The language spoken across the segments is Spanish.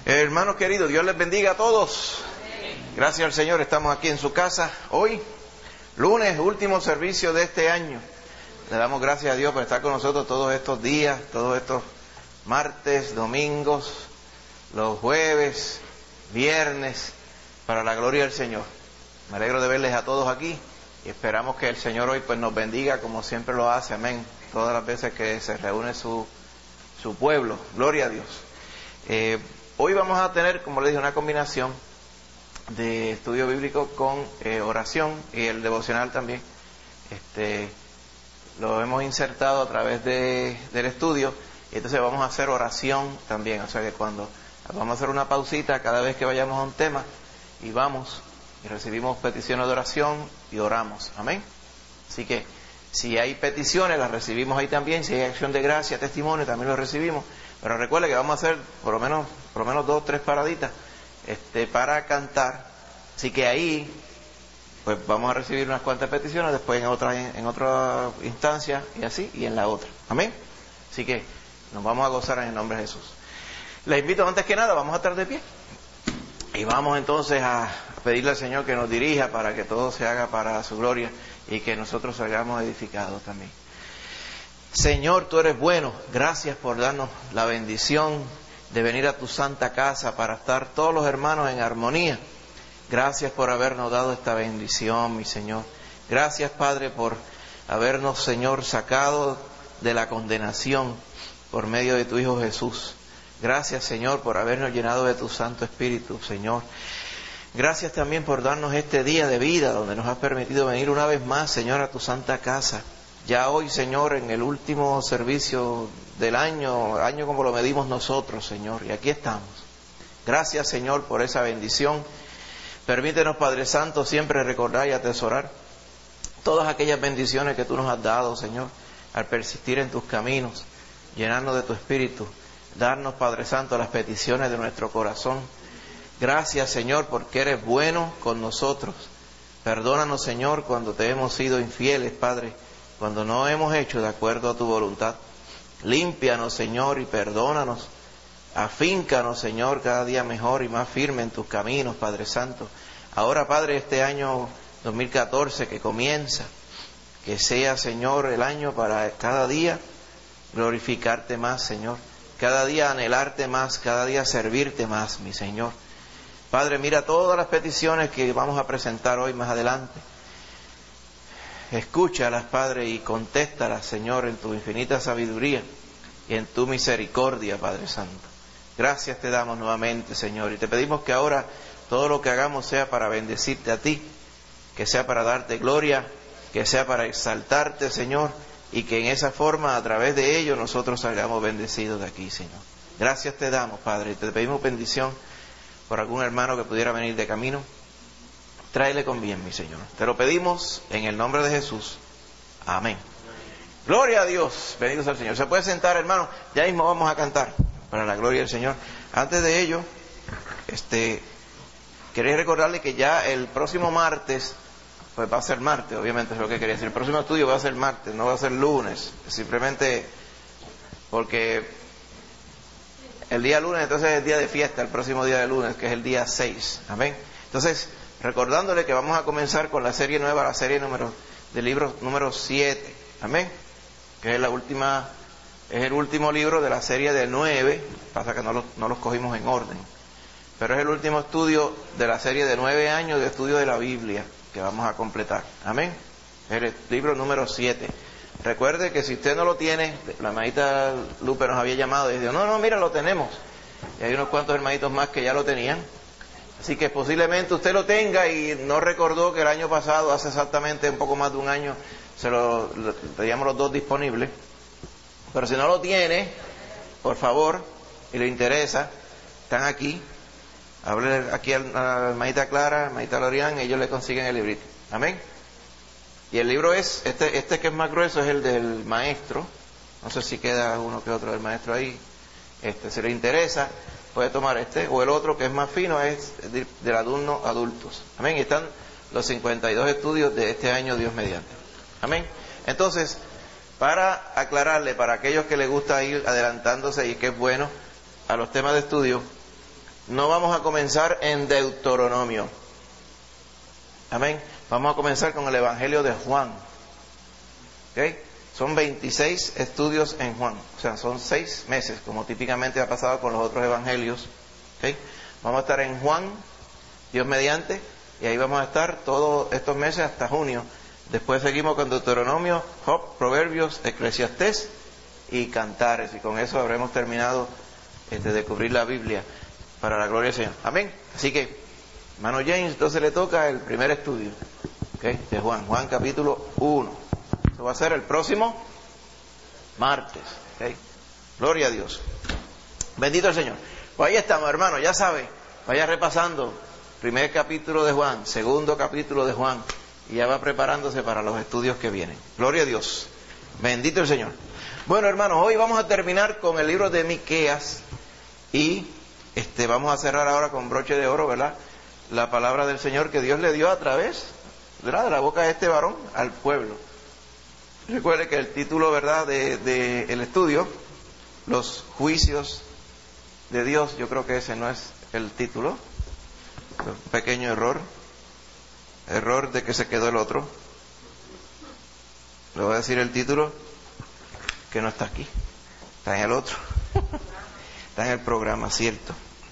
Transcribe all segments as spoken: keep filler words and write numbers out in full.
Hermanos queridos, Dios les bendiga a todos. Gracias al Señor, estamos aquí en su casa hoy, lunes, último servicio de este año. Le damos gracias a Dios por estar con nosotros todos estos días, todos estos martes, domingos, los jueves, viernes, para la gloria del Señor. Me alegro de verles a todos aquí y esperamos que el Señor hoy pues nos bendiga como siempre lo hace, amén, todas las veces que se reúne su, su pueblo. Gloria a Dios. Eh, Hoy vamos a tener, como les dije, una combinación de estudio bíblico con eh, oración y el devocional también. Este, lo hemos insertado a través de, del estudio y entonces vamos a hacer oración también. O sea que cuando vamos a hacer una pausita cada vez que vayamos a un tema y vamos y recibimos peticiones de oración y oramos. Amén. Así que si hay peticiones las recibimos ahí también. Si hay acción de gracia, testimonio, también los recibimos. Pero recuerde que vamos a hacer por lo menos, por lo menos dos, tres paraditas este, para cantar. Así que ahí, pues vamos a recibir unas cuantas peticiones, después en otra, en otra instancia y así, y en la otra. Amén. Así que nos vamos a gozar en el nombre de Jesús. Les invito antes que nada, vamos a estar de pie. Y vamos entonces a pedirle al Señor que nos dirija para que todo se haga para su gloria y que nosotros salgamos edificados también. Señor, tú eres bueno. Gracias por darnos la bendición de venir a tu santa casa para estar todos los hermanos en armonía. Gracias por habernos dado esta bendición, mi Señor. Gracias, Padre, por habernos, Señor, sacado de la condenación por medio de tu Hijo Jesús. Gracias, Señor, por habernos llenado de tu Santo Espíritu, Señor. Gracias también por darnos este día de vida donde nos has permitido venir una vez más, Señor, a tu santa casa. Ya hoy, Señor, en el último servicio del año, año como lo medimos nosotros, Señor, y aquí estamos. Gracias, Señor, por esa bendición. Permítenos, Padre Santo, siempre recordar y atesorar todas aquellas bendiciones que tú nos has dado, Señor, al persistir en tus caminos, llenarnos de tu Espíritu, darnos, Padre Santo, las peticiones de nuestro corazón. Gracias, Señor, porque eres bueno con nosotros. Perdónanos, Señor, cuando te hemos sido infieles, Padre, cuando no hemos hecho de acuerdo a tu voluntad. Límpianos, Señor, y perdónanos. Afíncanos, Señor, cada día mejor y más firme en tus caminos, Padre Santo. Ahora, Padre, este año dos mil catorce que comienza, que sea, Señor, el año para cada día glorificarte más, Señor. Cada día anhelarte más, cada día servirte más, mi Señor. Padre, mira todas las peticiones que vamos a presentar hoy más adelante. Escúchalas, Padre, y contéstalas, Señor, en tu infinita sabiduría y en tu misericordia, Padre Santo. Gracias te damos nuevamente, Señor, y te pedimos que ahora todo lo que hagamos sea para bendecirte a ti, que sea para darte gloria, que sea para exaltarte, Señor, y que en esa forma, a través de ello, nosotros salgamos bendecidos de aquí, Señor. Gracias te damos, Padre, y te pedimos bendición por algún hermano que pudiera venir de camino. Tráele con bien, mi Señor. Te lo pedimos en el nombre de Jesús. Amén. Gloria a Dios. Bendito sea el Señor. Se puede sentar, hermano. Ya mismo vamos a cantar para la gloria del Señor. Antes de ello, este, quería recordarle que ya el próximo martes, pues va a ser martes, obviamente es lo que quería decir. El próximo estudio va a ser martes, no va a ser lunes. Simplemente porque el día lunes, entonces es el día de fiesta, el próximo día de lunes, que es el día seis. Amén. Entonces, recordándole que vamos a comenzar con la serie nueva, la serie número del libro número siete, amén, que es la última, es el último libro de la serie de nueve, pasa que no los, no los cogimos en orden, pero es el último estudio de la serie de nueve años de estudio de la Biblia que vamos a completar, amén, es el libro número siete. Recuerde que si usted no lo tiene, la hermanita Lupe nos había llamado y dijo, no, no, mira, lo tenemos, y hay unos cuantos hermanitos más que ya lo tenían. Así que posiblemente usted lo tenga y no recordó que el año pasado, hace exactamente un poco más de un año, se lo, lo teníamos los dos disponibles. Pero si no lo tiene, por favor, y le interesa, están aquí. Hable aquí a la hermanita Clara, a la hermanita Lorian, ellos le consiguen el librito. Amén. Y el libro es, este, este que es más grueso es el del maestro. No sé si queda uno que otro del maestro ahí. Este, si le interesa, puede tomar este, o el otro que es más fino es del alumno adultos. Amén. Y están los cincuenta y dos estudios de este año, Dios mediante. Amén. Entonces, para aclararle, para aquellos que les gusta ir adelantándose y que es bueno a los temas de estudio, no vamos a comenzar en Deuteronomio. Amén. Vamos a comenzar con el Evangelio de Juan. ¿Okay? Son veintiséis estudios en Juan. O sea, son seis meses, como típicamente ha pasado con los otros evangelios. ¿Okay? Vamos a estar en Juan, Dios mediante, y ahí vamos a estar todos estos meses hasta junio. Después seguimos con Deuteronomio, Job, Proverbios, Eclesiastés y Cantares. Y con eso habremos terminado este, de cubrir la Biblia para la gloria del Señor. Amén. Así que, hermano James, entonces le toca el primer estudio, ¿okay? De Juan, Juan capítulo uno. Eso va a ser el próximo martes, ¿okay? Gloria a Dios. Bendito el Señor. Pues ahí estamos, hermano, ya sabe, vaya repasando primer capítulo de Juan, segundo capítulo de Juan, y ya va preparándose para los estudios que vienen. Gloria a Dios. Bendito el Señor. Bueno, hermanos, hoy vamos a terminar con el libro de Miqueas y este vamos a cerrar ahora con broche de oro, ¿verdad? La palabra del Señor que Dios le dio a través, ¿verdad?, de la boca de este varón al pueblo. Recuerde que el título, ¿verdad?, de, de el estudio, los juicios de Dios, yo creo que ese no es el título. Un pequeño error. Error de que se quedó el otro. Le voy a decir el título, que no está aquí. Está en el otro. Está en el programa, cierto.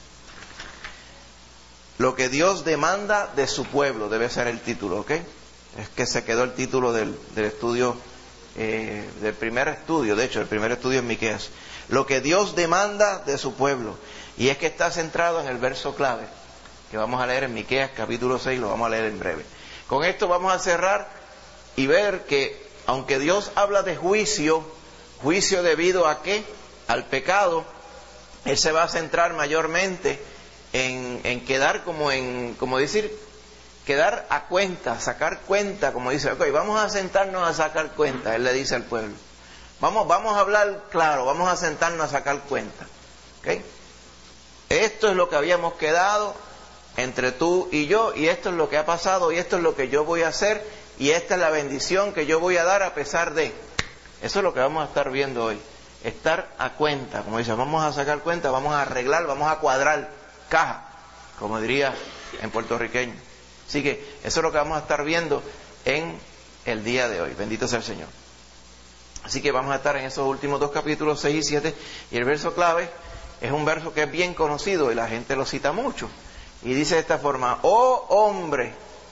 Lo que Dios demanda de su pueblo, debe ser el título, ¿ok? Es que se quedó el título del, del estudio, eh, del primer estudio, de hecho, el primer estudio en Miqueas. Lo que Dios demanda de su pueblo. Y es que está centrado en el verso clave, que vamos a leer en Miqueas capítulo seis, lo vamos a leer en breve. Con esto vamos a cerrar y ver que, aunque Dios habla de juicio, juicio debido a qué, al pecado, Él se va a centrar mayormente En, en quedar como en, como decir, quedar a cuenta, sacar cuenta, como dice, ok, vamos a sentarnos a sacar cuenta, él le dice al pueblo, vamos, vamos a hablar claro, vamos a sentarnos a sacar cuenta, ok, esto es lo que habíamos quedado entre tú y yo, y esto es lo que ha pasado, y esto es lo que yo voy a hacer, y esta es la bendición que yo voy a dar a pesar de, eso es lo que vamos a estar viendo hoy, estar a cuenta, como dice, vamos a sacar cuenta, vamos a arreglar, vamos a cuadrar caja, como diría en puertorriqueño. Así que eso es lo que vamos a estar viendo en el día de hoy. Bendito sea el Señor. Así que vamos a estar en esos últimos dos capítulos, seis y siete, y el verso clave es un verso que es bien conocido y la gente lo cita mucho. Y dice de esta forma: oh hombre,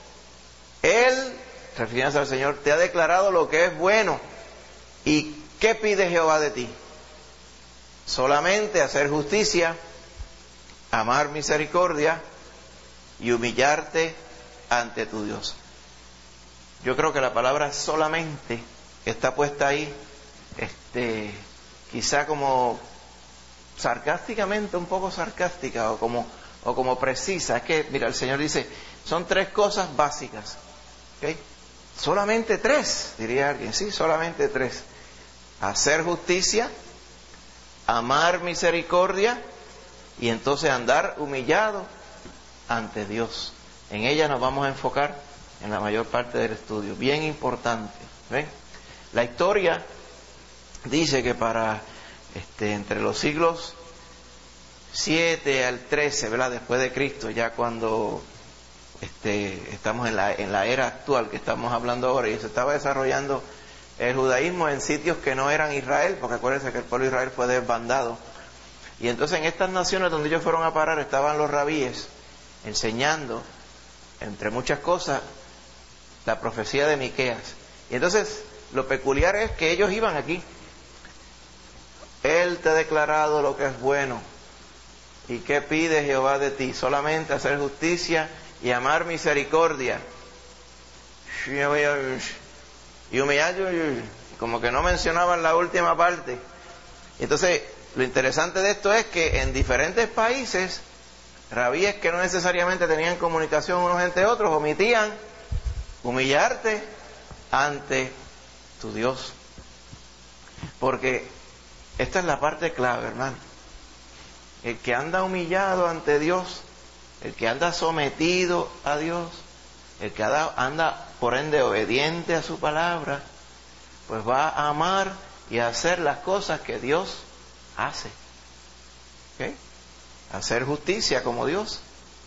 Él, refiriéndose al Señor, te ha declarado lo que es bueno. ¿Y qué pide Jehová de ti? Solamente hacer justicia, amar misericordia y humillarte ante tu Dios. Yo creo que la palabra solamente está puesta ahí, este, quizá como sarcásticamente, un poco sarcástica o como, o como precisa. Es que, mira, el Señor dice, son tres cosas básicas, ¿okay? Solamente tres, diría alguien, sí, solamente tres. Hacer justicia, amar misericordia y entonces andar humillado ante Dios. En ella nos vamos a enfocar en la mayor parte del estudio. Bien importante. ¿Ven? La historia dice que para este, entre los siglos siete al trece, ¿verdad?, después de Cristo, ya cuando este, estamos en la, en la era actual que estamos hablando ahora, y se estaba desarrollando el judaísmo en sitios que no eran Israel, porque acuérdense que el pueblo de Israel fue desbandado. Y entonces en estas naciones donde ellos fueron a parar estaban los rabíes enseñando, entre muchas cosas, la profecía de Miqueas. Y entonces lo peculiar es que ellos iban aquí. Él te ha declarado lo que es bueno. ¿Y qué pide Jehová de ti? Solamente hacer justicia y amar misericordia. Y humillar, como que no mencionaban la última parte. Entonces, lo interesante de esto es que en diferentes países, rabíes que no necesariamente tenían comunicación unos entre otros, omitían humillarte ante tu Dios. Porque esta es la parte clave, hermano. El que anda humillado ante Dios, el que anda sometido a Dios, el que anda por ende obediente a su palabra, pues va a amar y a hacer las cosas que Dios hace. ¿Okay? hacer justicia como Dios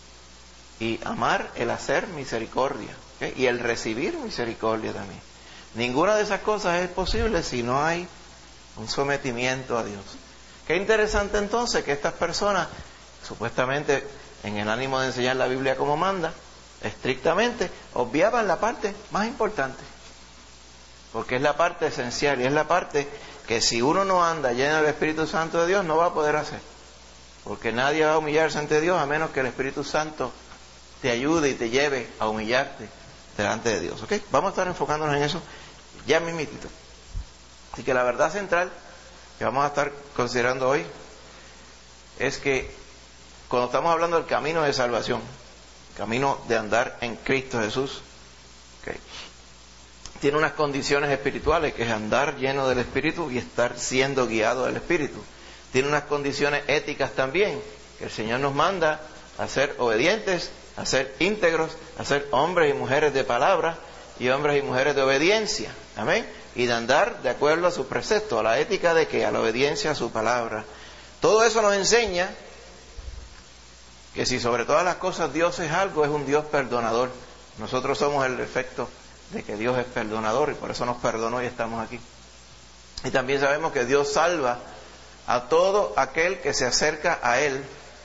y amar el hacer misericordia, ¿okay? Y el recibir misericordia también. Ninguna de esas cosas es posible si no hay un sometimiento a Dios. Qué interesante entonces que estas personas, supuestamente en el ánimo de enseñar la Biblia como manda, estrictamente, obviaban la parte más importante, porque es la parte esencial y es la parte que si uno no anda lleno del Espíritu Santo de Dios no va a poder hacer, porque nadie va a humillarse ante Dios a menos que el Espíritu Santo te ayude y te lleve a humillarte delante de Dios. ¿Ok? Vamos a estar enfocándonos en eso ya mismitito. Así que la verdad central que vamos a estar considerando hoy es que cuando estamos hablando del camino de salvación, camino de andar en Cristo Jesús, ¿okay?, tiene unas condiciones espirituales, que es andar lleno del Espíritu y estar siendo guiado del Espíritu. Tiene unas condiciones éticas también, que el Señor nos manda a ser obedientes, a ser íntegros, a ser hombres y mujeres de palabra y hombres y mujeres de obediencia. Amén. Y de andar de acuerdo a sus preceptos, a la ética de que, a la obediencia a su palabra. Todo eso nos enseña que si sobre todas las cosas Dios es algo, es un Dios perdonador. Nosotros somos el efecto de que Dios es perdonador y por eso nos perdonó y estamos aquí. Y también sabemos que Dios salva a todo aquel que se acerca a Él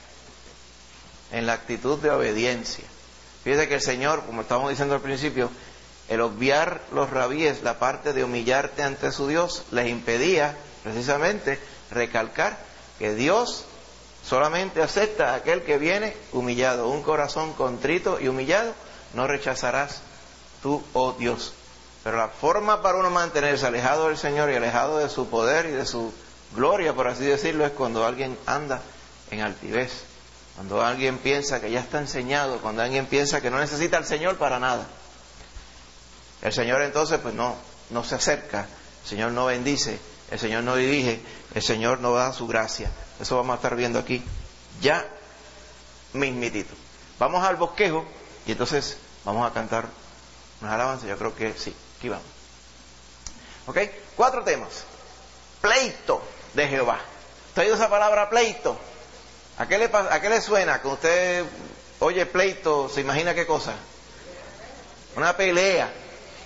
en la actitud de obediencia. Fíjese que el Señor, como estamos diciendo al principio, el obviar los rabíes, la parte de humillarte ante su Dios, les impedía precisamente recalcar que Dios solamente acepta a aquel que viene humillado. Un corazón contrito y humillado no rechazarás tú, oh Dios. Pero la forma para uno mantenerse alejado del Señor y alejado de su poder y de su gloria, por así decirlo, es cuando alguien anda en altivez, cuando alguien piensa que ya está enseñado, cuando alguien piensa que no necesita al Señor para nada. El Señor entonces pues no, no se acerca, el Señor no bendice, el Señor no dirige, el Señor no da su gracia. Eso vamos a estar viendo aquí ya mismitito. Vamos al bosquejo y entonces vamos a cantar unas alabanzas. Yo creo que sí, aquí vamos. ¿Ok? Cuatro temas. Pleito de Jehová. ¿Usted ha oído esa palabra pleito? ¿A qué le, ¿A qué le suena? Cuando usted oye pleito, ¿se imagina qué cosa? Una pelea.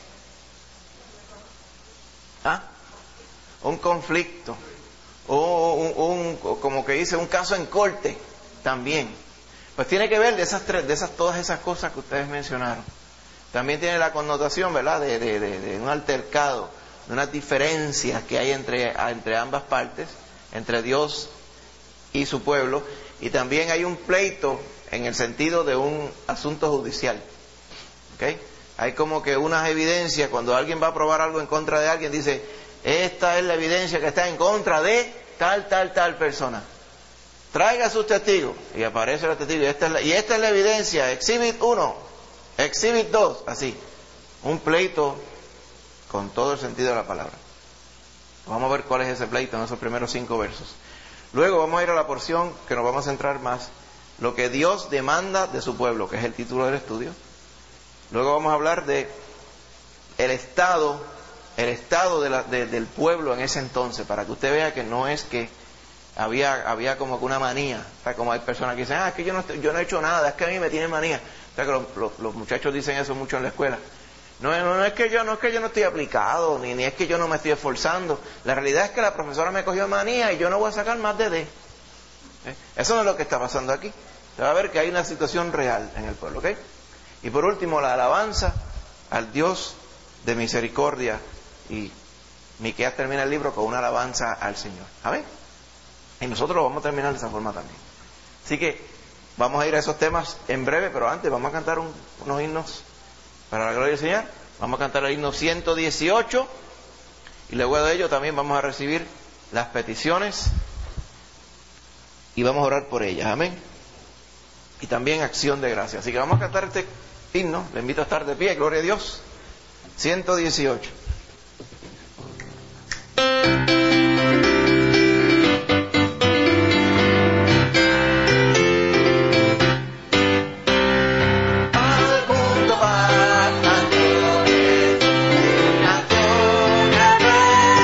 ¿Ah? Un conflicto. O un, un, como que dice, un caso en corte también. Pues tiene que ver de esas tres, de esas todas esas cosas que ustedes mencionaron. También tiene la connotación, ¿verdad?, de, de, de, de un altercado, de unas diferencias que hay entre, entre ambas partes, entre Dios y su pueblo, y también hay un pleito en el sentido de un asunto judicial. ¿Okay? Hay como que unas evidencias, cuando alguien va a probar algo en contra de alguien, dice, esta es la evidencia que está en contra de tal, tal, tal persona. Traiga sus testigos. Y aparece el testigo. Y esta es la, y esta es la evidencia. Exhibit uno. Exhibit dos. Así. Un pleito con todo el sentido de la palabra. Vamos a ver cuál es ese pleito en esos primeros cinco versos. Luego vamos a ir a la porción que nos vamos a centrar más. Lo que Dios demanda de su pueblo, que es el título del estudio. Luego vamos a hablar de el estado, el estado de la, de, del pueblo en ese entonces, para que usted vea que no es que había, había como que una manía. O sea, como hay personas que dicen, ah, es que yo no, estoy, yo no he hecho nada, es que a mí me tienen manía. O sea, que los, los, los muchachos dicen eso mucho en la escuela. No, no, no es que yo no es que yo no estoy aplicado, ni, ni es que yo no me estoy esforzando. La realidad es que la profesora me cogió manía y yo no voy a sacar más de D. ¿Eh? Eso no es lo que está pasando aquí. Se va a ver que hay una situación real en el pueblo, ¿ok? Y por último, la alabanza al Dios de misericordia. Y Miqueas termina el libro con una alabanza al Señor. ¿Amén? Y nosotros lo vamos a terminar de esa forma también. Así que vamos a ir a esos temas en breve, pero antes vamos a cantar un, unos himnos para la gloria del Señor. Vamos a cantar el himno ciento dieciocho y luego de ello también vamos a recibir las peticiones y vamos a orar por ellas. Amén. Y también acción de gracia. Así que vamos a cantar este himno. Le invito a estar de pie. Gloria a Dios. ciento dieciocho.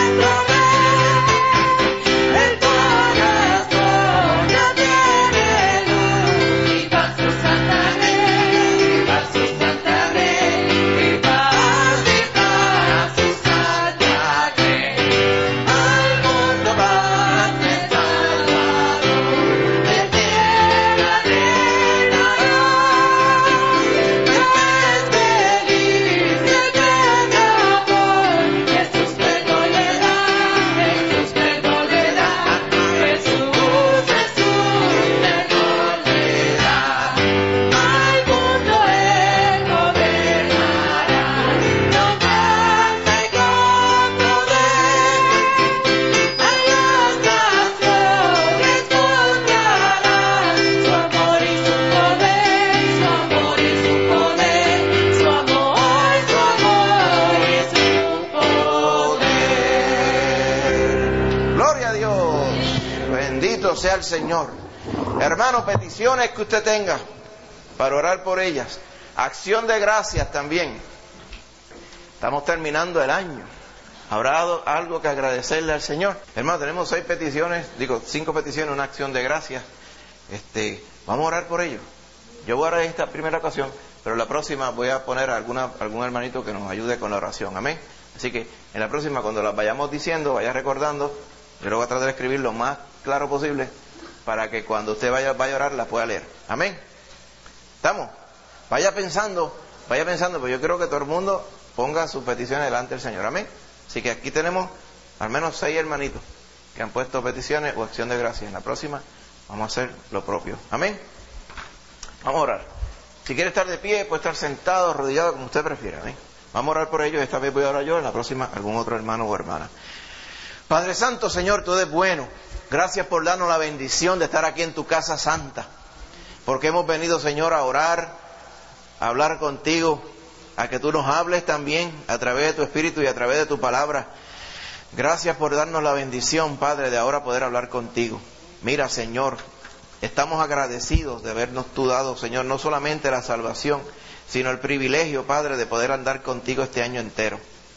El corazón ya tiene sea el Señor. Hermano, peticiones que usted tenga para orar por ellas. Acción de gracias también. Estamos terminando el año. ¿Habrá algo que agradecerle al Señor? Hermano, tenemos seis peticiones, digo, cinco peticiones, una acción de gracias. Este, vamos a orar por ellos. Yo voy a orar en esta primera ocasión, pero la próxima voy a poner a alguna, algún hermanito que nos ayude con la oración. Amén. Así que en la próxima, cuando las vayamos diciendo, vaya recordando. Yo lo voy a tratar de escribir lo más claro posible para que cuando usted vaya, vaya a orar la pueda leer. Amén. ¿Estamos? Vaya pensando, vaya pensando, pues yo creo que todo el mundo ponga sus peticiones delante del Señor. Amén. Así que aquí tenemos al menos seis hermanitos que han puesto peticiones o acción de gracias. En la próxima vamos a hacer lo propio. Amén. Vamos a orar. Si quiere estar de pie, puede estar sentado, arrodillado, como usted prefiera. ¿eh? Vamos a orar por ellos. Esta vez voy a orar yo, en la próxima algún otro hermano o hermana. Padre Santo, Señor, tú eres bueno. Gracias por darnos la bendición de estar aquí en tu casa santa. Porque hemos venido, Señor, a orar, a hablar contigo, a que tú nos hables también a través de tu Espíritu y a través de tu palabra. Gracias por darnos la bendición, Padre, de ahora poder hablar contigo. Mira, Señor, estamos agradecidos de habernos tú dado, Señor, no solamente la salvación, sino el privilegio, Padre, de poder andar contigo este año entero.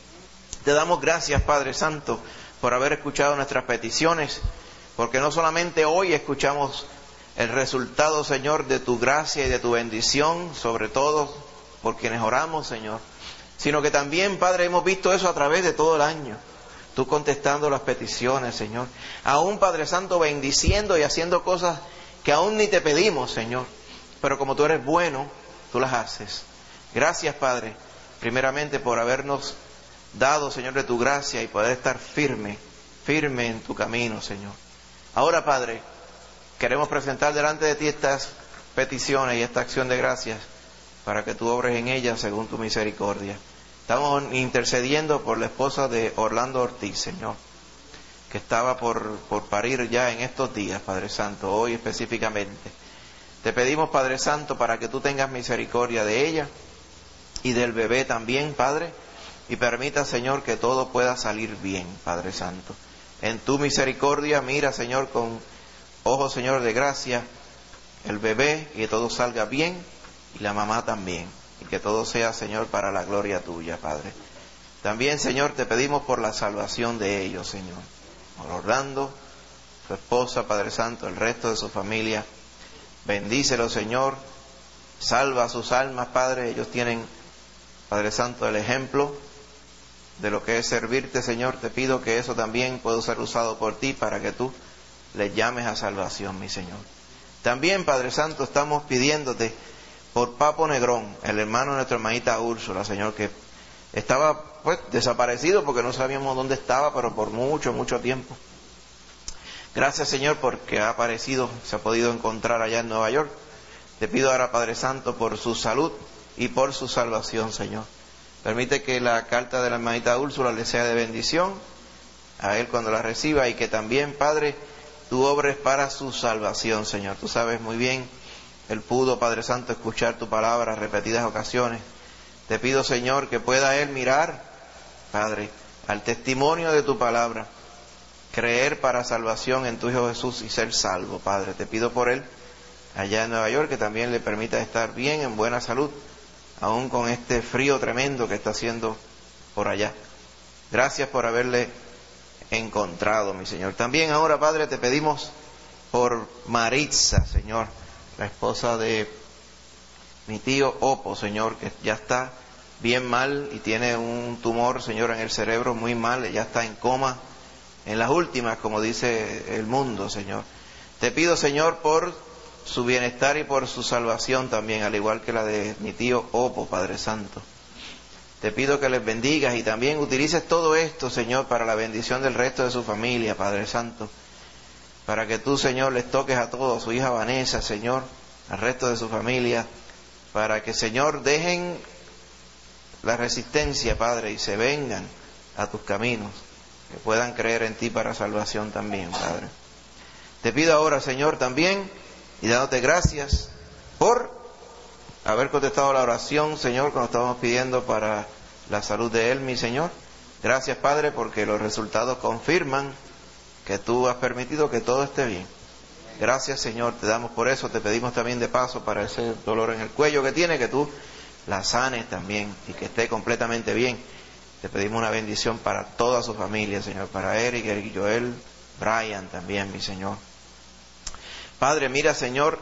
Te damos gracias, Padre Santo, por haber escuchado nuestras peticiones, porque no solamente hoy escuchamos el resultado, Señor, de tu gracia y de tu bendición, sobre todo por quienes oramos, Señor, sino que también, Padre, hemos visto eso a través de todo el año. Tú contestando las peticiones, Señor. Aún, Padre Santo, bendiciendo y haciendo cosas que aún ni te pedimos, Señor. Pero como tú eres bueno, tú las haces. Gracias, Padre, primeramente por habernos dado, Señor, de tu gracia y poder estar firme, firme en tu camino, Señor. Ahora, Padre, queremos presentar delante de ti estas peticiones y esta acción de gracias para que tú obres en ellas según tu misericordia. Estamos intercediendo por la esposa de Orlando Ortiz, Señor, que estaba por, por parir ya en estos días, Padre Santo, hoy específicamente. Te pedimos, Padre Santo, para que tú tengas misericordia de ella y del bebé también, Padre, y permita, Señor, que todo pueda salir bien, Padre Santo. En tu misericordia, mira, Señor, con ojos, Señor, de gracia, el bebé, y que todo salga bien, y la mamá también. Y que todo sea, Señor, para la gloria tuya, Padre. También, Señor, te pedimos por la salvación de ellos, Señor. Por Orlando, su esposa, Padre Santo, el resto de su familia. Bendícelo, Señor. Salva sus almas, Padre. Ellos tienen, Padre Santo, el ejemplo de lo que es servirte, Señor. Te pido que eso también pueda ser usado por ti para que tú les llames a salvación, mi Señor. También, Padre Santo, estamos pidiéndote por Papo Negrón, el hermano de nuestra hermanita Úrsula, Señor, que estaba pues desaparecido porque no sabíamos dónde estaba, pero por mucho, mucho tiempo. Gracias, Señor, porque ha aparecido, se ha podido encontrar allá en Nueva York. Te pido ahora, Padre Santo, por su salud y por su salvación, Señor. Permite que la carta de la hermanita Úrsula le sea de bendición a él cuando la reciba y que también, Padre, tú obres para su salvación, Señor. Tú sabes muy bien, él pudo, Padre Santo, escuchar tu palabra en repetidas ocasiones. Te pido, Señor, que pueda él mirar, Padre, al testimonio de tu palabra, creer para salvación en tu Hijo Jesús y ser salvo, Padre. Te pido por él, allá en Nueva York, que también le permita estar bien, en buena salud, aún con este frío tremendo que está haciendo por allá. Gracias por haberle encontrado, mi Señor. También ahora, Padre, te pedimos por Maritza, Señor, la esposa de mi tío Opo, Señor, que ya está bien mal y tiene un tumor, Señor, en el cerebro muy mal, ya está en coma, en las últimas, como dice el mundo, Señor. Te pido, Señor, por su bienestar y por su salvación también, al igual que la de mi tío Opo, Padre Santo. Te pido que les bendigas y también utilices todo esto, Señor, para la bendición del resto de su familia, Padre Santo. Para que tú, Señor, les toques a todos, su hija Vanessa, Señor, al resto de su familia, para que, Señor, dejen la resistencia, Padre, y se vengan a tus caminos, que puedan creer en ti para salvación también, Padre. Te pido ahora, Señor, también, y dándote gracias por haber contestado la oración, Señor, que nos estábamos pidiendo para la salud de él, mi Señor. Gracias, Padre, porque los resultados confirman que tú has permitido que todo esté bien. Gracias, Señor, te damos por eso. Te pedimos también de paso para ese dolor en el cuello que tiene, que tú la sanes también y que esté completamente bien. Te pedimos una bendición para toda su familia, Señor, para Eric, Eric Joel, Brian también, mi Señor. Padre, mira, Señor,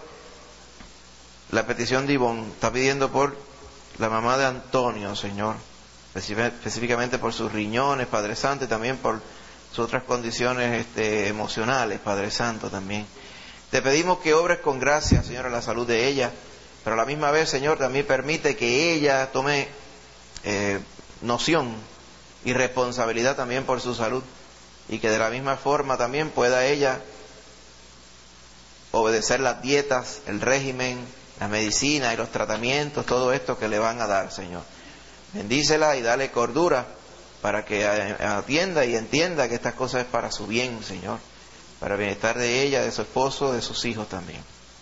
la petición de Ivonne. Está pidiendo por la mamá de Antonio, Señor, específicamente por sus riñones, Padre Santo, y también por sus otras condiciones este, emocionales, Padre Santo, también. Te pedimos que obres con gracia, Señor, en la salud de ella, pero a la misma vez, Señor, también permite que ella tome eh, noción y responsabilidad también por su salud, y que de la misma forma también pueda ella obedecer las dietas, el régimen, la medicina y los tratamientos, todo esto que le van a dar, Señor. Bendícela y dale cordura para que atienda y entienda que estas cosas es para su bien, Señor, para el bienestar de ella, de su esposo, de sus hijos también.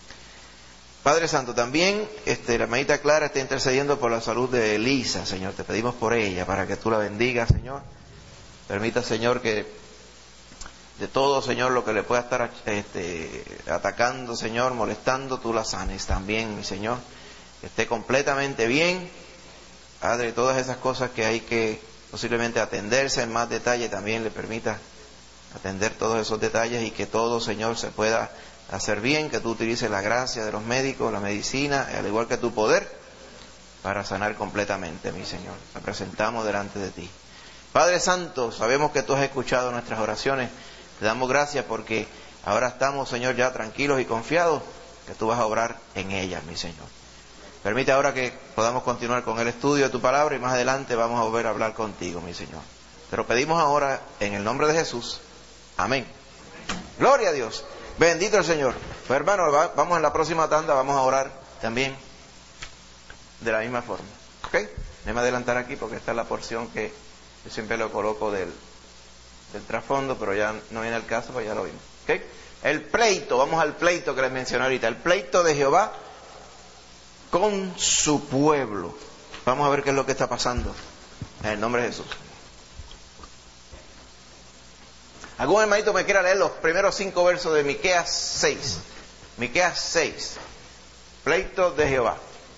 Padre Santo, también este, la hermanita Clara está intercediendo por la salud de Elisa, Señor. Te pedimos por ella, para que tú la bendigas, Señor. Permita, Señor, que de todo, Señor, lo que le pueda estar este, atacando, Señor, molestando, tú la sanes también, mi Señor. Que esté completamente bien. Padre, todas esas cosas que hay que posiblemente atenderse en más detalle, también le permita atender todos esos detalles y que todo, Señor, se pueda hacer bien, que tú utilices la gracia de los médicos, la medicina, al igual que tu poder, para sanar completamente, mi Señor. La presentamos delante de ti. Padre Santo, sabemos que tú has escuchado nuestras oraciones. Te damos gracias porque ahora estamos, Señor, ya tranquilos y confiados que tú vas a obrar en ellas, mi Señor. Permite ahora que podamos continuar con el estudio de tu palabra y más adelante vamos a volver a hablar contigo, mi Señor. Te lo pedimos ahora en el nombre de Jesús. Amén. Gloria a Dios. Bendito el Señor. Pues hermanos, vamos en la próxima tanda, vamos a orar también de la misma forma. ¿Ok? Déjame adelantar aquí porque esta es la porción que yo siempre lo coloco del, del trasfondo, pero ya no viene el caso, pues ya lo vimos. ¿Ok? El pleito, vamos al pleito que les mencioné ahorita. El pleito de Jehová con su pueblo. Vamos a ver qué es lo que está pasando en el nombre de Jesús. ¿Algún hermanito me quiera leer los primeros cinco versos de Miqueas seis? Miqueas seis. Pleito de Jehová.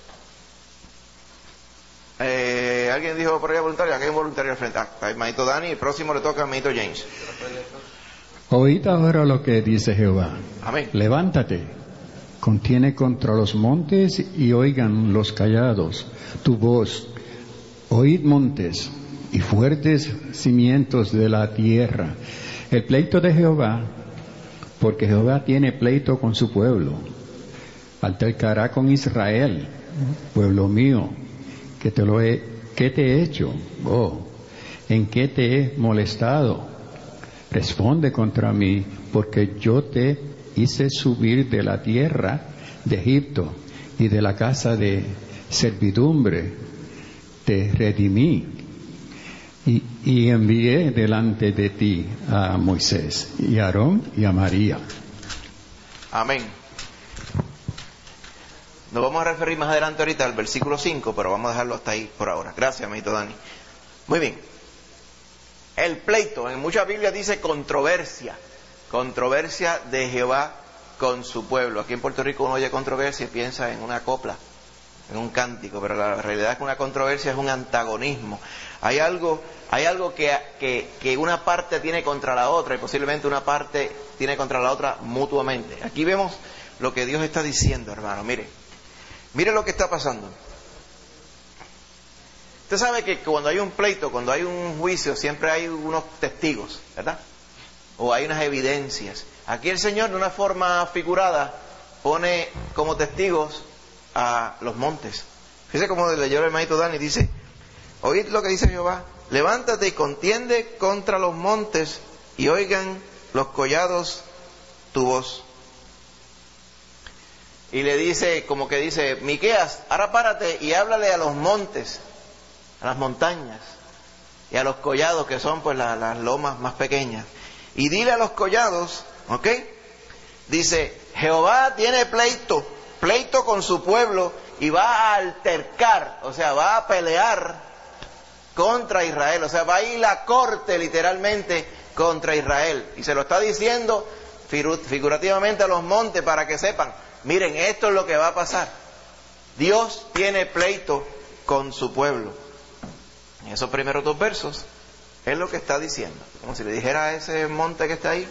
Eh, ¿Alguien dijo por allá voluntario? Aquí hay un voluntario al frente. Ah, está el hermanito Dani. El próximo le toca al hermanito James. Oíd ahora lo que dice Jehová. Amén. Levántate, contiene contra los montes y oigan los callados tu voz. Oíd montes y fuertes cimientos de la tierra. El pleito de Jehová, porque Jehová tiene pleito con su pueblo. Altercará con Israel, pueblo mío, que te lo he, ¿qué te he hecho? Oh, ¿en qué te he molestado? Responde contra mí, porque yo te hice subir de la tierra de Egipto y de la casa de servidumbre, te redimí. Y, y envié delante de ti a Moisés y a Aarón y a María. Amén. Nos vamos a referir más adelante ahorita al versículo cinco, pero vamos a dejarlo hasta ahí por ahora. Gracias, amiguito Dani. Muy bien. El pleito, en muchas Biblias dice controversia. Controversia de Jehová con su pueblo. Aquí en Puerto Rico uno oye controversia y piensa en una copla, en un cántico, pero la realidad es que una controversia es un antagonismo. Hay algo, hay algo que, que, que una parte tiene contra la otra y posiblemente una parte tiene contra la otra mutuamente. Aquí vemos lo que Dios está diciendo, hermano. Mire, mire lo que está pasando. Usted sabe que cuando hay un pleito, cuando hay un juicio, siempre hay unos testigos, ¿verdad? O hay unas evidencias. Aquí el Señor, de una forma figurada, pone como testigos a los montes. Fíjese como leyó el hermanito Dani, dice: oíd lo que dice Jehová, levántate y contiende contra los montes y oigan los collados tu voz. Y le dice, como que dice, Miqueas, ahora párate y háblale a los montes, a las montañas y a los collados, que son pues la, las lomas más pequeñas. Y dile a los collados, ¿ok? Dice, Jehová tiene pleito, pleito con su pueblo y va a altercar, o sea, va a pelear contra Israel, o sea, va a ir la corte literalmente contra Israel. Y se lo está diciendo figurativamente a los montes para que sepan, miren, esto es lo que va a pasar. Dios tiene pleito con su pueblo. En esos primeros dos versos es lo que está diciendo. Como si le dijera a ese monte que está ahí,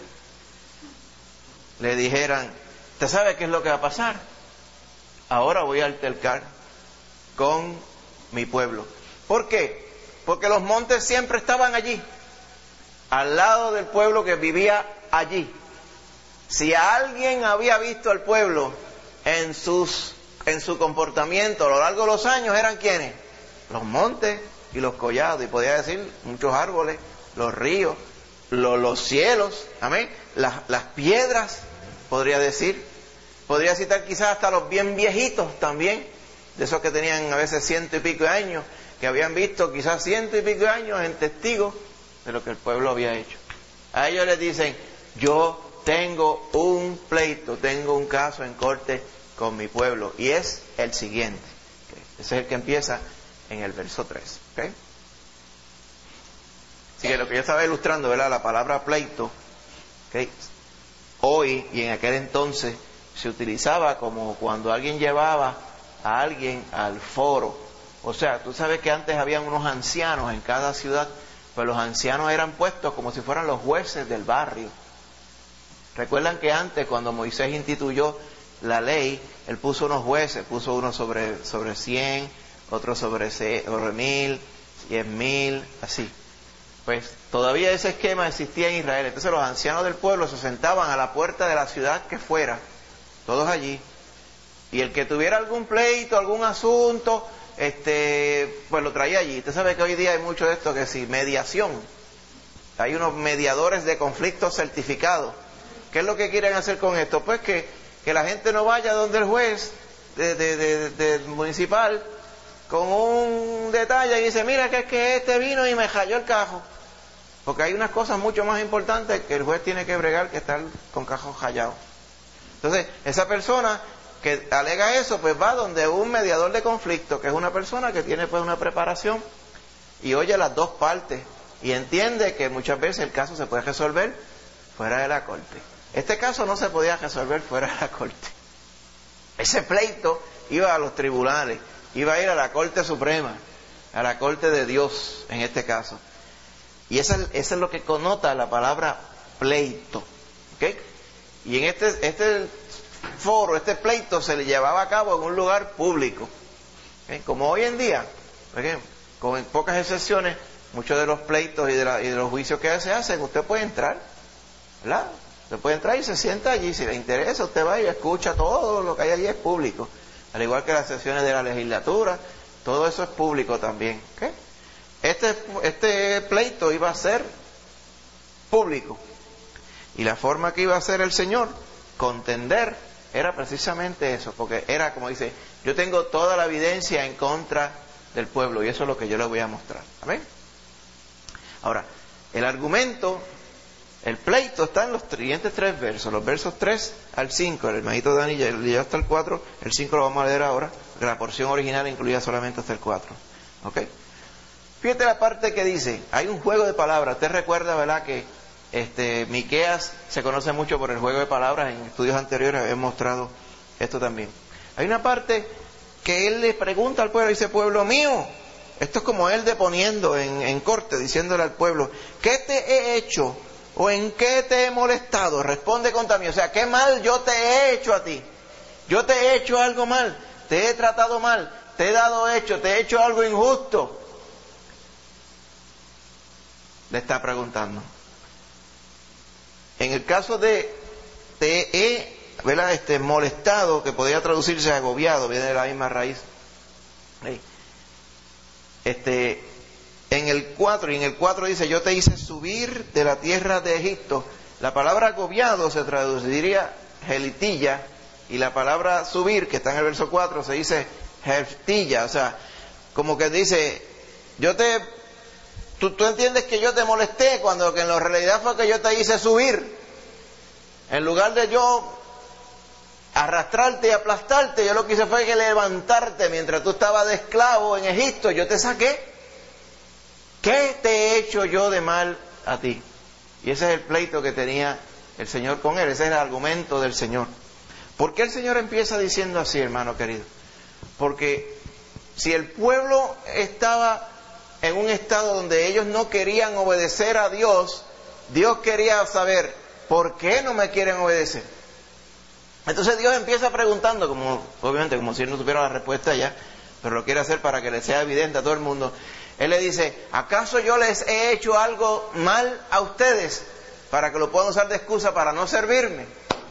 le dijeran, ¿usted sabe qué es lo que va a pasar? Ahora voy a altercar con mi pueblo. ¿Por qué? Porque los montes siempre estaban allí, al lado del pueblo que vivía allí. Si alguien había visto al pueblo en sus en su comportamiento a lo largo de los años, ¿eran quiénes? Los montes y los collados, y podía decir muchos árboles, los ríos, lo, los cielos, amén, las, las piedras, podría decir, podría citar quizás hasta los bien viejitos también, de esos que tenían a veces ciento y pico de años, que habían visto quizás ciento y pico de años en testigos de lo que el pueblo había hecho. A ellos les dicen, yo tengo un pleito, tengo un caso en corte con mi pueblo, y es el siguiente. ¿Okay? Ese es el que empieza en el verso tres. ¿Okay? Así que lo que yo estaba ilustrando, ¿verdad? La palabra pleito, ¿okay? Hoy y en aquel entonces se utilizaba como cuando alguien llevaba a alguien al foro. O sea, tú sabes que antes habían unos ancianos en cada ciudad, pues los ancianos eran puestos como si fueran los jueces del barrio. Recuerdan que antes, cuando Moisés instituyó la ley, él puso unos jueces, puso uno sobre, sobre cien, otro sobre, sobre mil, diez mil, así. Pues todavía ese esquema existía en Israel. Entonces los ancianos del pueblo se sentaban a la puerta de la ciudad que fuera, todos allí, y el que tuviera algún pleito, algún asunto, este, pues lo traía allí. Usted sabe que hoy día hay mucho de esto, que si mediación, hay unos mediadores de conflictos certificados. ¿Qué es lo que quieren hacer con esto? Pues que, que la gente no vaya donde el juez de, de, de, de, de municipal con un detalle y dice, mira que es que este vino y me cayó el cajo. Porque hay unas cosas mucho más importantes que el juez tiene que bregar que estar con cajos jallados. Entonces, esa persona que alega eso, pues va donde un mediador de conflicto, que es una persona que tiene pues una preparación y oye las dos partes y entiende que muchas veces el caso se puede resolver fuera de la corte. Este caso no se podía resolver fuera de la corte. Ese pleito iba a los tribunales, iba a ir a la Corte Suprema, a la Corte de Dios en este caso. Y eso, eso es lo que connota la palabra pleito. ¿Okay? Y en este, este foro, este pleito se le llevaba a cabo en un lugar público. ¿Okay? Como hoy en día, ¿okay? Con pocas excepciones, muchos de los pleitos y de, la, y de los juicios que se hacen, usted puede entrar, ¿verdad? Usted puede entrar y se sienta allí, si le interesa, usted va y escucha todo lo que hay allí, es público. Al igual que las sesiones de la legislatura, todo eso es público también. ¿Okay? Este, este pleito iba a ser público. Y la forma que iba a hacer el Señor, contender, era precisamente eso, porque era como dice, yo tengo toda la evidencia en contra del pueblo, y eso es lo que yo les voy a mostrar. ¿Amén? Ahora, el argumento, el pleito está en los siguientes tres versos, los versos tres al cinco, el hermanito Dani ya leyó hasta el cuatro, el cinco lo vamos a leer ahora, porque la porción original incluía solamente hasta el cuatro. ¿Ok? Fíjate la parte que dice, hay un juego de palabras. Usted recuerda, ¿verdad?, que este, Miqueas se conoce mucho por el juego de palabras. En estudios anteriores he mostrado esto también. Hay una parte que él le pregunta al pueblo, dice, pueblo mío, esto es como él deponiendo en, en corte, diciéndole al pueblo, ¿qué te he hecho o en qué te he molestado? Responde contra mí. O sea, ¿qué mal yo te he hecho a ti? Yo te he hecho algo mal, te he tratado mal, te he dado hecho, te he hecho algo injusto. Le está preguntando. En el caso de te he, ¿verdad?, este, molestado, que podría traducirse agobiado, viene de la misma raíz. ¿Sí? Este, en el cuatro, y en el cuatro dice, yo te hice subir de la tierra de Egipto. La palabra agobiado se traduciría gelitilla, y la palabra subir, que está en el verso cuatro, se dice jeftilla. O sea, como que dice, yo te... Tú, tú entiendes que yo te molesté, cuando que en la realidad fue que yo te hice subir. En lugar de yo arrastrarte y aplastarte, yo lo que hice fue que levantarte mientras tú estabas de esclavo en Egipto. Yo te saqué. ¿Qué te he hecho yo de mal a ti? Y ese es el pleito que tenía el Señor con él. Ese es el argumento del Señor. ¿Por qué el Señor empieza diciendo así, hermano querido? Porque si el pueblo estaba en un estado donde ellos no querían obedecer a Dios, Dios quería saber, ¿por qué no me quieren obedecer? Entonces Dios empieza preguntando, como obviamente como si él no tuviera la respuesta ya, pero lo quiere hacer para que le sea evidente a todo el mundo. Él le dice, ¿acaso yo les he hecho algo mal a ustedes para que lo puedan usar de excusa para no servirme?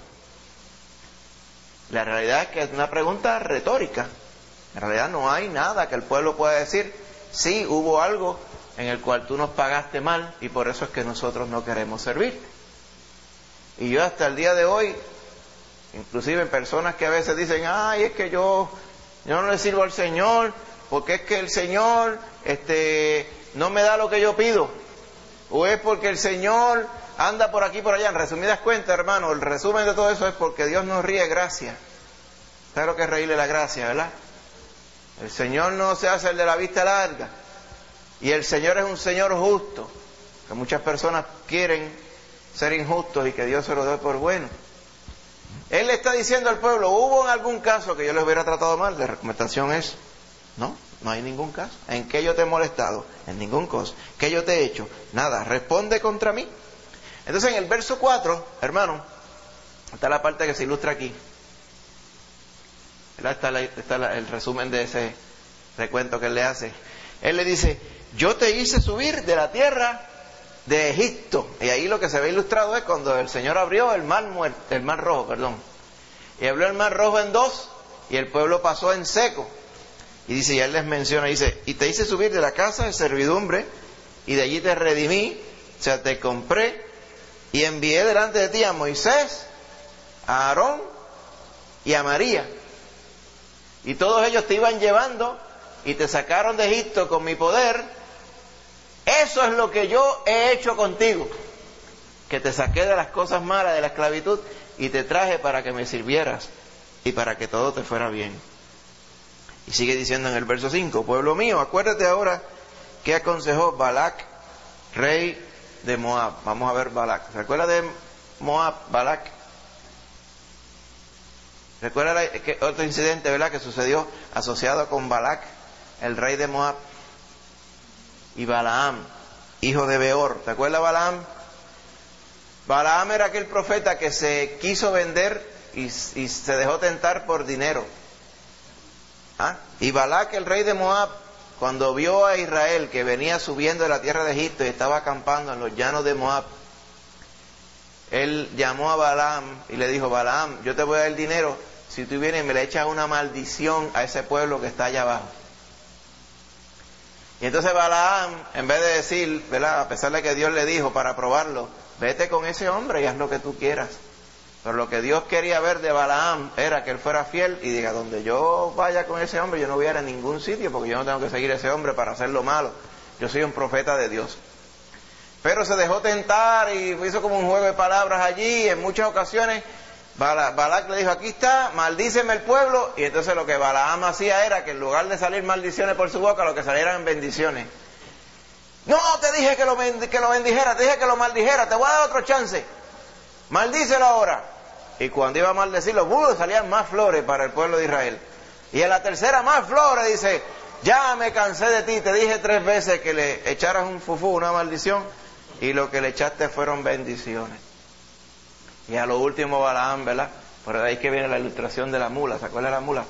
La realidad es que es una pregunta retórica. En realidad no hay nada que el pueblo pueda decir, sí, hubo algo en el cual tú nos pagaste mal y por eso es que nosotros no queremos servirte. Y yo hasta el día de hoy, inclusive personas que a veces dicen, ay, es que yo, yo no le sirvo al Señor, porque es que el Señor este, no me da lo que yo pido, o es porque el Señor anda por aquí y por allá. En resumidas cuentas, hermano, el resumen de todo eso es porque Dios nos ríe gracia. ¿Sabes lo que es reírle la gracia, verdad? El Señor no se hace el de la vista larga, y el Señor es un Señor justo, que muchas personas quieren ser injustos y que Dios se lo dé por bueno. Él le está diciendo al pueblo, ¿hubo en algún caso que yo les hubiera tratado mal? La recomendación es, no, no hay ningún caso. ¿En qué yo te he molestado? En ningún caso. ¿Qué yo te he hecho? Nada, responde contra mí. Entonces en el verso cuatro, hermano, está la parte que se ilustra aquí. Está, la, está la, el resumen de ese recuento que él le hace. Él le dice, yo te hice subir de la tierra de Egipto. Y ahí lo que se ve ilustrado es cuando el Señor abrió el mar muerto, el mar rojo, perdón. Y abrió el mar rojo en dos, y el pueblo pasó en seco. Y dice, y él les menciona, dice, y te hice subir de la casa de servidumbre, y de allí te redimí, o sea, te compré, y envié delante de ti a Moisés, a Aarón y a María. Y todos ellos te iban llevando, y te sacaron de Egipto con mi poder. Eso es lo que yo he hecho contigo, que te saqué de las cosas malas de la esclavitud y te traje para que me sirvieras y para que todo te fuera bien. Y sigue diciendo en el verso cinco, pueblo mío, acuérdate ahora que aconsejó Balac, rey de Moab. Vamos a ver Balac. ¿Recuerda de Moab, Balac? ¿Recuerda que otro incidente, verdad, que sucedió asociado con Balac, el rey de Moab? Y Balaam, hijo de Beor. ¿Te acuerdas Balaam? Balaam era aquel profeta que se quiso vender y, y se dejó tentar por dinero. ¿Ah? Y Balac, el rey de Moab, cuando vio a Israel que venía subiendo de la tierra de Egipto y estaba acampando en los llanos de Moab, él llamó a Balaam y le dijo, Balaam, yo te voy a dar el dinero si tú vienes y me le echas una maldición a ese pueblo que está allá abajo. Y entonces Balaam, en vez de decir, ¿verdad?, a pesar de que Dios le dijo para probarlo, vete con ese hombre y haz lo que tú quieras. Pero lo que Dios quería ver de Balaam era que él fuera fiel y diga, donde yo vaya con ese hombre, yo no voy a ir a ningún sitio porque yo no tengo que seguir a ese hombre para hacer lo malo. Yo soy un profeta de Dios. Pero se dejó tentar y hizo como un juego de palabras allí. En muchas ocasiones Balac le dijo, aquí está, maldíceme el pueblo. Y entonces lo que Balaam hacía era que en lugar de salir maldiciones por su boca, lo que salieran bendiciones. No, te dije que lo, que lo bendijera, te dije que lo maldijera, te voy a dar otro chance. Maldícelo ahora. Y cuando iba a maldecirlo, ¡uh!, salían más flores para el pueblo de Israel. Y en la tercera más flores, dice, ya me cansé de ti, te dije tres veces que le echaras un fufú, una maldición, y lo que le echaste fueron bendiciones. Y a lo último Balaam, ¿verdad? Por ahí que viene la ilustración de la mula. ¿Se acuerda de la mula?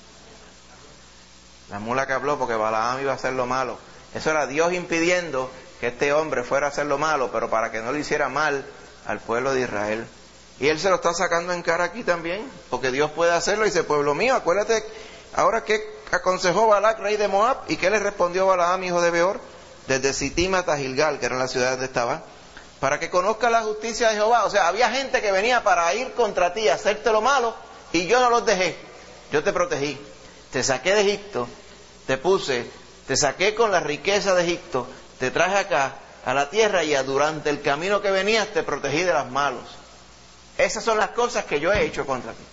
La mula que habló porque Balaam iba a hacer lo malo. Eso era Dios impidiendo que este hombre fuera a hacer lo malo, pero para que no le hiciera mal al pueblo de Israel. Y él se lo está sacando en cara aquí también, porque Dios puede hacerlo. Y dice, pueblo mío, acuérdate ahora que aconsejó Balac, rey de Moab, y qué le respondió Balaam, hijo de Beor, desde Sitim hasta Gilgal, que era la ciudad donde estaba, para que conozca la justicia de Jehová. O sea, había gente que venía para ir contra ti, hacerte lo malo, y yo no los dejé. Yo te protegí, te saqué de Egipto, te puse, te saqué con la riqueza de Egipto, te traje acá a la tierra y a, durante el camino que venías te protegí de los malos. Esas son las cosas que yo he hecho contra ti.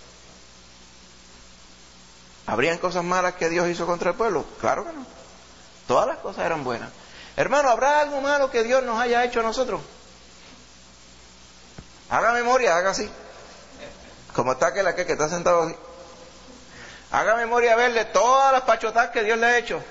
¿Habrían cosas malas que Dios hizo contra el pueblo? Claro que no. Todas las cosas eran buenas. Hermano, ¿habrá algo malo que Dios nos haya hecho a nosotros? Haga memoria, haga así. Como está aquel, aquel que está sentado así. Haga memoria a verle todas las pachotas que Dios le ha hecho.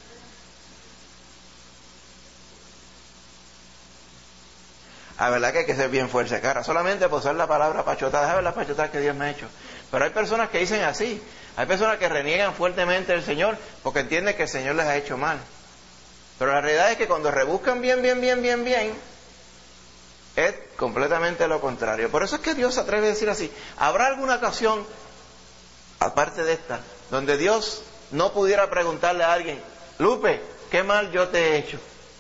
La verdad que hay que ser bien fuerza de cara. Solamente por usar la palabra pachotada, déjame ver las pachotas que Dios me ha hecho. Pero hay personas que dicen así. Hay personas que reniegan fuertemente del Señor porque entienden que el Señor les ha hecho mal. Pero la realidad es que cuando rebuscan bien, bien, bien, bien, bien, es completamente lo contrario. Por eso es que Dios se atreve a decir así. ¿Habrá alguna ocasión, aparte de esta, donde Dios no pudiera preguntarle a alguien, Lupe, ¿qué mal yo te he hecho?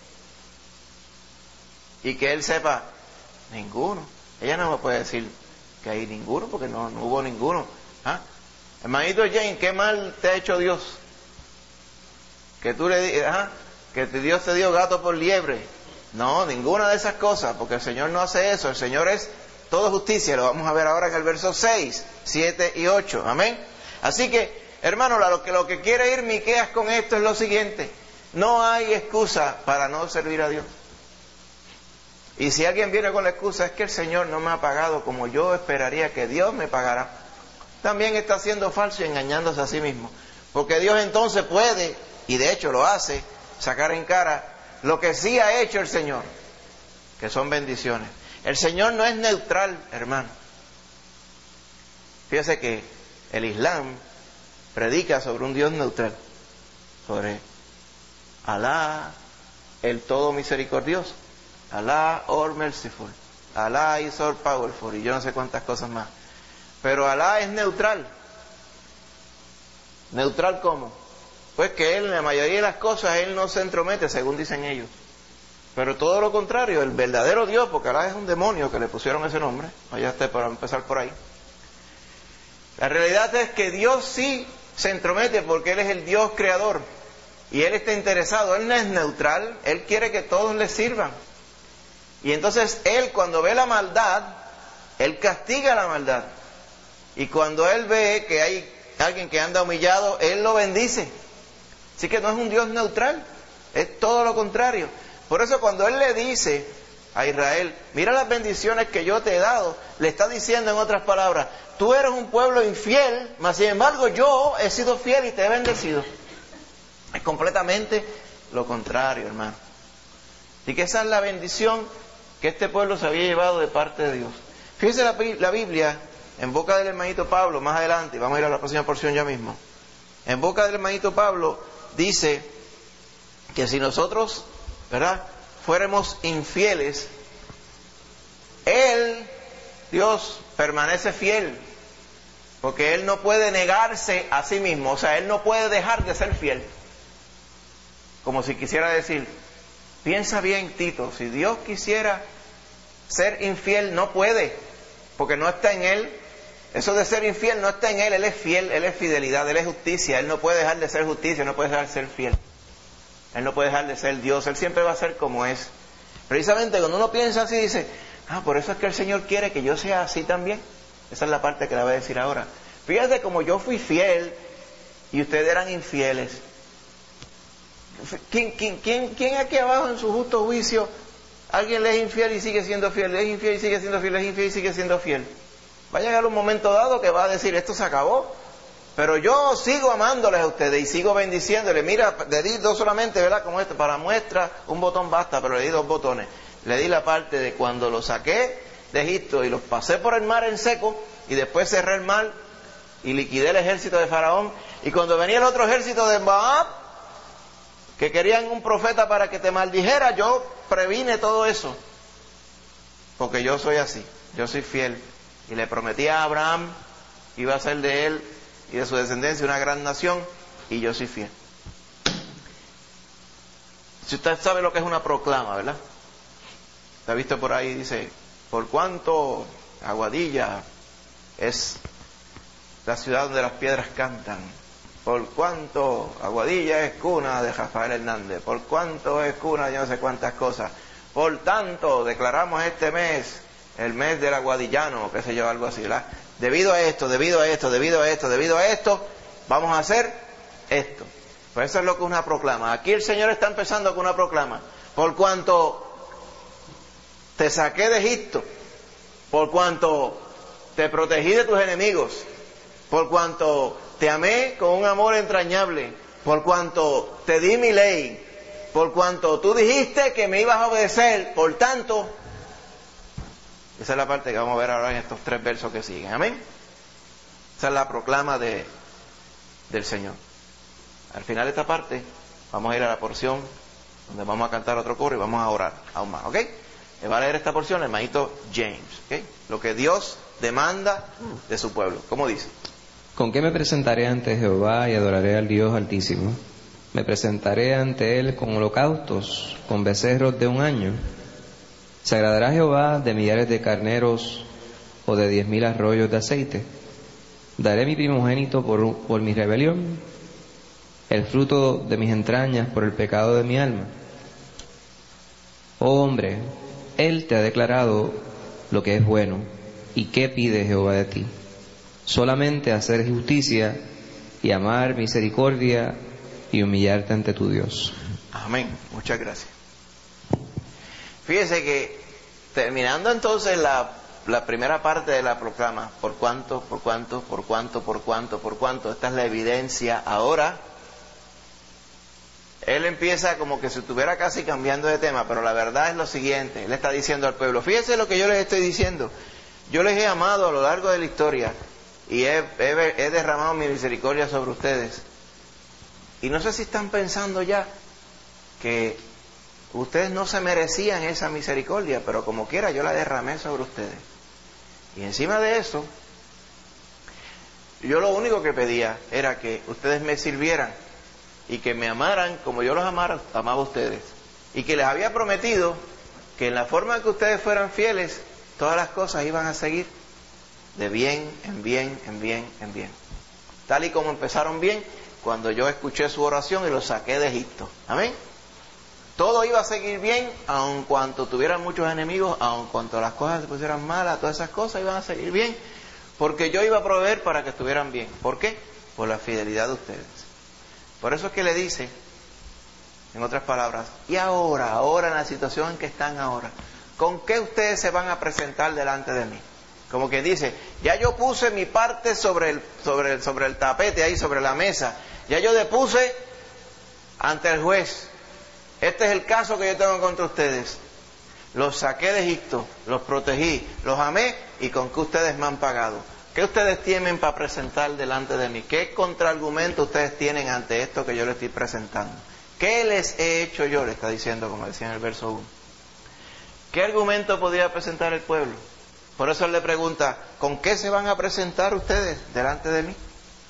Y que él sepa, ninguno. Ella no me puede decir que hay ninguno, porque no, no hubo ninguno. ¿Ah? Hermanito Jane, ¿qué mal te ha hecho Dios? Que tú le digas, ¿ah? Que Dios te dio gato por liebre. No, ninguna de esas cosas, porque el Señor no hace eso. El Señor es todo justicia. Lo vamos a ver ahora en el verso seis, siete y ocho. Amén. Así que, hermano, lo que, lo que quiere ir Miqueas con esto es lo siguiente. No hay excusa para no servir a Dios. Y si alguien viene con la excusa, es que el Señor no me ha pagado como yo esperaría que Dios me pagara, también está siendo falso y engañándose a sí mismo. Porque Dios entonces puede, y de hecho lo hace, sacar en cara lo que sí ha hecho el Señor, que son bendiciones. El Señor no es neutral, hermano. Fíjese que el Islam predica sobre un Dios neutral, sobre Alá, el todo misericordioso, Alá all merciful, Alá is all powerful, y yo no sé cuántas cosas más. Pero Alá es neutral. ¿Neutral cómo? Pues que Él, en la mayoría de las cosas, Él no se entromete, según dicen ellos. Pero todo lo contrario, el verdadero Dios, porque Alá es un demonio que le pusieron ese nombre, vaya esté para empezar por ahí. La realidad es que Dios sí se entromete porque Él es el Dios creador. Y Él está interesado, Él no es neutral, Él quiere que todos le sirvan. Y entonces Él, cuando ve la maldad, Él castiga la maldad. Y cuando Él ve que hay alguien que anda humillado, Él lo bendice. Así que no es un Dios neutral, es todo lo contrario. Por eso cuando Él le dice a Israel, mira las bendiciones que yo te he dado, le está diciendo en otras palabras, tú eres un pueblo infiel, mas sin embargo yo he sido fiel y te he bendecido. Es completamente lo contrario, hermano. Y que esa es la bendición que este pueblo se había llevado de parte de Dios. Fíjese la, la Biblia, en boca del hermanito Pablo, más adelante, vamos a ir a la próxima porción ya mismo. En boca del hermanito Pablo dice que si nosotros, ¿verdad?, fuéramos infieles, Él, Dios, permanece fiel, porque Él no puede negarse a sí mismo, o sea, Él no puede dejar de ser fiel. Como si quisiera decir, piensa bien, Tito, si Dios quisiera ser infiel, no puede, porque no está en Él. Eso de ser infiel no está en Él, Él es fiel, Él es fidelidad, Él es justicia, Él no puede dejar de ser justicia, no puede dejar de ser fiel. Él no puede dejar de ser Dios, Él siempre va a ser como es. Precisamente cuando uno piensa así, dice, ah, por eso es que el Señor quiere que yo sea así también. Esa es la parte que le voy a decir ahora. Fíjate como yo fui fiel y ustedes eran infieles. ¿Quién, quién, quién, quién aquí abajo en su justo juicio alguien le es infiel y sigue siendo fiel? Le es infiel y sigue siendo fiel, le es infiel y sigue siendo fiel. Va a llegar un momento dado que va a decir, esto se acabó. Pero yo sigo amándoles a ustedes y sigo bendiciéndoles. Mira, le di dos solamente, ¿verdad? Como esto, para muestra, un botón basta, pero le di dos botones. Le di la parte de cuando los saqué de Egipto y los pasé por el mar en seco y después cerré el mar y liquidé el ejército de Faraón. Y cuando venía el otro ejército de Moab, que querían un profeta para que te maldijera, yo previne todo eso. Porque yo soy así, yo soy fiel. Y le prometí a Abraham que iba a ser de él y de su descendencia una gran nación, y yo soy fiel. Si usted sabe lo que es una proclama, ¿verdad? ¿Usted ha visto por ahí? Dice, por cuanto Aguadilla es la ciudad donde las piedras cantan, por cuanto Aguadilla es cuna de Rafael Hernández, por cuanto es cuna de yo no sé cuántas cosas, por tanto declaramos este mes el mes del aguadillano, qué sé yo, algo así, ¿verdad? Debido a esto, debido a esto, debido a esto, debido a esto, vamos a hacer esto. Pues eso es lo que es una proclama. Aquí el Señor está empezando con una proclama. Por cuanto te saqué de Egipto por cuanto te protegí de tus enemigos, por cuanto te amé con un amor entrañable, por cuanto te di mi ley, por cuanto tú dijiste que me ibas a obedecer, por tanto, esa es la parte que vamos a ver ahora en estos tres versos que siguen, amén. Esa es la proclama de, del Señor. Al final de esta parte, vamos a ir a la porción donde vamos a cantar otro coro y vamos a orar aún más, ¿ok? Le va a leer esta porción el hermanito James, ¿ok? Lo que Dios demanda de su pueblo. ¿Cómo dice? ¿Con qué me presentaré ante Jehová y adoraré al Dios Altísimo? Me presentaré ante Él con holocaustos, con becerros de un año. ¿Se agradará Jehová de millares de carneros o de diez mil arroyos de aceite? ¿Daré mi primogénito por, por mi rebelión, el fruto de mis entrañas por el pecado de mi alma? Oh hombre, Él te ha declarado lo que es bueno. ¿Y qué pide Jehová de ti? Solamente hacer justicia y amar misericordia y humillarte ante tu Dios. Amén. Muchas gracias. Fíjese que terminando entonces la, la primera parte de la proclama, por cuánto, por cuánto, por cuánto, por cuánto, por cuánto, esta es la evidencia. Ahora, él empieza como que si estuviera casi cambiando de tema, pero la verdad es lo siguiente, él está diciendo al pueblo, fíjese lo que yo les estoy diciendo, yo les he amado a lo largo de la historia y he, he, he derramado mi misericordia sobre ustedes. Y no sé si están pensando ya que ustedes no se merecían esa misericordia, pero como quiera yo la derramé sobre ustedes. Y encima de eso, yo lo único que pedía era que ustedes me sirvieran y que me amaran como yo los amara, amaba a ustedes. Y que les había prometido que en la forma en que ustedes fueran fieles, todas las cosas iban a seguir de bien en bien, en bien, en bien. Tal y como empezaron bien cuando yo escuché su oración y los saqué de Egipto. Amén. Todo iba a seguir bien, aun cuanto tuvieran muchos enemigos, aun cuanto las cosas se pusieran malas, todas esas cosas iban a seguir bien, porque yo iba a proveer para que estuvieran bien. ¿Por qué? Por la fidelidad de ustedes. Por eso es que le dice, en otras palabras, y ahora, ahora en la situación en que están ahora, ¿con qué ustedes se van a presentar delante de mí? Como que dice, ya yo puse mi parte sobre el, sobre el, sobre el tapete ahí, sobre la mesa, ya yo depuse ante el juez. Este es el caso que yo tengo contra ustedes. Los saqué de Egipto, los protegí, los amé y con qué ustedes me han pagado. ¿Qué ustedes tienen para presentar delante de mí? ¿Qué contraargumento ustedes tienen ante esto que yo les estoy presentando? ¿Qué les he hecho yo? Le está diciendo, como decía en el verso uno. ¿Qué argumento podría presentar el pueblo? Por eso él le pregunta, ¿con qué se van a presentar ustedes delante de mí?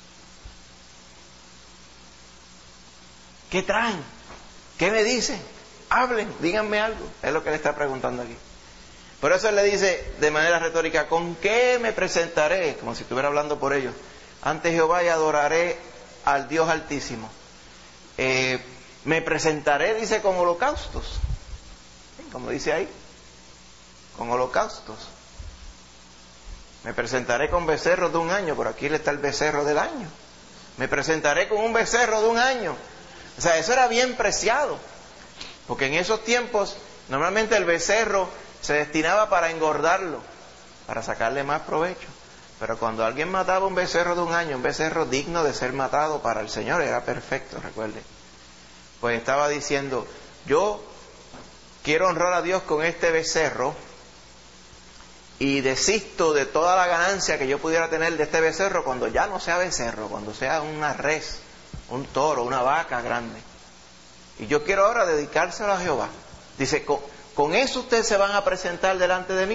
¿Qué traen? ¿Qué me dicen? Hablen, díganme algo. Es lo que le está preguntando aquí. Por eso él le dice de manera retórica, ¿con qué me presentaré? Como si estuviera hablando por ellos. Ante Jehová y adoraré al Dios Altísimo. Eh, me presentaré, dice, con holocaustos. Como dice ahí. Con holocaustos. Me presentaré con becerros de un año. Por aquí le está el becerro del año. Me presentaré con un becerro de un año. O sea, eso era bien preciado. Porque en esos tiempos, normalmente el becerro se destinaba para engordarlo, para sacarle más provecho. Pero cuando alguien mataba un becerro de un año, un becerro digno de ser matado para el Señor, era perfecto, recuerde. Pues estaba diciendo, yo quiero honrar a Dios con este becerro y desisto de toda la ganancia que yo pudiera tener de este becerro cuando ya no sea becerro, cuando sea una res, un toro, una vaca grande. Y yo quiero ahora dedicárselo a Jehová. Dice, con, con eso ustedes se van a presentar delante de mí.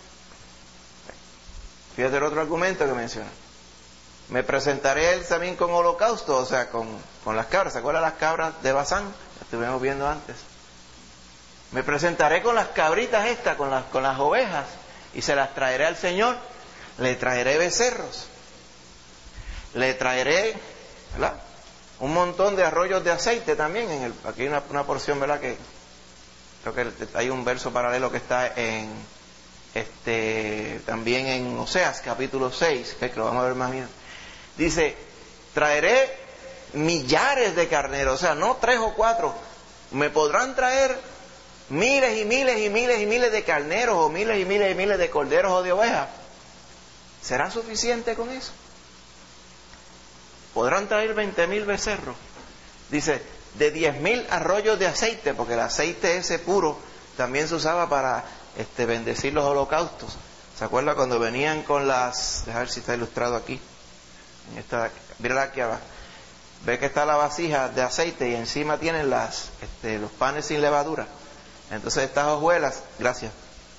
Fíjate el otro argumento que menciona. Me presentaré él también con holocausto, o sea, con, con las cabras. ¿Se acuerdan las cabras de Basán? Las estuvimos viendo antes. Me presentaré con las cabritas estas, con las, con las ovejas, y se las traeré al Señor. Le traeré becerros. Le traeré, ¿verdad?, un montón de arroyos de aceite también. En el, aquí hay una, una porción, ¿verdad?, que creo que hay un verso paralelo que está en este también en Oseas capítulo seis, que lo vamos a ver más bien. Dice, traeré millares de carneros, o sea, no tres o cuatro. Me podrán traer miles y miles y miles y miles de carneros o miles y miles y miles de corderos o de ovejas, ¿será suficiente con eso? Podrán traer veinte mil becerros. Dice, de diez mil arroyos de aceite, porque el aceite ese puro también se usaba para este, bendecir los holocaustos. ¿Se acuerda cuando venían con las... Déjame ver si está ilustrado aquí. En esta, mira aquí abajo. Ve que está la vasija de aceite y encima tienen las, este, los panes sin levadura. Entonces estas hojuelas, gracias.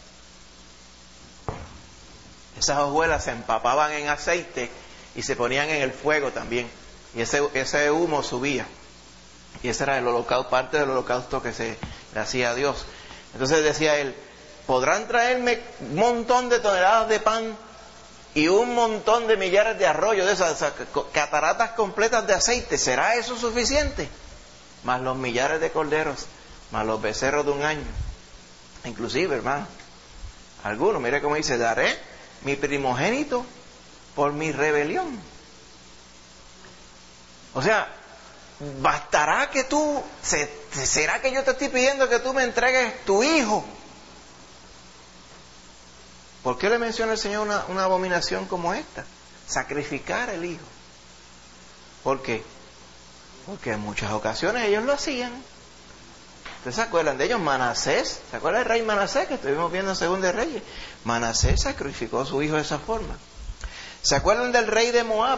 Esas hojuelas se empapaban en aceite y se ponían en el fuego también. Y ese, ese humo subía. Y ese era el holocausto, parte del holocausto que se le hacía a Dios. Entonces decía él, podrán traerme un montón de toneladas de pan y un montón de millares de arroyos, de esas, esas cataratas completas de aceite. ¿Será eso suficiente? Más los millares de corderos, más los becerros de un año. Inclusive, hermano, algunos, mire cómo dice, daré mi primogénito por mi rebelión. O sea, bastará que tú, se, ¿será que yo te estoy pidiendo que tú me entregues tu hijo? ¿Por qué le menciona el Señor una, una abominación como esta? Sacrificar el hijo. ¿Por qué? Porque en muchas ocasiones ellos lo hacían. ¿Ustedes se acuerdan de ellos? Manasés, ¿se acuerdan del rey Manasés que estuvimos viendo en Segunda de Reyes? Manasés sacrificó a su hijo de esa forma. ¿Se acuerdan del rey de Moab?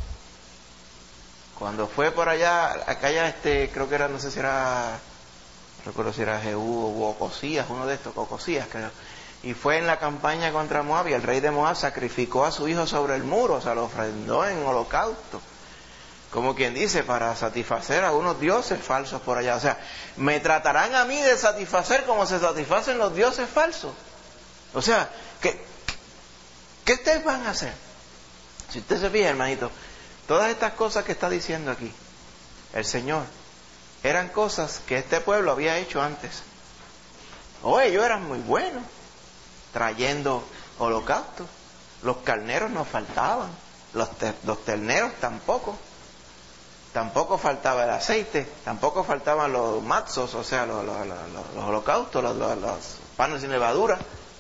Cuando fue por allá, acá ya este, creo que era, no sé si era, no recuerdo si era Jehú o Ocosías, uno de estos, Ocosías creo. Y fue en la campaña contra Moab y el rey de Moab sacrificó a su hijo sobre el muro, o sea, lo ofrendó en holocausto. Como quien dice, para satisfacer a unos dioses falsos por allá. O sea, me tratarán a mí de satisfacer como se satisfacen los dioses falsos. O sea, ¿qué, qué ustedes van a hacer? Si usted se fija, hermanito, todas estas cosas que está diciendo aquí el Señor eran cosas que este pueblo había hecho antes. O ellos eran muy buenos trayendo holocaustos. Los carneros no faltaban, los, te, los terneros tampoco. Tampoco faltaba el aceite, tampoco faltaban los matzos, o sea, los, los, los, los holocaustos, los, los, los panes sin levadura.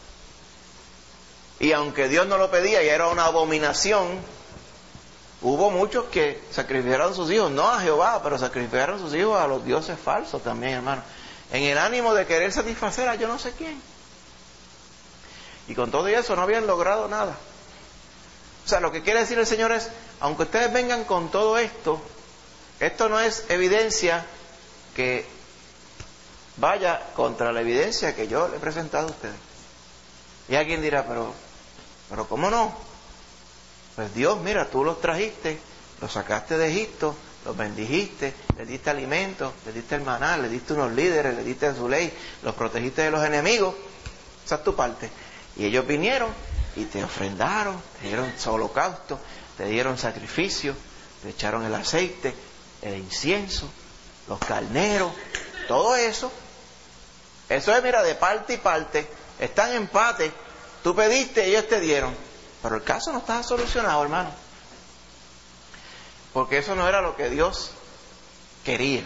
Y aunque Dios no lo pedía y era una abominación, hubo muchos que sacrificaron sus hijos, no a Jehová, pero sacrificaron sus hijos a los dioses falsos también, hermano, en el ánimo de querer satisfacer a yo no sé quién. Y con todo eso no habían logrado nada. O sea, lo que quiere decir el Señor es, aunque ustedes vengan con todo esto, esto no es evidencia que vaya contra la evidencia que yo le he presentado a ustedes. Y alguien dirá, pero, pero ¿cómo no? Pues Dios, mira, tú los trajiste, los sacaste de Egipto, los bendijiste, les diste alimento, les diste el maná, les diste unos líderes, les diste su ley, los protegiste de los enemigos. Esa es tu parte. Y ellos vinieron y te ofrendaron, te dieron holocausto, te dieron sacrificio, te echaron el aceite, el incienso, los carneros, todo eso. Eso es, mira, de parte y parte. Están en empate. Tú pediste y ellos te dieron. Pero el caso no estaba solucionado, hermano. Porque eso no era lo que Dios quería.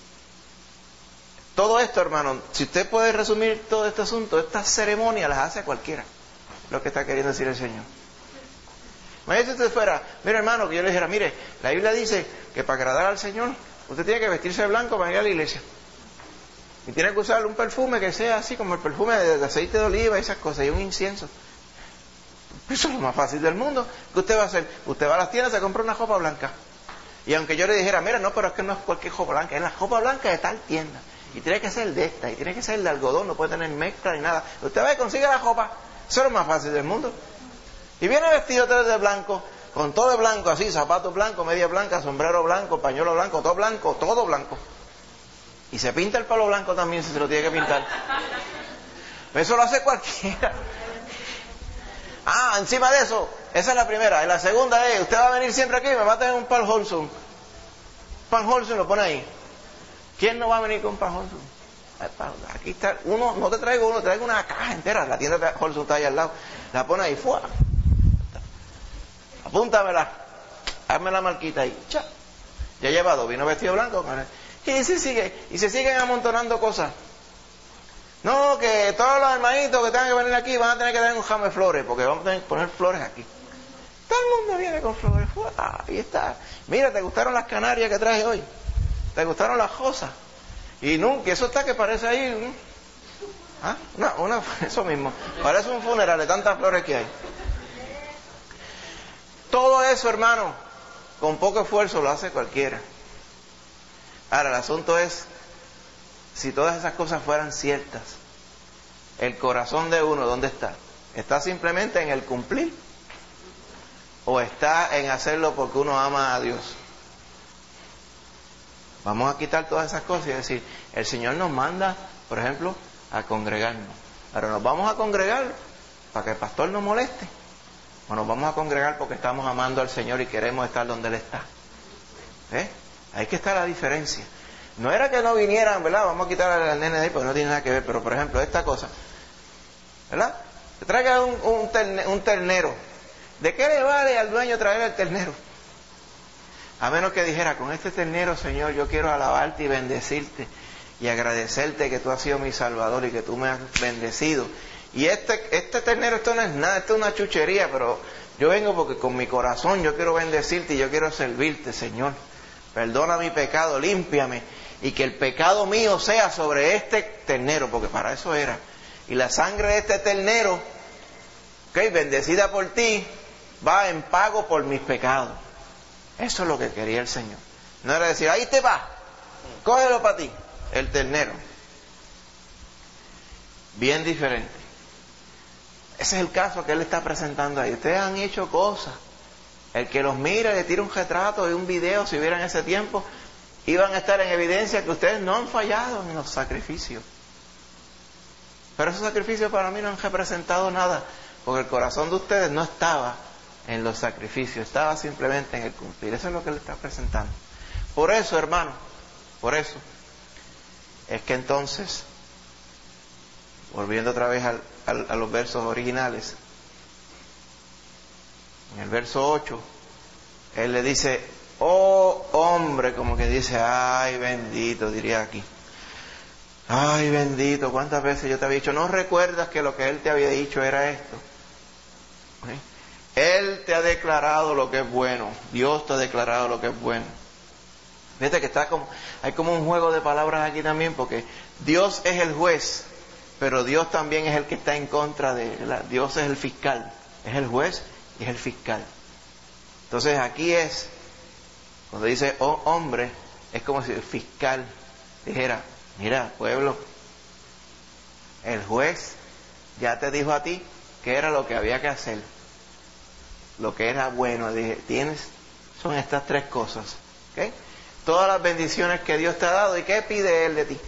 Todo esto, hermano, si usted puede resumir todo este asunto, estas ceremonias las hace cualquiera. Lo que está queriendo decir el Señor. Imagínese usted fuera, mire hermano, que yo le dijera, mire, la Biblia dice que para agradar al Señor, usted tiene que vestirse de blanco para ir a la iglesia. Y tiene que usar un perfume que sea así como el perfume de aceite de oliva y esas cosas, y un incienso. Eso es lo más fácil del mundo. ¿Qué usted va a hacer? Usted va a las tiendas, se compra una ropa blanca. Y aunque yo le dijera, mira, no, pero es que no es cualquier ropa blanca, es la ropa blanca de tal tienda. Y tiene que ser de esta, y tiene que ser de algodón, no puede tener mezcla ni nada. Usted va y consigue la ropa. Eso es lo más fácil del mundo. Y viene vestido todo de blanco, con todo de blanco, así, zapatos blancos, media blanca, sombrero blanco, pañuelo blanco, todo blanco, todo blanco. Y se pinta el pelo blanco también si se lo tiene que pintar. Eso lo hace cualquiera. Ah, encima de eso, esa es la primera. Y la segunda es, usted va a venir siempre aquí y me va a tener un pan Holsum. Pan Holsum lo pone ahí. ¿Quién no va a venir con pan Holsum? Aquí está, uno, no te traigo uno, te traigo una caja entera. La tienda de Holsum está ahí al lado. La pone ahí, fuera. Apúntamela, hazme la marquita ahí. Cha. Ya lleva dos, vino vestido blanco. Y se sigue, y se siguen amontonando cosas. No, que todos los hermanitos que tengan que venir aquí van a tener que tener un ramo de flores, porque vamos a tener que poner flores aquí. Todo el mundo viene con flores. Ah, ahí está. Mira, ¿te gustaron las canarias que traje hoy? ¿Te gustaron las cosas? Y nunca, eso está que parece ahí. ¿Ah? Una, una, eso mismo. Parece un funeral de tantas flores que hay. Todo eso, hermano, con poco esfuerzo lo hace cualquiera. Ahora, el asunto es, si todas esas cosas fueran ciertas, el corazón de uno, ¿dónde está? ¿Está simplemente en el cumplir? ¿O está en hacerlo porque uno ama a Dios? Vamos a quitar todas esas cosas y decir, el Señor nos manda, por ejemplo, a congregarnos. Pero nos vamos a congregar para que el pastor no moleste. O nos vamos a congregar porque estamos amando al Señor y queremos estar donde Él está. ¿Eh? Ahí que está la diferencia. No era que no vinieran, ¿verdad? Vamos a quitar al nene de ahí porque no tiene nada que ver. Pero, por ejemplo, esta cosa, ¿verdad? Te traiga un, un, terne, un ternero. ¿De qué le vale al dueño traer el ternero? A menos que dijera, con este ternero, Señor, yo quiero alabarte y bendecirte y agradecerte que tú has sido mi Salvador y que tú me has bendecido. Y este, este ternero, esto no es nada, esto es una chuchería, pero yo vengo porque con mi corazón yo quiero bendecirte y yo quiero servirte, Señor. Perdona mi pecado, límpiame, y que el pecado mío sea sobre este ternero, porque para eso era. Y la sangre de este ternero, okay, bendecida por ti, va en pago por mis pecados. Eso es lo que quería el Señor. No era decir, ahí te va, cógelo para ti, el ternero. Bien diferente. Ese es el caso que Él está presentando ahí. Ustedes han hecho cosas. El que los mire, le tire un retrato y un video, si hubiera en ese tiempo, iban a estar en evidencia que ustedes no han fallado en los sacrificios. Pero esos sacrificios para mí no han representado nada, porque el corazón de ustedes no estaba en los sacrificios, estaba simplemente en el cumplir. Eso es lo que Él está presentando. Por eso, hermano, por eso, es que entonces, volviendo otra vez al, al, a los versos originales, en el verso ocho, Él le dice, oh hombre, como que dice, ay bendito, diría aquí. Ay bendito, ¿cuántas veces yo te había dicho? ¿No recuerdas que lo que Él te había dicho era esto? ¿Eh? Él te ha declarado lo que es bueno. Dios te ha declarado lo que es bueno. Fíjate que está como, hay como un juego de palabras aquí también, porque Dios es el juez, pero Dios también es el que está en contra de la, Dios es el fiscal, es el juez y es el fiscal. Entonces aquí es, cuando dice oh hombre, es como si el fiscal dijera, mira pueblo, el juez ya te dijo a ti que era lo que había que hacer, lo que era bueno. Dije, tienes, son estas tres cosas, ¿okay? Todas las bendiciones que Dios te ha dado. ¿Y qué pide Él de ti?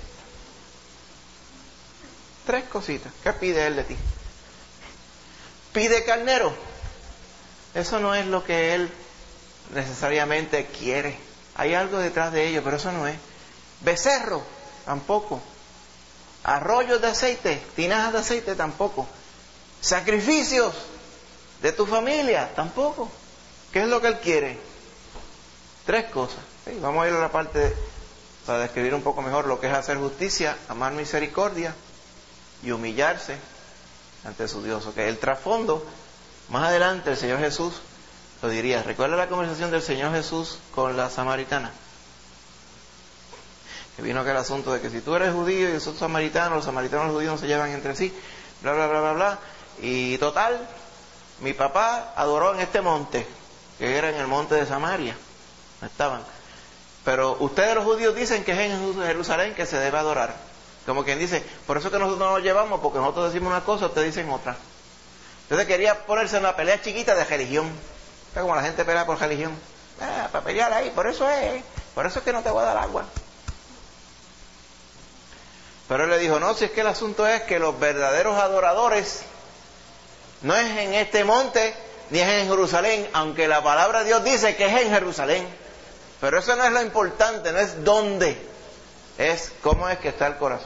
Tres cositas. ¿Qué pide Él de ti? Pide carnero. Eso no es lo que Él necesariamente quiere. Hay algo detrás de ello, pero eso no es. Becerro, tampoco. Arroyos de aceite, tinajas de aceite, tampoco. Sacrificios de tu familia, tampoco. ¿Qué es lo que Él quiere? Tres cosas. ¿Sí? Vamos a ir a la parte de, para describir un poco mejor lo que es hacer justicia, amar misericordia y humillarse ante su Dios. Okay. El trasfondo, más adelante el Señor Jesús lo diría. ¿Recuerda la conversación del Señor Jesús con la samaritana? Que vino aquel asunto de que si tú eres judío y yo soy samaritano, los samaritanos y los judíos no se llevan entre sí, bla, bla, bla, bla, bla. Y total, mi papá adoró en este monte, que era en el monte de Samaria. No estaban. Pero ustedes los judíos dicen que es en Jerusalén que se debe adorar. Como quien dice, por eso que nosotros no nos llevamos, porque nosotros decimos una cosa, ustedes dicen otra. Entonces quería ponerse en una pelea chiquita de religión. Es como la gente pelea por religión. Ah, para pelear ahí, por eso es, por eso es que no te voy a dar agua. Pero él le dijo, no, si es que el asunto es que los verdaderos adoradores no es en este monte, ni es en Jerusalén, aunque la palabra de Dios dice que es en Jerusalén. Pero eso no es lo importante, no es dónde, es cómo es que está el corazón.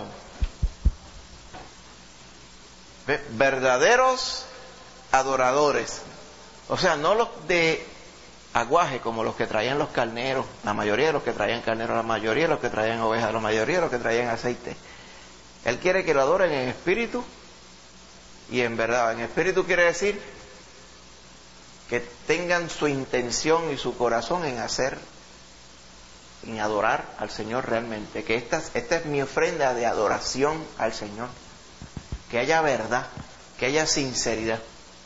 ¿Ve? Verdaderos adoradores. O sea, no los de aguaje como los que traían los carneros, la mayoría de los que traían carneros, la mayoría de los que traían ovejas, la mayoría de los que traían aceite. Él quiere que lo adoren en espíritu y en verdad. En espíritu quiere decir que tengan su intención y su corazón en hacer, en adorar al Señor realmente. Que esta, esta es mi ofrenda de adoración al Señor. Que haya verdad, que haya sinceridad.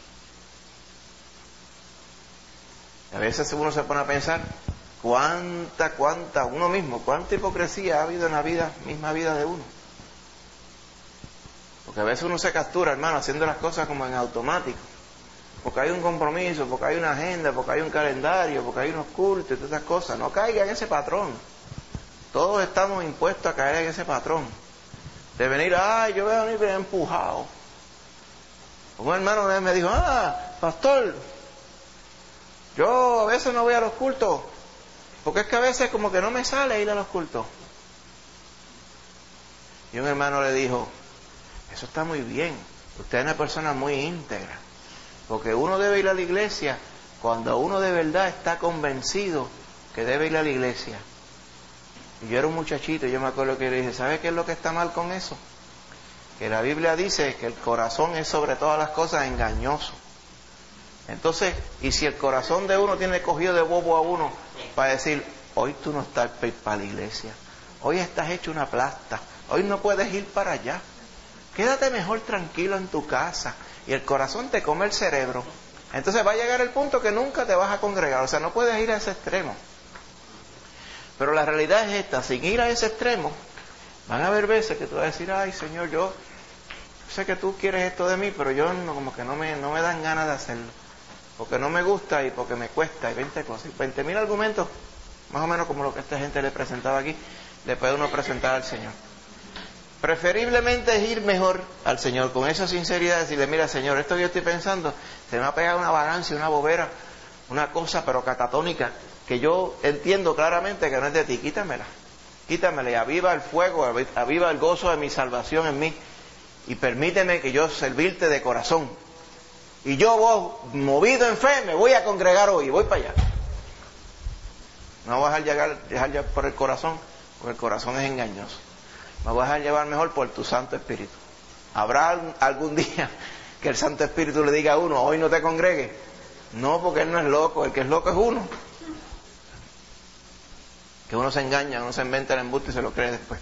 A veces uno se pone a pensar cuánta, cuánta, uno mismo, cuánta hipocresía ha habido en la vida, misma vida de uno. Porque a veces uno se captura, hermano, haciendo las cosas como en automático. Porque hay un compromiso, porque hay una agenda, porque hay un calendario, porque hay unos cultos y todas esas cosas. No caiga en ese patrón. Todos estamos impuestos a caer en ese patrón. De venir, ay, yo voy a venir bien empujado. Un hermano una vez me dijo, ah, pastor, yo a veces no voy a los cultos, porque es que a veces como que no me sale ir a los cultos. Y un hermano le dijo, eso está muy bien, usted es una persona muy íntegra, porque uno debe ir a la iglesia cuando uno de verdad está convencido que debe ir a la iglesia. Y yo era un muchachito, yo me acuerdo que le dije, ¿sabe qué es lo que está mal con eso? Que la Biblia dice que el corazón es sobre todas las cosas engañoso. Entonces, y si el corazón de uno tiene cogido de bobo a uno para decir, hoy tú no estás para la iglesia, hoy estás hecho una plasta, hoy no puedes ir para allá, quédate mejor tranquilo en tu casa, y el corazón te come el cerebro. Entonces va a llegar el punto que nunca te vas a congregar, o sea, no puedes ir a ese extremo. Pero la realidad es esta, sin ir a ese extremo, van a haber veces que tú vas a decir, ay Señor, yo sé que tú quieres esto de mí, pero yo no, como que no me, no me dan ganas de hacerlo, porque no me gusta y porque me cuesta, y veinte cosas, veinte mil argumentos, más o menos como lo que esta gente le presentaba aquí, le puede uno presentar al Señor. Preferiblemente es ir mejor al Señor, con esa sinceridad, decirle, mira Señor, esto que yo estoy pensando, se me ha pegado una vagancia, una bobera, una cosa pero catatónica, que yo entiendo claramente que no es de ti, quítamela, quítamela y aviva el fuego, aviva el gozo de mi salvación en mí, y permíteme que yo servirte de corazón. Y yo, vos, movido en fe, me voy a congregar hoy, voy para allá. No vas a llegar, dejar llevar por el corazón, porque el corazón es engañoso. Me vas a dejar llevar mejor por tu Santo Espíritu. ¿Habrá algún día que el Santo Espíritu le diga a uno, hoy no te congregues? No, porque Él no es loco, el que es loco es uno. Que uno se engaña, uno se inventa el embuste y se lo cree después.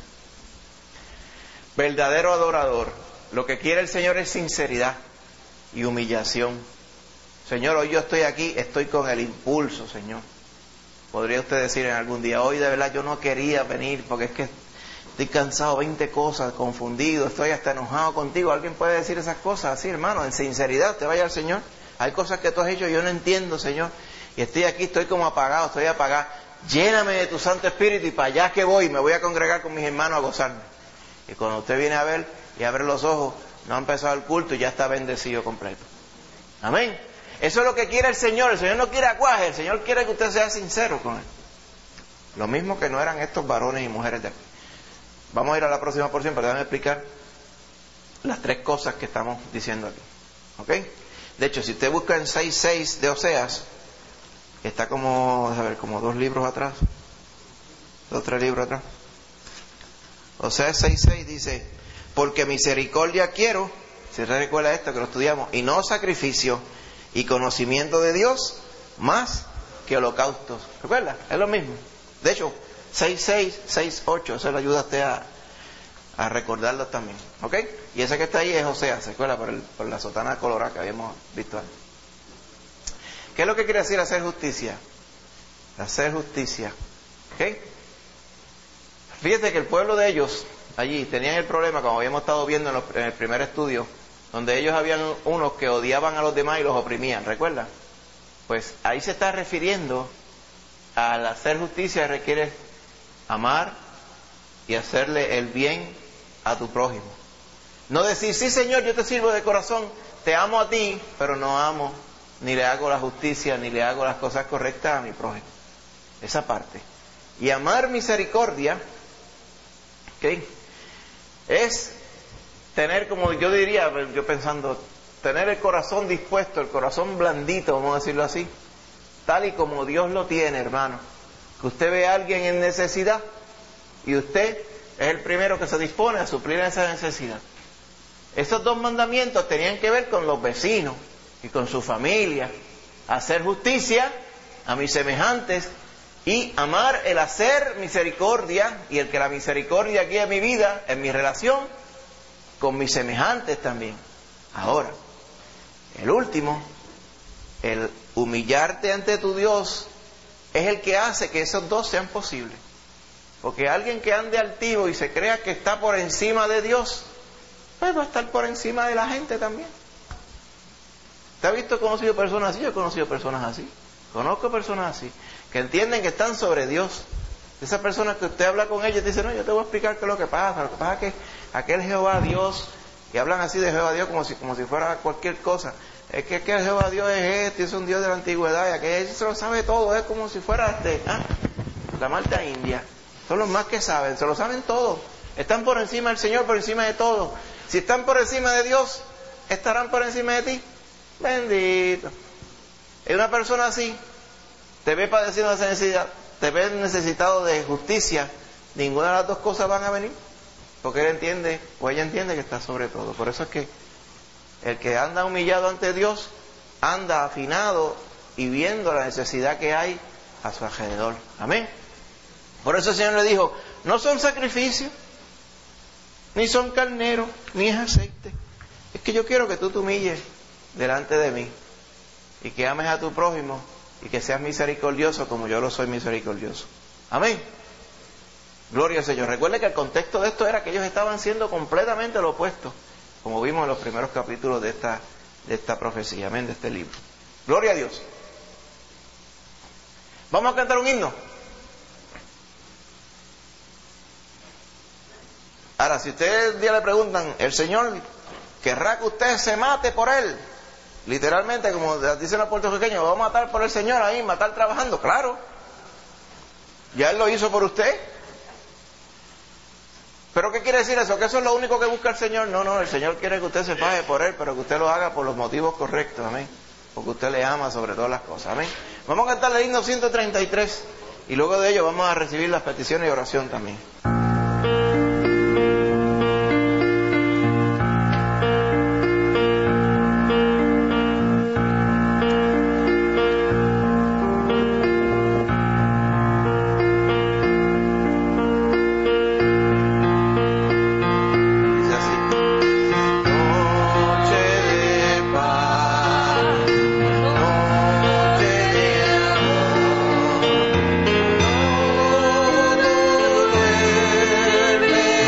Verdadero adorador. Lo que quiere el Señor es sinceridad y humillación. Señor, hoy yo estoy aquí, estoy con el impulso, Señor. Podría usted decir en algún día, hoy de verdad yo no quería venir porque es que estoy cansado, veinte cosas, confundido, estoy hasta enojado contigo. ¿Alguien puede decir esas cosas así, hermano? En sinceridad, te vaya al Señor. Hay cosas que tú has hecho y yo no entiendo, Señor. Y estoy aquí, estoy como apagado, estoy apagado. Lléname de tu Santo Espíritu y para allá que voy, me voy a congregar con mis hermanos a gozarme. Y cuando usted viene a ver y abre los ojos, no ha empezado el culto y ya está bendecido completo. Amén. Eso es lo que quiere el Señor. El Señor no quiere aguaje, el Señor quiere que usted sea sincero con Él. Lo mismo que no eran estos varones y mujeres de aquí. Vamos a ir a la próxima porción, pero déjame explicar las tres cosas que estamos diciendo aquí. ¿Ok? De hecho, si usted busca en seis seis de Oseas, que está como, a ver, como dos libros atrás, dos, tres libros atrás. Oseas seis seis dice, porque misericordia quiero, si usted recuerda esto que lo estudiamos, y no sacrificio, y conocimiento de Dios, más que holocaustos. ¿Recuerda? Es lo mismo. De hecho, seis seis, seis ocho, eso le ayuda a usted a, a recordarlo también. ¿Ok? Y ese que está ahí es Oseas, ¿se acuerda? Por, el, por la sotana colorada que habíamos visto antes. ¿Qué es lo que quiere decir hacer justicia? Hacer justicia. ¿Ok? Fíjate que el pueblo de ellos, allí, tenían el problema, como habíamos estado viendo en, los, en el primer estudio, donde ellos habían unos que odiaban a los demás y los oprimían, ¿recuerda? Pues ahí se está refiriendo al hacer justicia requiere amar y hacerle el bien a tu prójimo. No decir, sí Señor, yo te sirvo de corazón, te amo a ti, pero no amo, ni le hago la justicia, ni le hago las cosas correctas a mi prójimo. Esa parte. Y amar misericordia, ¿ok?, es tener, como yo diría, yo pensando, tener el corazón dispuesto, el corazón blandito, vamos a decirlo así, tal y como Dios lo tiene, hermano. Que usted ve a alguien en necesidad y usted es el primero que se dispone a suplir esa necesidad. Esos dos mandamientos tenían que ver con los vecinos y con su familia, hacer justicia a mis semejantes y amar el hacer misericordia, y el que la misericordia guíe mi vida en mi relación con mis semejantes también. Ahora, el último, el humillarte ante tu Dios, es el que hace que esos dos sean posibles. Porque alguien que ande altivo y se crea que está por encima de Dios, pues va a estar por encima de la gente también. ¿Te has visto, conocido personas así? Yo he conocido personas así. Conozco personas así, que entienden que están sobre Dios. Esas personas que usted habla con ellas y dice, no, yo te voy a explicar qué es lo que pasa. Lo que pasa es que aquel Jehová Dios, y hablan así de Jehová Dios como si, como si fuera cualquier cosa. Es que, que el Jehová Dios es este, es un Dios de la antigüedad, y aquel se lo sabe todo, es como si fuera este, ¿ah? la Malta India. Son los más que saben, se lo saben todo. Están por encima del Señor, por encima de todo. Si están por encima de Dios, ¿estarán por encima de ti? Bendito. Y una persona así, te ve padeciendo esa necesidad, te ve necesitado de justicia, ninguna de las dos cosas van a venir. Porque él entiende, o ella entiende que está sobre todo. Por eso es que el que anda humillado ante Dios, anda afinado y viendo la necesidad que hay a su alrededor. Amén. Por eso el Señor le dijo, no son sacrificios, ni son carneros, ni es aceite. Es que yo quiero que tú te humilles delante de mí y que ames a tu prójimo y que seas misericordioso como yo lo soy misericordioso. Amén. Gloria al Señor. Recuerde que el contexto de esto era que ellos estaban siendo completamente lo opuesto, como vimos en los primeros capítulos de esta, de esta profecía, amén, de este libro. Gloria a Dios. Vamos a cantar un himno. Ahora, si ustedes un día le preguntan, el Señor querrá que usted se mate por Él, literalmente, como dicen los puertorriqueños, ¿va a matar por el Señor ahí, matar trabajando? Claro, ya Él lo hizo por usted. ¿Pero qué quiere decir eso? ¿Que eso es lo único que busca el Señor? No, no, el Señor quiere que usted se faje por Él, pero que usted lo haga por los motivos correctos, amén, porque usted le ama sobre todas las cosas, amén. Vamos a cantar el himno ciento treinta y tres y luego de ello vamos a recibir las peticiones y oración también. Noche de paz, noche de amor.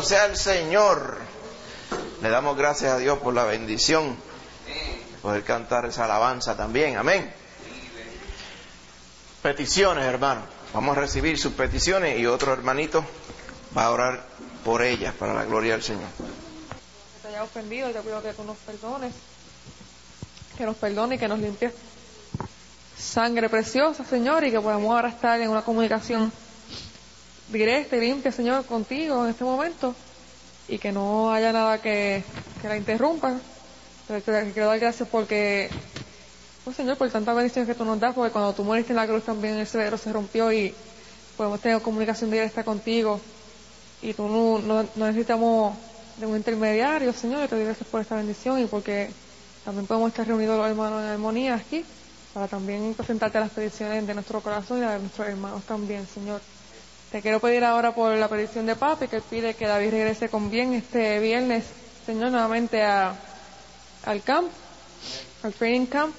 sea el Señor. Le damos gracias a Dios por la bendición de poder cantar esa alabanza también. Amén. Peticiones, hermanos. Vamos a recibir sus peticiones y otro hermanito va a orar por ellas para la gloria del Señor. Te haya ofendido y te pido que tú nos perdones, que nos perdone y que nos limpie sangre preciosa, Señor, y que podamos ahora estar en una comunicación directa y limpia, Señor, contigo en este momento, y que no haya nada que, que la interrumpa. Pero te quiero dar gracias porque, pues, Señor, por tantas bendiciones que tú nos das, porque cuando tú moriste en la cruz también el cedro se rompió y podemos tener comunicación directa contigo, y tú no, no, no necesitamos de un intermediario, Señor. Te doy gracias por esta bendición y porque también podemos estar reunidos los hermanos en armonía aquí, para también presentarte las peticiones de nuestro corazón y de nuestros hermanos también, Señor. Te quiero pedir ahora por la petición de Papi, que él pide que David regrese con bien este viernes, Señor, nuevamente a, al camp, al training camp.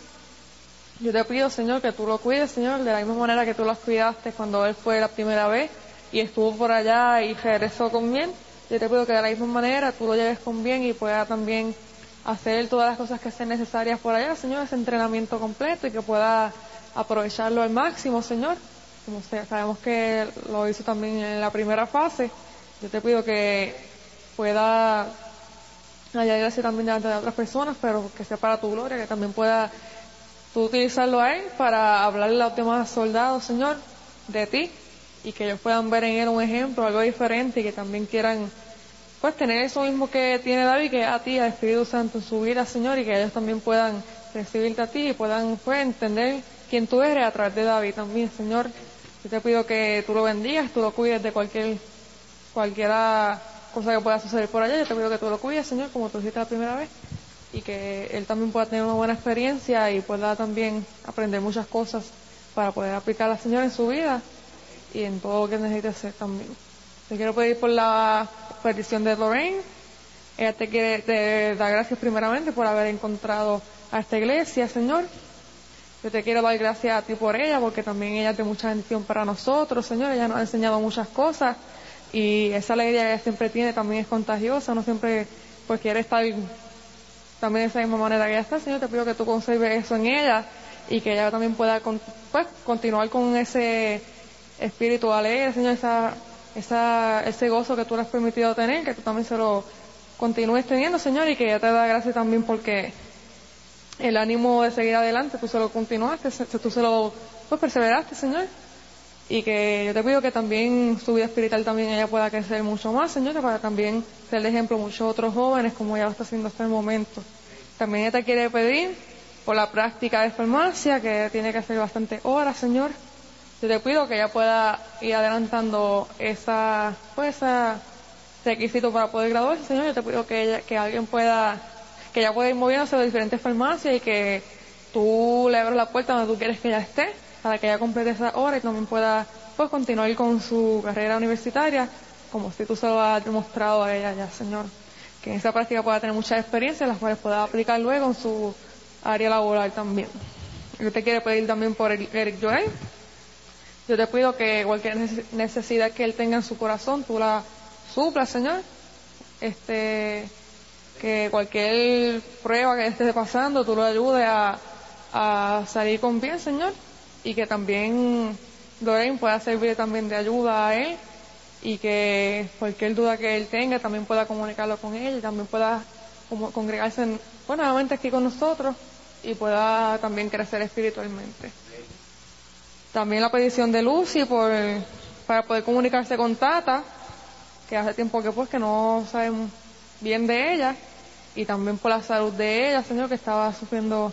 Yo te pido, Señor, que tú lo cuides, Señor, de la misma manera que tú lo cuidaste cuando él fue la primera vez y estuvo por allá y regresó con bien. Yo te pido que de la misma manera tú lo lleves con bien y pueda también hacer todas las cosas que sean necesarias por allá, Señor, ese entrenamiento completo, y que pueda aprovecharlo al máximo, Señor. Como sabemos que lo hizo también en la primera fase, yo te pido que pueda añadirse también delante de otras personas, pero que sea para tu gloria, que también pueda tú utilizarlo a él para hablarle a los demás soldados, Señor, de ti, y que ellos puedan ver en él un ejemplo, algo diferente, y que también quieran, pues, tener eso mismo que tiene David, que es a ti, al Espíritu Santo en su vida, Señor, y que ellos también puedan recibirte a ti y puedan, pues, entender quién tú eres a través de David también, Señor. Yo te pido que tú lo bendigas, tú lo cuides de cualquier cualquiera cosa que pueda suceder por allá. Yo te pido que tú lo cuides, Señor, como tú hiciste la primera vez, y que él también pueda tener una buena experiencia y pueda también aprender muchas cosas para poder aplicarlas, Señor, en su vida y en todo lo que necesite hacer también. Te quiero pedir por la petición de Lorraine. Ella te quiere te da gracias primeramente por haber encontrado a esta iglesia, Señor. Yo te quiero dar gracias a ti por ella, porque también ella es de mucha bendición para nosotros, Señor. Ella nos ha enseñado muchas cosas y esa alegría que ella siempre tiene también es contagiosa. No siempre pues quiere estar también de esa misma manera que ella está, Señor. Te pido que tú conserves eso en ella y que ella también pueda pues continuar con ese espíritu alegre, Señor, esa, esa, ese gozo que tú le has permitido tener, que tú también se lo continúes teniendo, Señor, y que ella te da gracias también porque el ánimo de seguir adelante tú se lo continuaste, tú se lo pues perseveraste, Señor, y que yo te pido que también su vida espiritual también ella pueda crecer mucho más, Señor, para también ser de ejemplo a muchos otros jóvenes como ella lo está haciendo hasta el momento. También ella te quiere pedir por la práctica de farmacia, que tiene que hacer bastantes horas, Señor. Yo te pido que ella pueda ir adelantando esa pues ese requisito para poder graduarse, Señor. Yo te pido que ella, que alguien pueda que ella pueda ir moviéndose de diferentes farmacias y que tú le abras la puerta donde tú quieres que ella esté, para que ella complete esa hora y también pueda pues continuar con su carrera universitaria, como si tú se lo has demostrado a ella ya, Señor. Que en esa práctica pueda tener muchas experiencias, las cuales pueda aplicar luego en su área laboral también. Yo te quiero pedir también por Eric Joel. Yo te pido que cualquier necesidad que él tenga en su corazón, tú la suplas, Señor. Este... que cualquier prueba que esté pasando, tú lo ayudes a, a salir con bien, Señor, y que también Lorraine pueda servir también de ayuda a él, y que cualquier duda que él tenga también pueda comunicarlo con él, y también pueda como, congregarse en, pues, nuevamente aquí con nosotros, y pueda también crecer espiritualmente. También la petición de Lucy por, para poder comunicarse con Tata, que hace tiempo que pues que no sabemos bien de ella, y también por la salud de ella, Señor, que estaba sufriendo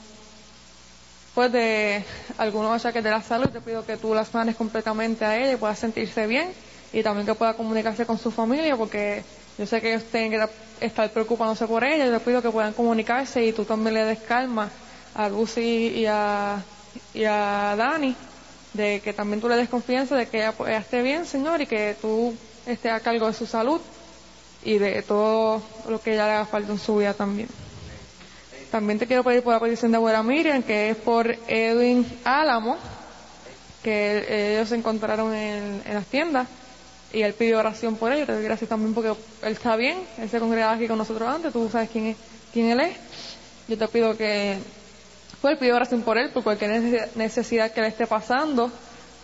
pues de algunos achaques de la salud. Te pido que tú la sanes completamente a ella y pueda sentirse bien, y también que pueda comunicarse con su familia, porque yo sé que ellos tienen que estar preocupándose por ella. Yo te pido que puedan comunicarse y tú también le des calma a Lucy y a, y a Dani, de que también tú le des confianza de que ella, ella esté bien, Señor, y que tú estés a cargo de su salud y de todo lo que ella le haga falta en su vida también. También te quiero pedir por la petición de abuela Miriam, que es por Edwin Álamo, que ellos se encontraron en, en las tiendas, y él pidió oración por él. Yo te doy gracias también porque él está bien, él se congregaba aquí con nosotros antes, tú sabes quién es, quién él es. Yo te pido que, pues él pidió oración por él, por cualquier necesidad que le esté pasando,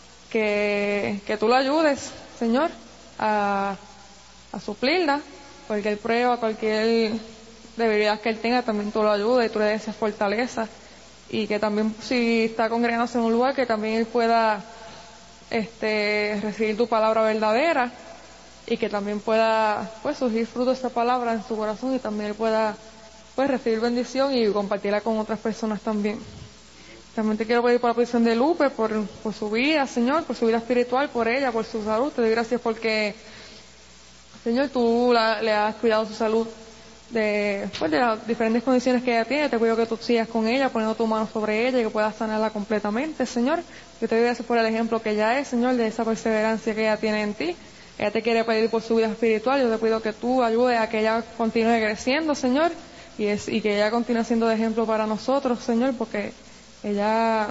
que, que tú lo ayudes, Señor, a, a suplirla, cualquier prueba, cualquier debilidad que él tenga, también tú lo ayudes y tú le des esa fortaleza, y que también si está congregándose en un lugar, que también él pueda este recibir tu palabra verdadera, y que también pueda pues surgir fruto de esta palabra en su corazón, y también él pueda pues recibir bendición y compartirla con otras personas también. También te quiero pedir por la petición de Lupe, por, por su vida, Señor, por su vida espiritual, por ella, por su salud. Te doy gracias porque, Señor, tú la, le has cuidado su salud de, pues, de las diferentes condiciones que ella tiene. Te pido que tú sigas con ella, poniendo tu mano sobre ella y que puedas sanarla completamente, Señor. Yo te doy gracias por el ejemplo que ella es, Señor, de esa perseverancia que ella tiene en ti. Ella te quiere pedir por su vida espiritual. Yo te pido que tú ayudes a que ella continúe creciendo, Señor, y, es, y que ella continúe siendo de ejemplo para nosotros, Señor, porque ella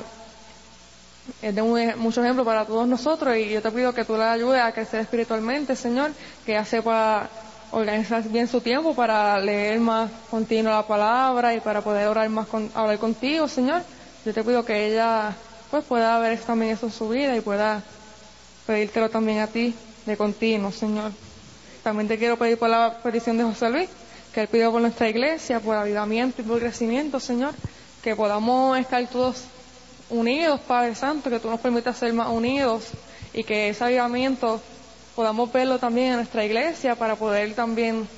es de un, mucho ejemplo para todos nosotros, y yo te pido que tú la ayudes a crecer espiritualmente, Señor, que ella sepa organizar bien su tiempo para leer más continuo la palabra y para poder orar más con, hablar contigo, Señor. Yo te pido que ella pues pueda ver también eso en su vida y pueda pedírtelo también a ti de continuo, Señor. También te quiero pedir por la petición de José Luis, que él pidió por nuestra iglesia, por avivamiento y por crecimiento, Señor, que podamos estar todos unidos, Padre Santo, que tú nos permitas ser más unidos, y que ese avivamiento podamos verlo también en nuestra iglesia para poder también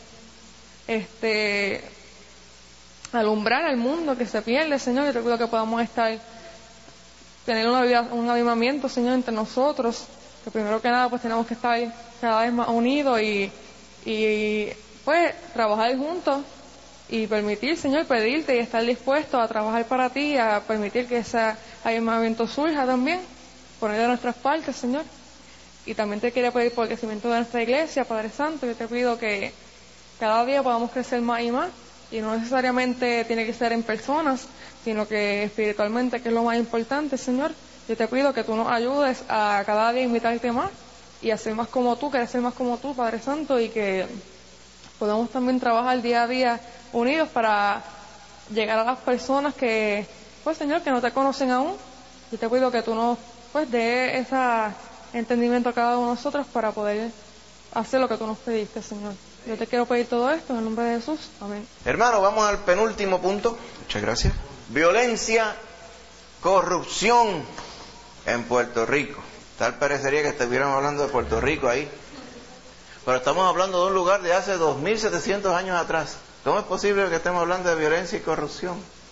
este alumbrar al mundo que se pierde, Señor. Yo te pido que podamos estar tener una vida, un avivamiento, Señor, entre nosotros, que primero que nada pues tenemos que estar cada vez más unidos y, y pues trabajar juntos y permitir, Señor, pedirte y estar dispuesto a trabajar para ti, a permitir que ese avivamiento surja también, poner de nuestras partes, Señor. Y también te quiero pedir por el crecimiento de nuestra iglesia, Padre Santo. Yo te pido que cada día podamos crecer más y más, y no necesariamente tiene que ser en personas, sino que espiritualmente, que es lo más importante, Señor. Yo te pido que tú nos ayudes a cada día invitarte más y a ser más como tú, querer ser más como tú, Padre Santo, y que podamos también trabajar día a día unidos para llegar a las personas que, pues, Señor, que no te conocen aún. Yo te pido que tú nos, pues, dé ese entendimiento a cada uno de nosotros para poder hacer lo que tú nos pediste, Señor. Yo te quiero pedir todo esto en el nombre de Jesús. Amén. Hermano, vamos al penúltimo punto. Muchas gracias. Violencia, corrupción en Puerto Rico. Tal parecería que estuviéramos hablando de Puerto Rico ahí, pero estamos hablando de un lugar de hace dos mil setecientos años atrás. ¿Cómo es posible que estemos hablando de violencia y corrupción?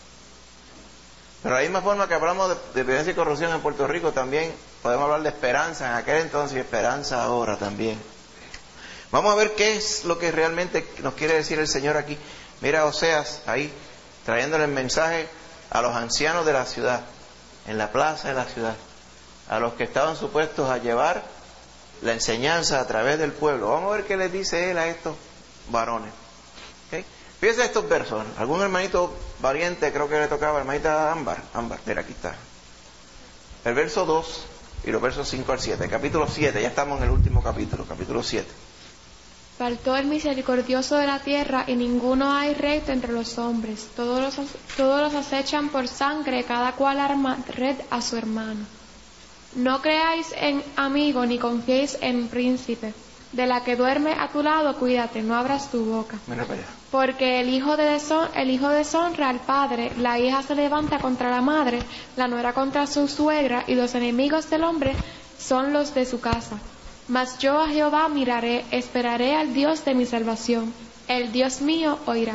Pero de la misma forma que hablamos de, de violencia y corrupción en Puerto Rico, también podemos hablar de esperanza en aquel entonces y esperanza ahora también. Vamos a ver qué es lo que realmente nos quiere decir el Señor aquí. Mira a Oseas ahí, trayéndole el mensaje a los ancianos de la ciudad, en la plaza de la ciudad, a los que estaban supuestos a llevar la enseñanza a través del pueblo. Vamos a ver qué les dice él a estos varones. ¿Okay? Fíjense estos versos. Algún hermanito valiente, creo que le tocaba, hermanita Ámbar. Ámbar, mira, aquí está. El verso dos y los versos cinco al siete. Capítulo siete, ya estamos en el último capítulo, capítulo siete. Faltó el misericordioso de la tierra, y ninguno hay recto entre los hombres. Todos los, todos los acechan por sangre, cada cual arma red a su hermano. No creáis en amigo, ni confiéis en príncipe. De la que duerme a tu lado, cuídate, no abras tu boca. Mira para allá. Porque el hijo, de deshon- el hijo deshonra al padre, la hija se levanta contra la madre, la nuera contra su suegra, y los enemigos del hombre son los de su casa. Mas yo a Jehová miraré, esperaré al Dios de mi salvación. El Dios mío oirá.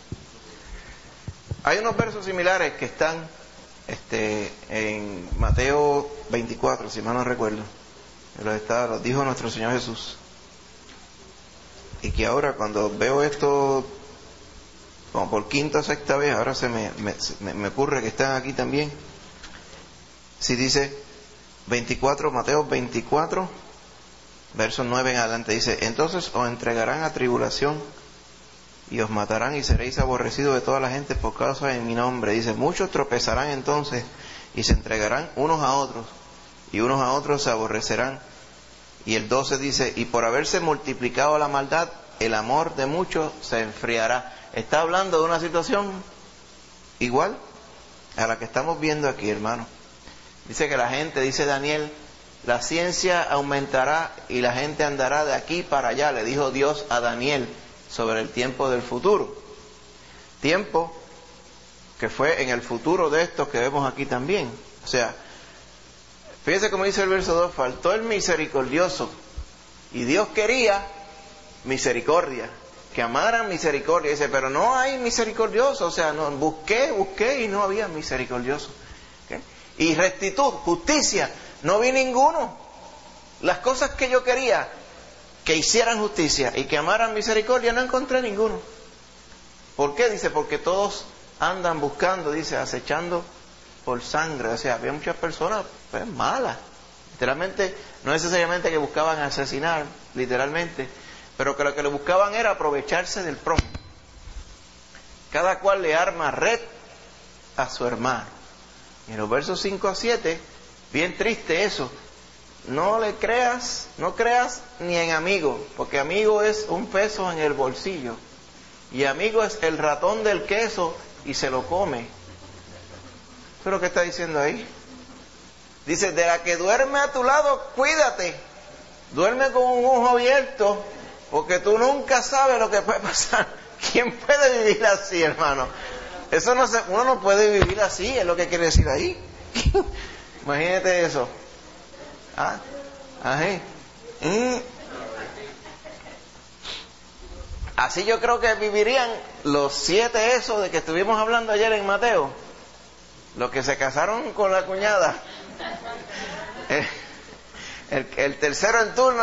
Hay unos versos similares que están este, en Mateo veinticuatro, si mal no recuerdo. Los, está, los dijo nuestro Señor Jesús. Y que ahora cuando veo esto, como por quinta o sexta vez, ahora se me, me, me ocurre que están aquí también. Si dice veinticuatro, Mateo veinticuatro, verso nueve en adelante, dice: entonces os entregarán a tribulación y os matarán y seréis aborrecidos de toda la gente por causa de mi nombre. Dice: muchos tropezarán entonces y se entregarán unos a otros, y unos a otros se aborrecerán, Y el doce dice, y por haberse multiplicado la maldad, el amor de muchos se enfriará. Está hablando de una situación igual a la que estamos viendo aquí, hermano. Dice que la gente, dice Daniel, la ciencia aumentará y la gente andará de aquí para allá, le dijo Dios a Daniel sobre el tiempo del futuro. Tiempo que fue en el futuro de estos que vemos aquí también. O sea, fíjese como dice el verso dos, faltó el misericordioso y Dios quería misericordia, que amaran misericordia. Dice, pero no hay misericordioso, o sea, no, busqué, busqué y no había misericordioso. ¿Okay? Y rectitud, justicia, no vi ninguno. Las cosas que yo quería que hicieran justicia y que amaran misericordia, no encontré ninguno. ¿Por qué? Dice, porque todos andan buscando, dice, acechando por sangre. O sea, había muchas personas pues, malas. Literalmente, no necesariamente que buscaban asesinar, literalmente, pero que lo que le buscaban era aprovecharse del prójimo. Cada cual le arma red a su hermano. Y en los versos cinco a siete, bien triste eso. No le creas, no creas ni en amigo, porque amigo es un peso en el bolsillo. Y amigo es el ratón del queso y se lo come. ¿Eso es lo que está diciendo ahí? Dice, de la que duerme a tu lado, cuídate. Duerme con un ojo abierto, porque tú nunca sabes lo que puede pasar. ¿Quién puede vivir así, hermano? Eso no se, uno no puede vivir así, es lo que quiere decir ahí. Imagínate eso. Ah, ahí. Mm. Así yo creo que vivirían los siete esos de que estuvimos hablando ayer en Mateo. Los que se casaron con la cuñada. El, el, el tercero en turno.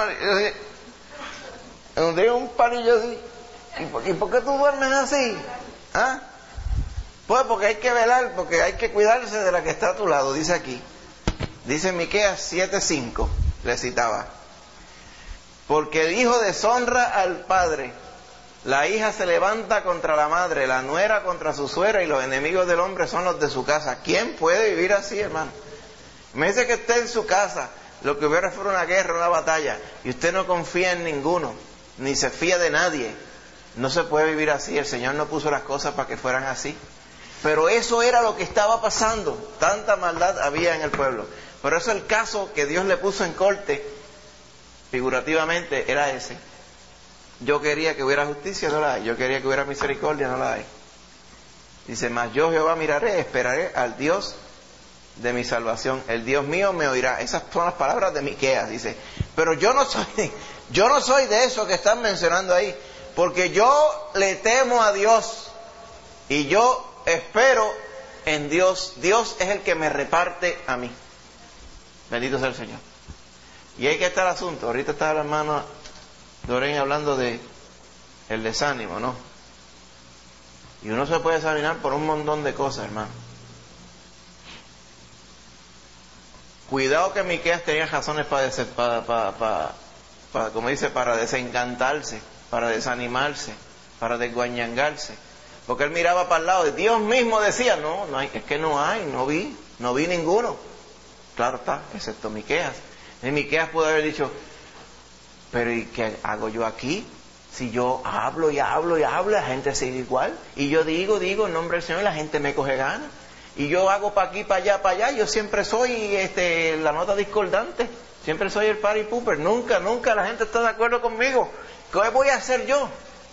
Donde un palillo así. ¿Y por, ¿Y por qué tú duermes así? ¿Ah? Pues porque hay que velar, porque hay que cuidarse de la que está a tu lado, dice aquí. Dice Miqueas siete cinco, le citaba. Porque el hijo deshonra al padre, la hija se levanta contra la madre, la nuera contra su suegra, y los enemigos del hombre son los de su casa. ¿Quién puede vivir así, hermano? Me dice que esté en su casa, lo que hubiera fuera una guerra, una batalla, y usted no confía en ninguno, ni se fía de nadie. No se puede vivir así, el Señor no puso las cosas para que fueran así. Pero eso era lo que estaba pasando, tanta maldad había en el pueblo. Por eso el caso que Dios le puso en corte, figurativamente, era ese. Yo quería que hubiera justicia, no la hay. Yo quería que hubiera misericordia, no la hay. Dice, mas yo Jehová miraré, esperaré al Dios de mi salvación. El Dios mío me oirá. Esas son las palabras de Miqueas, dice. Pero yo no soy, yo no soy de eso que están mencionando ahí. Porque yo le temo a Dios. Y yo espero en Dios. Dios es el que me reparte a mí. Bendito sea el Señor. Y ahí que está el asunto. Ahorita está la hermana Doreen hablando de el desánimo, ¿no? Y uno se puede desanimar por un montón de cosas, hermano. Cuidado que Miqueas tenía razones para, para, para, para, para, como dice, para desencantarse, para desanimarse, para desguañangarse. Porque él miraba para el lado y Dios mismo decía, no, no hay, es que no hay, no vi, no vi ninguno. Claro está, excepto Miqueas. Y Miqueas pudo haber dicho, pero ¿y qué hago yo aquí? Si yo hablo y hablo y hablo, la gente sigue igual. Y yo digo, digo en nombre del Señor, la gente me coge ganas. Y yo hago para aquí, para allá, para allá. Yo siempre soy este, la nota discordante. Siempre soy el party pooper. Nunca, nunca la gente está de acuerdo conmigo. ¿Qué voy a hacer yo?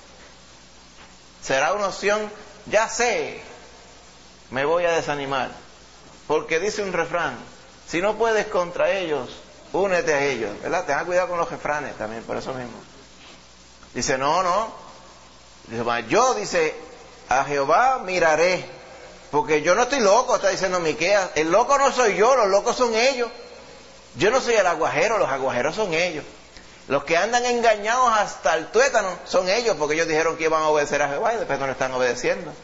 Será una opción, ya sé, me voy a desanimar. Porque dice un refrán, si no puedes contra ellos, únete a ellos, ¿verdad? Tenga cuidado con los refranes también, por eso mismo. Dice, no, no. Dice, yo, dice, a Jehová miraré, porque yo no estoy loco, está diciendo Miqueas. El loco no soy yo, los locos son ellos. Yo no soy el aguajero, los aguajeros son ellos. Los que andan engañados hasta el tuétano son ellos, porque ellos dijeron que iban a obedecer a Jehová y después no le están obedeciendo.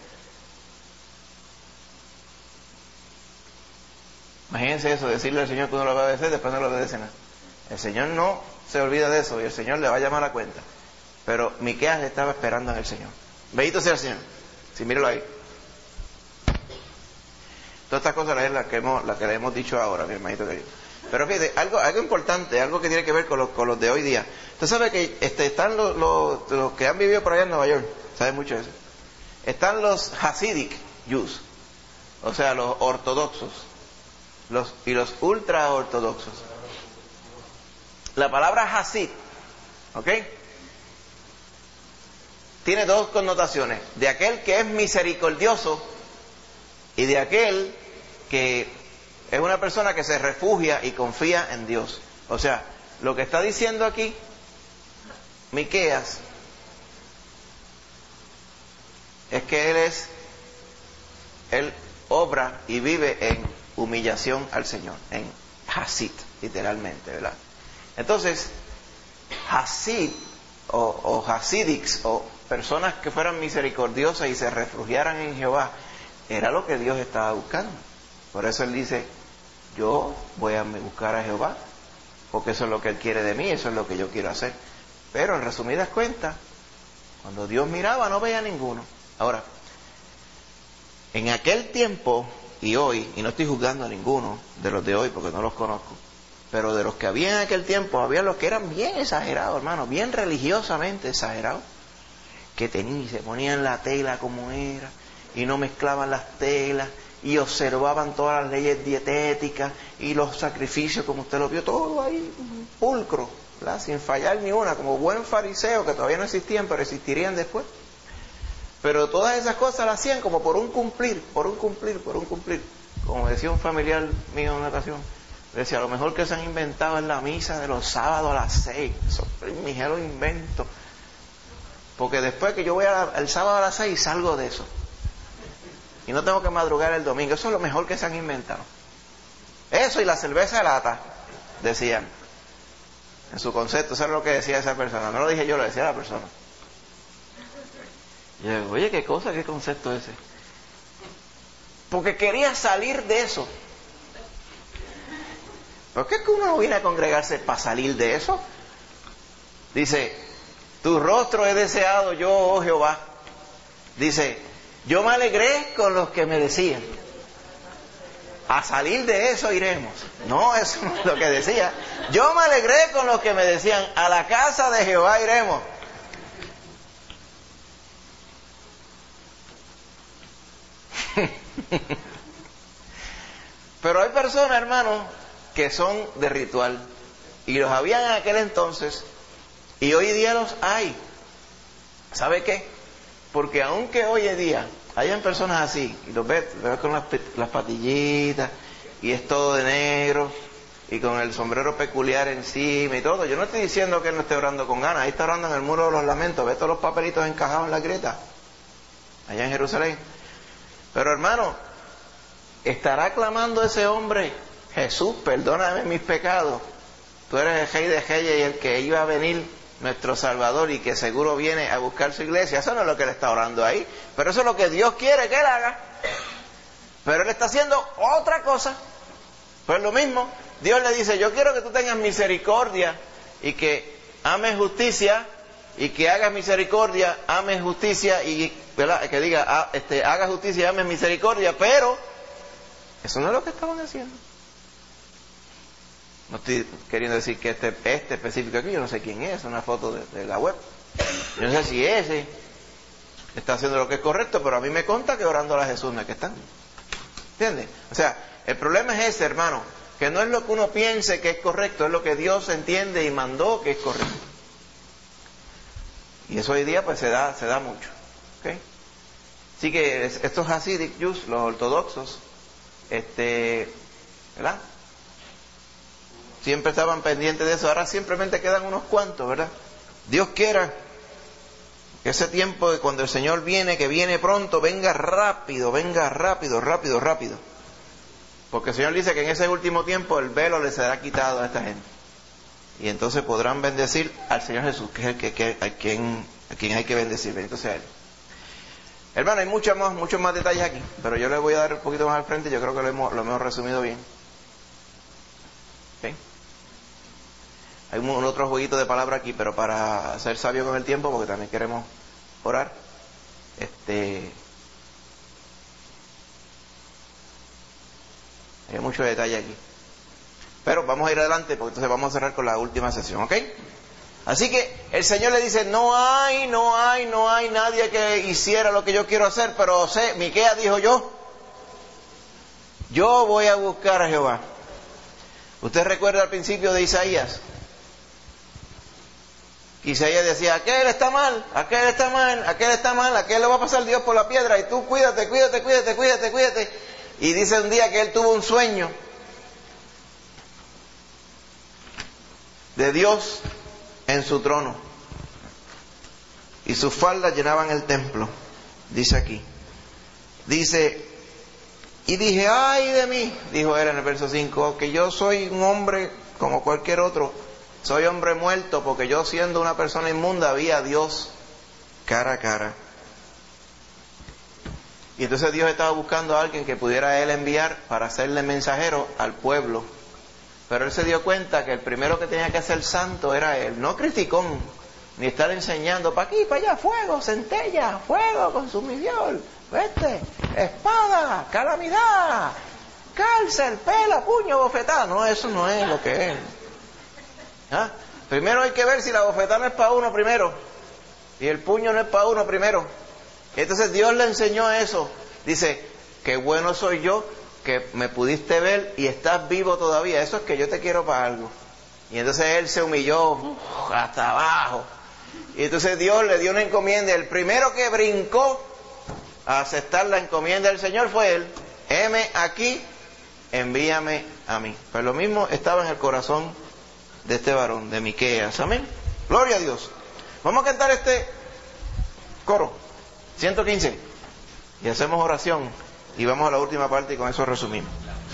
Imagínense eso, decirle al Señor que uno lo va a obedecer, después no lo obedecen nada. El Señor no se olvida de eso y el Señor le va a llamar a cuenta. Pero Miqueas estaba esperando en el Señor. Bendito sea el Señor. Sí, míralo ahí. Todas estas cosas es las que hemos, las que le hemos dicho ahora, mi hermanito querido. Pero fíjate, algo, algo importante, algo que tiene que ver con los, con los de hoy día. Usted sabe que este, están los, los, los que han vivido por allá en Nueva York, ¿sabe mucho de eso? Están los Hasidic Jews, o sea, los ortodoxos, los, y los ultra ortodoxos. La palabra Hasid, ¿ok?, tiene dos connotaciones: de aquel que es misericordioso y de aquel que es una persona que se refugia y confía en Dios. O sea, lo que está diciendo aquí Miqueas es que él es, él obra y vive en humillación al Señor, en Hasid, literalmente, ¿verdad? Entonces, Hasid o, o Hasidics, o personas que fueran misericordiosas y se refugiaran en Jehová, era lo que Dios estaba buscando. Por eso Él dice, yo voy a buscar a Jehová, porque eso es lo que Él quiere de mí, eso es lo que yo quiero hacer. Pero en resumidas cuentas, cuando Dios miraba no veía ninguno. Ahora, en aquel tiempo y hoy, y no estoy juzgando a ninguno de los de hoy porque no los conozco, pero de los que había en aquel tiempo, había los que eran bien exagerados, hermano, bien religiosamente exagerados, que tenían y se ponían la tela como era, y no mezclaban las telas, y observaban todas las leyes dietéticas, y los sacrificios, como usted lo vio, todo ahí, pulcro, ¿verdad?, sin fallar ni una, como buen fariseo, que todavía no existían, pero existirían después. Pero todas esas cosas las hacían como por un cumplir, por un cumplir, por un cumplir. Como decía un familiar mío en una ocasión, decía, lo mejor que se han inventado es la misa de los sábados a las seis. Eso es mi ligero invento. Porque después que yo voy a la, el sábado a las seis salgo de eso. Y no tengo que madrugar el domingo. Eso es lo mejor que se han inventado. Eso y la cerveza de lata, decían. En su concepto, eso era lo que decía esa persona. No lo dije yo, lo decía la persona. Y yo digo, oye, qué cosa, qué concepto ese. Porque quería salir de eso. ¿Por qué es que uno no viene a congregarse para salir de eso? Dice, tu rostro he deseado yo, oh Jehová. Dice, yo me alegré con los que me decían, a salir de eso iremos. No, eso no es lo que decía. Yo me alegré con los que me decían, a la casa de Jehová iremos. Pero hay personas, hermanos, que son de ritual, y los habían en aquel entonces, y hoy día los hay. ¿Sabe qué? Porque aunque hoy en día hayan personas así, y los ves, los ves con las, las patillitas, y es todo de negro, y con el sombrero peculiar encima y todo, yo no estoy diciendo que él no esté orando con ganas. Ahí está orando en el muro de los lamentos, ve todos los papelitos encajados en la grieta, allá en Jerusalén. Pero hermano, ¿estará clamando ese hombre, Jesús, perdóname mis pecados? Tú eres el rey de reyes y el que iba a venir, nuestro Salvador, y que seguro viene a buscar su iglesia. Eso no es lo que él está orando ahí, pero eso es lo que Dios quiere que él haga. Pero él está haciendo otra cosa. Pues lo mismo, Dios le dice, yo quiero que tú tengas misericordia y que ames justicia, y que hagas misericordia, ames justicia, y ¿verdad?, que diga, ah, este, haga justicia y ames misericordia, pero eso no es lo que estaban haciendo. No estoy queriendo decir que este, este específico aquí, yo no sé quién es, una foto de, de la web. Yo no sé si ese está haciendo lo que es correcto, pero a mí me consta que orando a Jesús no es que están. ¿Entiendes? O sea, el problema es ese, hermano, que no es lo que uno piense que es correcto, es lo que Dios entiende y mandó que es correcto. Y eso hoy día pues se da, se da mucho. ¿Okay? Así que estos Hasidic Jews, los ortodoxos, este, ¿verdad?, siempre estaban pendientes de eso. Ahora simplemente quedan unos cuantos, ¿verdad? Dios quiera que ese tiempo de cuando el Señor viene, que viene pronto, venga rápido, venga rápido, rápido, rápido. Porque el Señor dice que en ese último tiempo el velo le será quitado a esta gente. Y entonces podrán bendecir al Señor Jesús, que es el que, que a, quien, a quien hay que bendecir. Bendito sea Él. Hermano, hay muchos más, muchos más detalles aquí, pero yo les voy a dar un poquito más al frente. Yo creo que lo hemos, lo hemos resumido bien. ¿Okay? Hay un, un otro jueguito de palabra aquí, pero para ser sabio con el tiempo, porque también queremos orar. Este, hay mucho detalle aquí. Pero vamos a ir adelante porque entonces vamos a cerrar con la última sesión, ¿ok? Así que el Señor le dice, no hay, no hay, no hay nadie que hiciera lo que yo quiero hacer, pero sé, Miqueas dijo yo, yo voy a buscar a Jehová. ¿Usted recuerda al principio de Isaías? Isaías decía, aquel está mal, aquel está mal, aquel está mal, aquel le va a pasar Dios por la piedra, y tú cuídate, cuídate, cuídate, cuídate, cuídate. Y dice un día que él tuvo un sueño de Dios en su trono, y sus faldas llenaban el templo. Dice aquí, dice, y dije, ay de mí, dijo él en el verso cinco, que yo soy un hombre como cualquier otro, soy hombre muerto, porque yo siendo una persona inmunda vi a Dios cara a cara. Y entonces Dios estaba buscando a alguien que pudiera él enviar para hacerle mensajero al pueblo. Pero él se dio cuenta que el primero que tenía que ser santo era él, no criticón, ni estar enseñando para aquí, para allá, fuego, centella, fuego, consumición, vete, espada, calamidad, cárcel, pela, puño, bofetada. No, eso no es lo que es. ¿Ah? Primero hay que ver si la bofetada no es para uno primero, y el puño no es para uno primero. Entonces Dios le enseñó eso. Dice, qué bueno soy yo, que me pudiste ver y estás vivo todavía, eso es que yo te quiero para algo. Y entonces él se humilló uf, hasta abajo, y entonces Dios le dio una encomienda. El primero que brincó a aceptar la encomienda del Señor fue él. Heme aquí, envíame a mí. Pues lo mismo estaba en el corazón de este varón, de Miqueas. Amén, gloria a Dios. Vamos a cantar este coro ciento quince y hacemos oración. Y vamos a la última parte y con eso resumimos.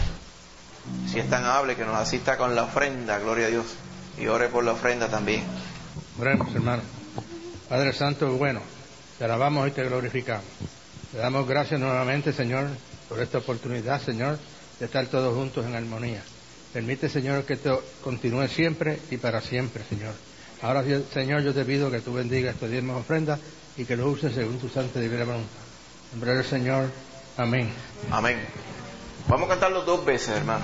Si es tan amable que nos asista con la ofrenda, gloria a Dios. Y ore por la ofrenda también. Oremos, hermano. Padre Santo y bueno, te alabamos y te glorificamos. Te damos gracias nuevamente, Señor, por esta oportunidad, Señor, de estar todos juntos en armonía. Permite, Señor, que esto continúe siempre y para siempre, Señor. Ahora, Señor, yo te pido que tú bendigas estos diezmos ofrendas y que los uses según tu santa y divina voluntad. En nombre del Señor. Amén. Amén. Vamos a cantarlo dos veces, hermano.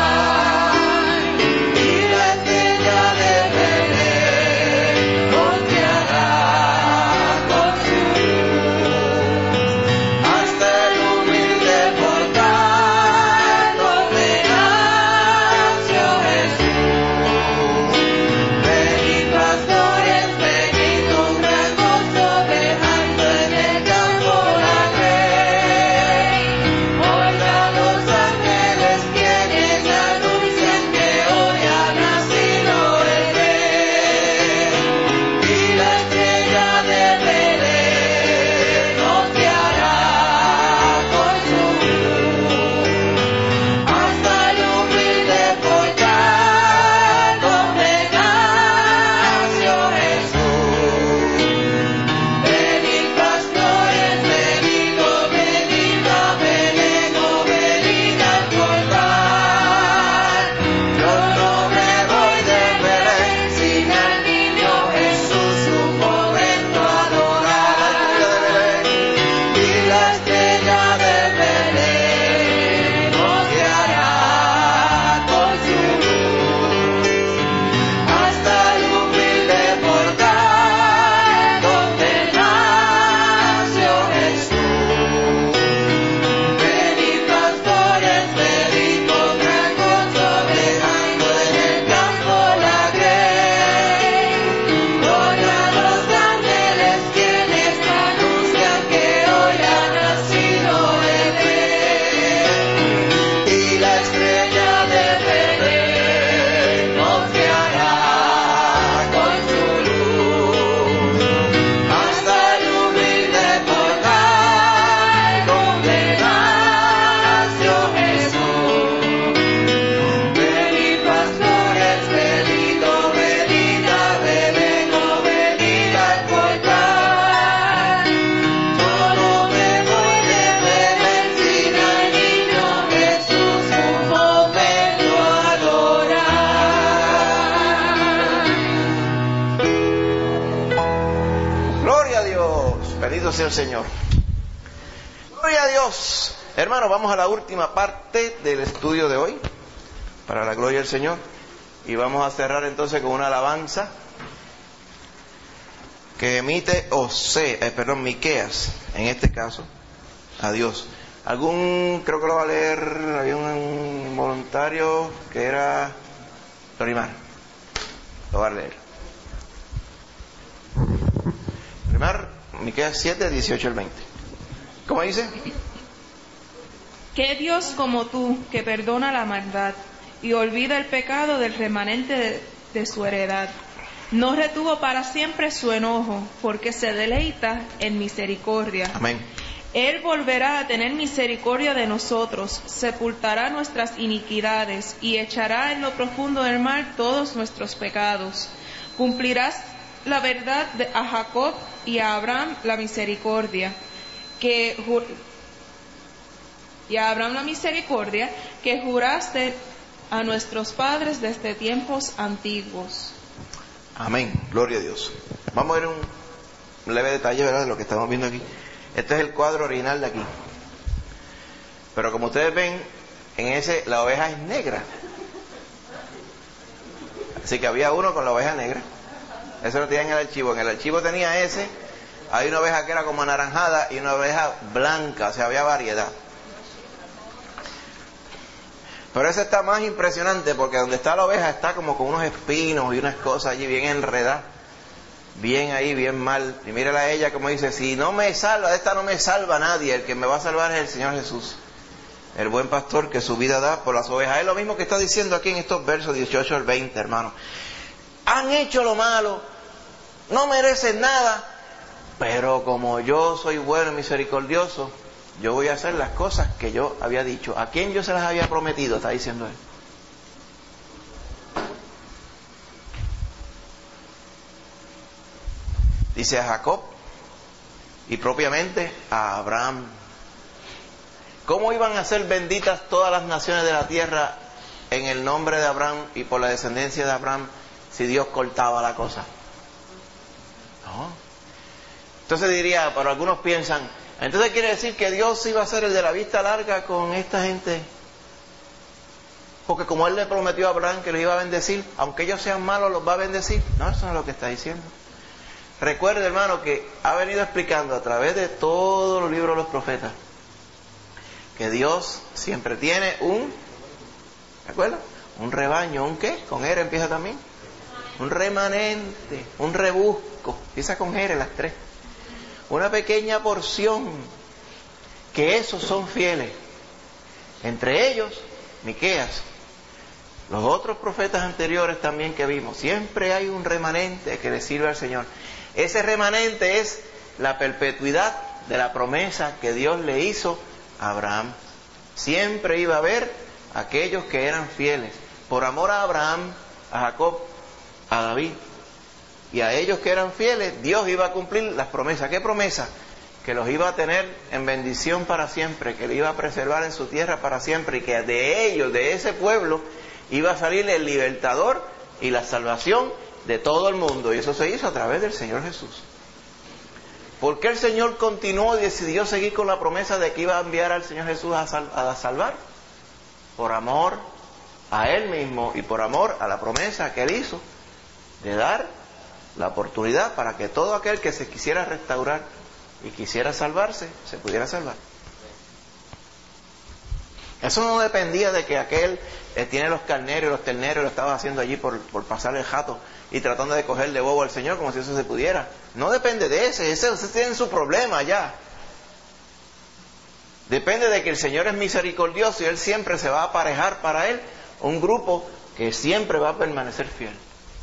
Con sea el Señor. Gloria a Dios. Hermanos, vamos a la última parte del estudio de hoy, para la gloria del Señor. Y vamos a cerrar entonces con una alabanza que emite Osea, eh, perdón, Miqueas, en este caso, a Dios. Algún, creo que lo va a leer, había un voluntario que era Dorimar. Lo va a leer. Dorimar, Miqueas siete, dieciocho al veinte. ¿Cómo dice? ¿Qué Dios como tú, que perdona la maldad y olvida el pecado del remanente de, de su heredad? No retuvo para siempre su enojo, porque se deleita en misericordia. Amén. Él volverá a tener misericordia de nosotros, sepultará nuestras iniquidades y echará en lo profundo del mar todos nuestros pecados. Cumplirás la verdad de, a Jacob y a Abraham la misericordia, que y a Abraham la misericordia que juraste a nuestros padres desde tiempos antiguos. Amén, gloria a Dios. Vamos a ver un leve detalle, ¿verdad?, de lo que estamos viendo aquí. Este es el cuadro original de aquí. Pero como ustedes ven, en ese la oveja es negra. Así que había uno con la oveja negra. Eso lo tenía en el archivo. En el archivo tenía ese. Hay una oveja que era como anaranjada y una oveja blanca. O sea, había variedad. Pero ese está más impresionante porque donde está la oveja está como con unos espinos y unas cosas allí bien enredadas. Bien ahí, bien mal. Y mírala a ella como dice, si no me salva, de esta no me salva nadie, el que me va a salvar es el Señor Jesús, el buen pastor que su vida da por las ovejas. Es lo mismo que está diciendo aquí en estos versos dieciocho al veinte, hermano. Han hecho lo malo, no merecen nada, pero como yo soy bueno y misericordioso, yo voy a hacer las cosas que yo había dicho. ¿A quién yo se las había prometido? Está diciendo él. Dice a Jacob y propiamente a Abraham. ¿Cómo iban a ser benditas todas las naciones de la tierra en el nombre de Abraham y por la descendencia de Abraham si Dios cortaba la cosa? No. Entonces diría, pero algunos piensan, entonces quiere decir que Dios iba a ser el de la vista larga con esta gente. Porque como Él le prometió a Abraham que los iba a bendecir, aunque ellos sean malos, los va a bendecir. No, eso no es lo que está diciendo. Recuerde, hermano, que ha venido explicando a través de todos los libros de los profetas que Dios siempre tiene un, ¿de acuerdo? Un rebaño, ¿un qué? Con R empieza también. Un remanente, un rebusco, empieza con R las tres. Una pequeña porción, que esos son fieles. Entre ellos, Miqueas. Los otros profetas anteriores también que vimos. Siempre hay un remanente que le sirve al Señor. Ese remanente es la perpetuidad de la promesa que Dios le hizo a Abraham. Siempre iba a haber aquellos que eran fieles. Por amor a Abraham, a Jacob, a David y a ellos que eran fieles, Dios iba a cumplir las promesas. ¿Qué promesa? Que los iba a tener en bendición para siempre, que le iba a preservar en su tierra para siempre y que de ellos, de ese pueblo, iba a salir el libertador y la salvación de todo el mundo. Y eso se hizo a través del Señor Jesús. ¿Por qué el Señor continuó y decidió seguir con la promesa de que iba a enviar al Señor Jesús a, sal- a salvar? Por amor a Él mismo y por amor a la promesa que Él hizo de dar la oportunidad para que todo aquel que se quisiera restaurar y quisiera salvarse, se pudiera salvar. Eso no dependía de que aquel eh, tiene los carneros y los terneros y lo estaba haciendo allí por, por pasar el jato y tratando de cogerle bobo al Señor como si eso se pudiera. No depende de ese, ese, ese tiene su problema ya. Depende de que el Señor es misericordioso y Él siempre se va a aparejar para Él un grupo que siempre va a permanecer fiel.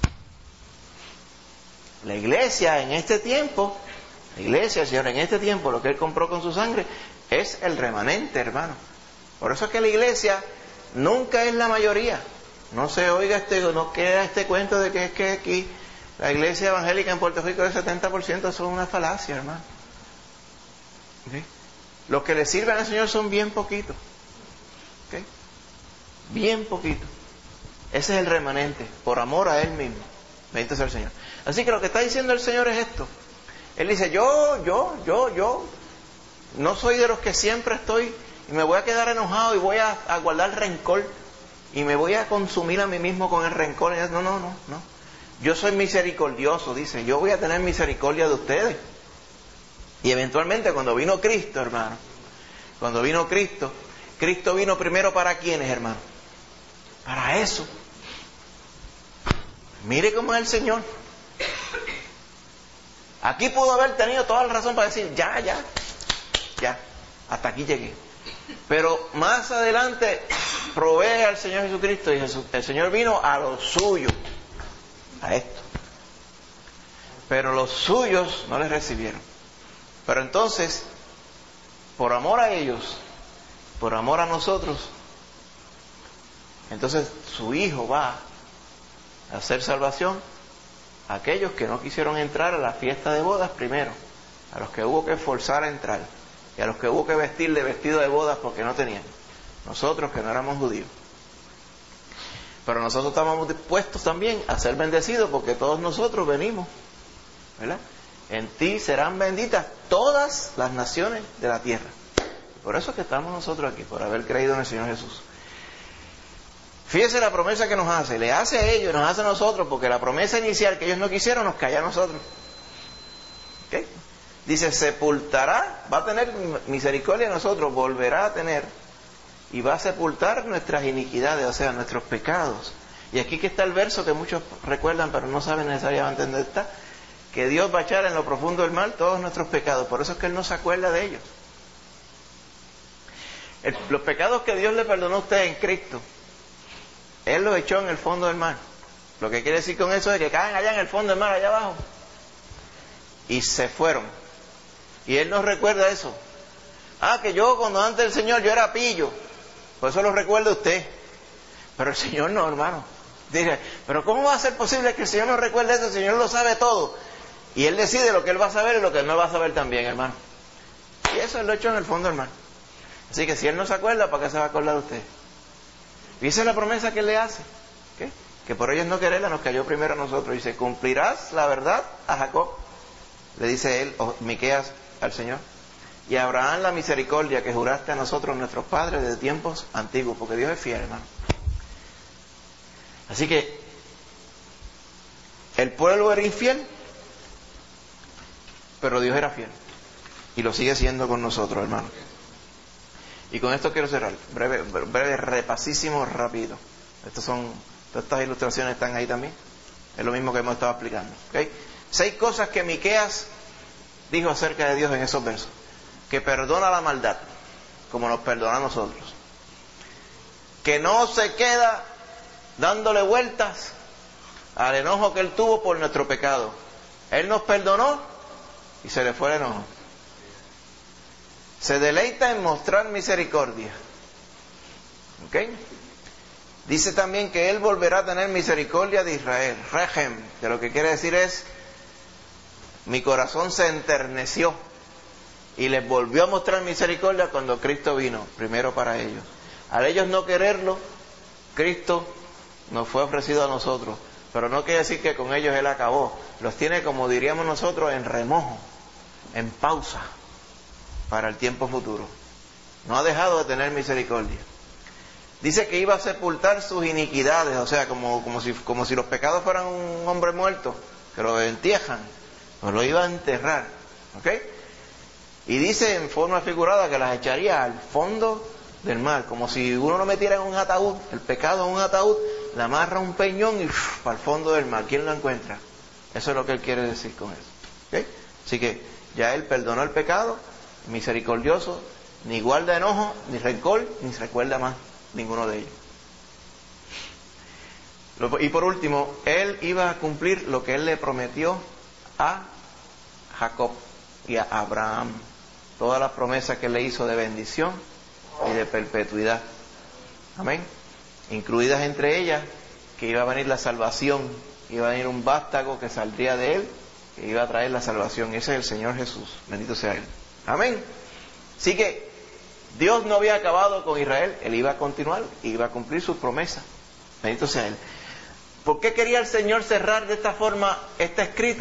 La iglesia en este tiempo, la iglesia, Señor, en este tiempo, lo que Él compró con su sangre, es el remanente, hermano. Por eso es que la iglesia nunca es la mayoría. No se oiga este, no queda este cuento de que es que aquí la iglesia evangélica en Puerto Rico del setenta por ciento son una falacia, hermano. ¿Sí? Los que le sirven al Señor son bien poquitos. ¿Okay? Bien poquitos. Ese es el remanente, por amor a Él mismo. Bendito sea el Señor. Así que lo que está diciendo el Señor es esto. Él dice, yo, yo, yo, yo, no soy de los que siempre estoy y me voy a quedar enojado y voy a, a guardar rencor y me voy a consumir a mí mismo con el rencor. Y no, no, no, no. Yo soy misericordioso, dice, yo voy a tener misericordia de ustedes. Y eventualmente cuando vino Cristo, hermano, cuando vino Cristo, Cristo vino primero para quiénes, hermano, para eso. Mire cómo es el Señor. Aquí pudo haber tenido toda la razón para decir, ya, ya, ya, hasta aquí llegué. Pero más adelante provee al Señor Jesucristo y Jesús, el Señor vino a los suyos, a esto. Pero los suyos no les recibieron. Pero entonces, por amor a ellos, por amor a nosotros, entonces su Hijo va a hacer salvación a aquellos que no quisieron entrar a la fiesta de bodas primero, a los que hubo que forzar a entrar y a los que hubo que vestir de vestido de bodas porque no tenían. Nosotros que no éramos judíos. Pero nosotros estamos dispuestos también a ser bendecidos porque todos nosotros venimos, ¿verdad? En ti serán benditas todas las naciones de la tierra. Por eso es que estamos nosotros aquí, por haber creído en el Señor Jesús. Fíjese la promesa que nos hace. Le hace a ellos, nos hace a nosotros, porque la promesa inicial que ellos no quisieron nos cae a nosotros. ¿Okay? Dice, sepultará, va a tener misericordia de nosotros, volverá a tener, y va a sepultar nuestras iniquidades, o sea, nuestros pecados. Y aquí que está el verso que muchos recuerdan, pero no saben necesariamente dónde está, que Dios va a echar en lo profundo del mar todos nuestros pecados. Por eso es que Él no se acuerda de ellos. El, los pecados que Dios le perdonó a usted en Cristo, Él los echó en el fondo del mar. Lo que quiere decir con eso es que caen allá en el fondo del mar, allá abajo, y se fueron. Y Él nos recuerda eso. Ah, que yo cuando antes del Señor yo era pillo, por eso lo recuerda usted. Pero el Señor no, hermano. Dice, pero ¿cómo va a ser posible que el Señor no recuerde eso? El Señor lo sabe todo. Y Él decide lo que Él va a saber y lo que Él no va a saber también, hermano. Y eso Él lo echó en el fondo del mar. Así que si Él no se acuerda, ¿para qué se va a acordar de usted? Y esa es la promesa que Él le hace. ¿Okay? Que por ellos no quererla nos cayó primero a nosotros. Dice, cumplirás la verdad a Jacob. Le dice Él, oh, Miqueas, al Señor. Y a Abraham la misericordia que juraste a nosotros, nuestros padres, desde tiempos antiguos. Porque Dios es fiel, hermano. Así que el pueblo era infiel, pero Dios era fiel. Y lo sigue siendo con nosotros, hermano. Y con esto quiero cerrar. Breve, breve, repasísimo, rápido. Estos son, todas estas ilustraciones están ahí también. Es lo mismo que hemos estado explicando. ¿Okay? Seis cosas que Miqueas dijo acerca de Dios en esos versos. Que perdona la maldad, como nos perdona a nosotros. Que no se queda dándole vueltas al enojo que Él tuvo por nuestro pecado. Él nos perdonó y se le fue el enojo. Se deleita en mostrar misericordia. ¿Ok? Dice también que Él volverá a tener misericordia de Israel. Rehem, que lo que quiere decir es, mi corazón se enterneció y les volvió a mostrar misericordia cuando Cristo vino, primero para ellos. Al ellos no quererlo, Cristo nos fue ofrecido a nosotros. Pero no quiere decir que con ellos Él acabó. Los tiene, como diríamos nosotros, en remojo, en pausa, para el tiempo futuro. No ha dejado de tener misericordia. Dice que iba a sepultar sus iniquidades, o sea, como, como, si, como si los pecados fueran un hombre muerto, que lo entierran, pues lo iba a enterrar. ¿Ok? Y dice en forma figurada que las echaría al fondo del mar, como si uno lo metiera en un ataúd, el pecado en un ataúd, le amarra un peñón y ¡uf! Para el fondo del mar. ¿Quién lo encuentra? Eso es lo que Él quiere decir con eso. ¿Okay? Así que ya Él perdonó el pecado, misericordioso, ni guarda enojo, ni rencor, ni se recuerda más ninguno de ellos. Y por último, Él iba a cumplir lo que Él le prometió a Jacob y a Abraham. Todas las promesas que Él le hizo de bendición y de perpetuidad. Amén. Incluidas entre ellas que iba a venir la salvación, iba a venir un vástago que saldría de Él, que iba a traer la salvación. Ese es el Señor Jesús. Bendito sea Él. Amén. Así que Dios no había acabado con Israel. Él iba a continuar y iba a cumplir sus promesas. Bendito sea Él. ¿Por qué quería el Señor cerrar de esta forma este escrito?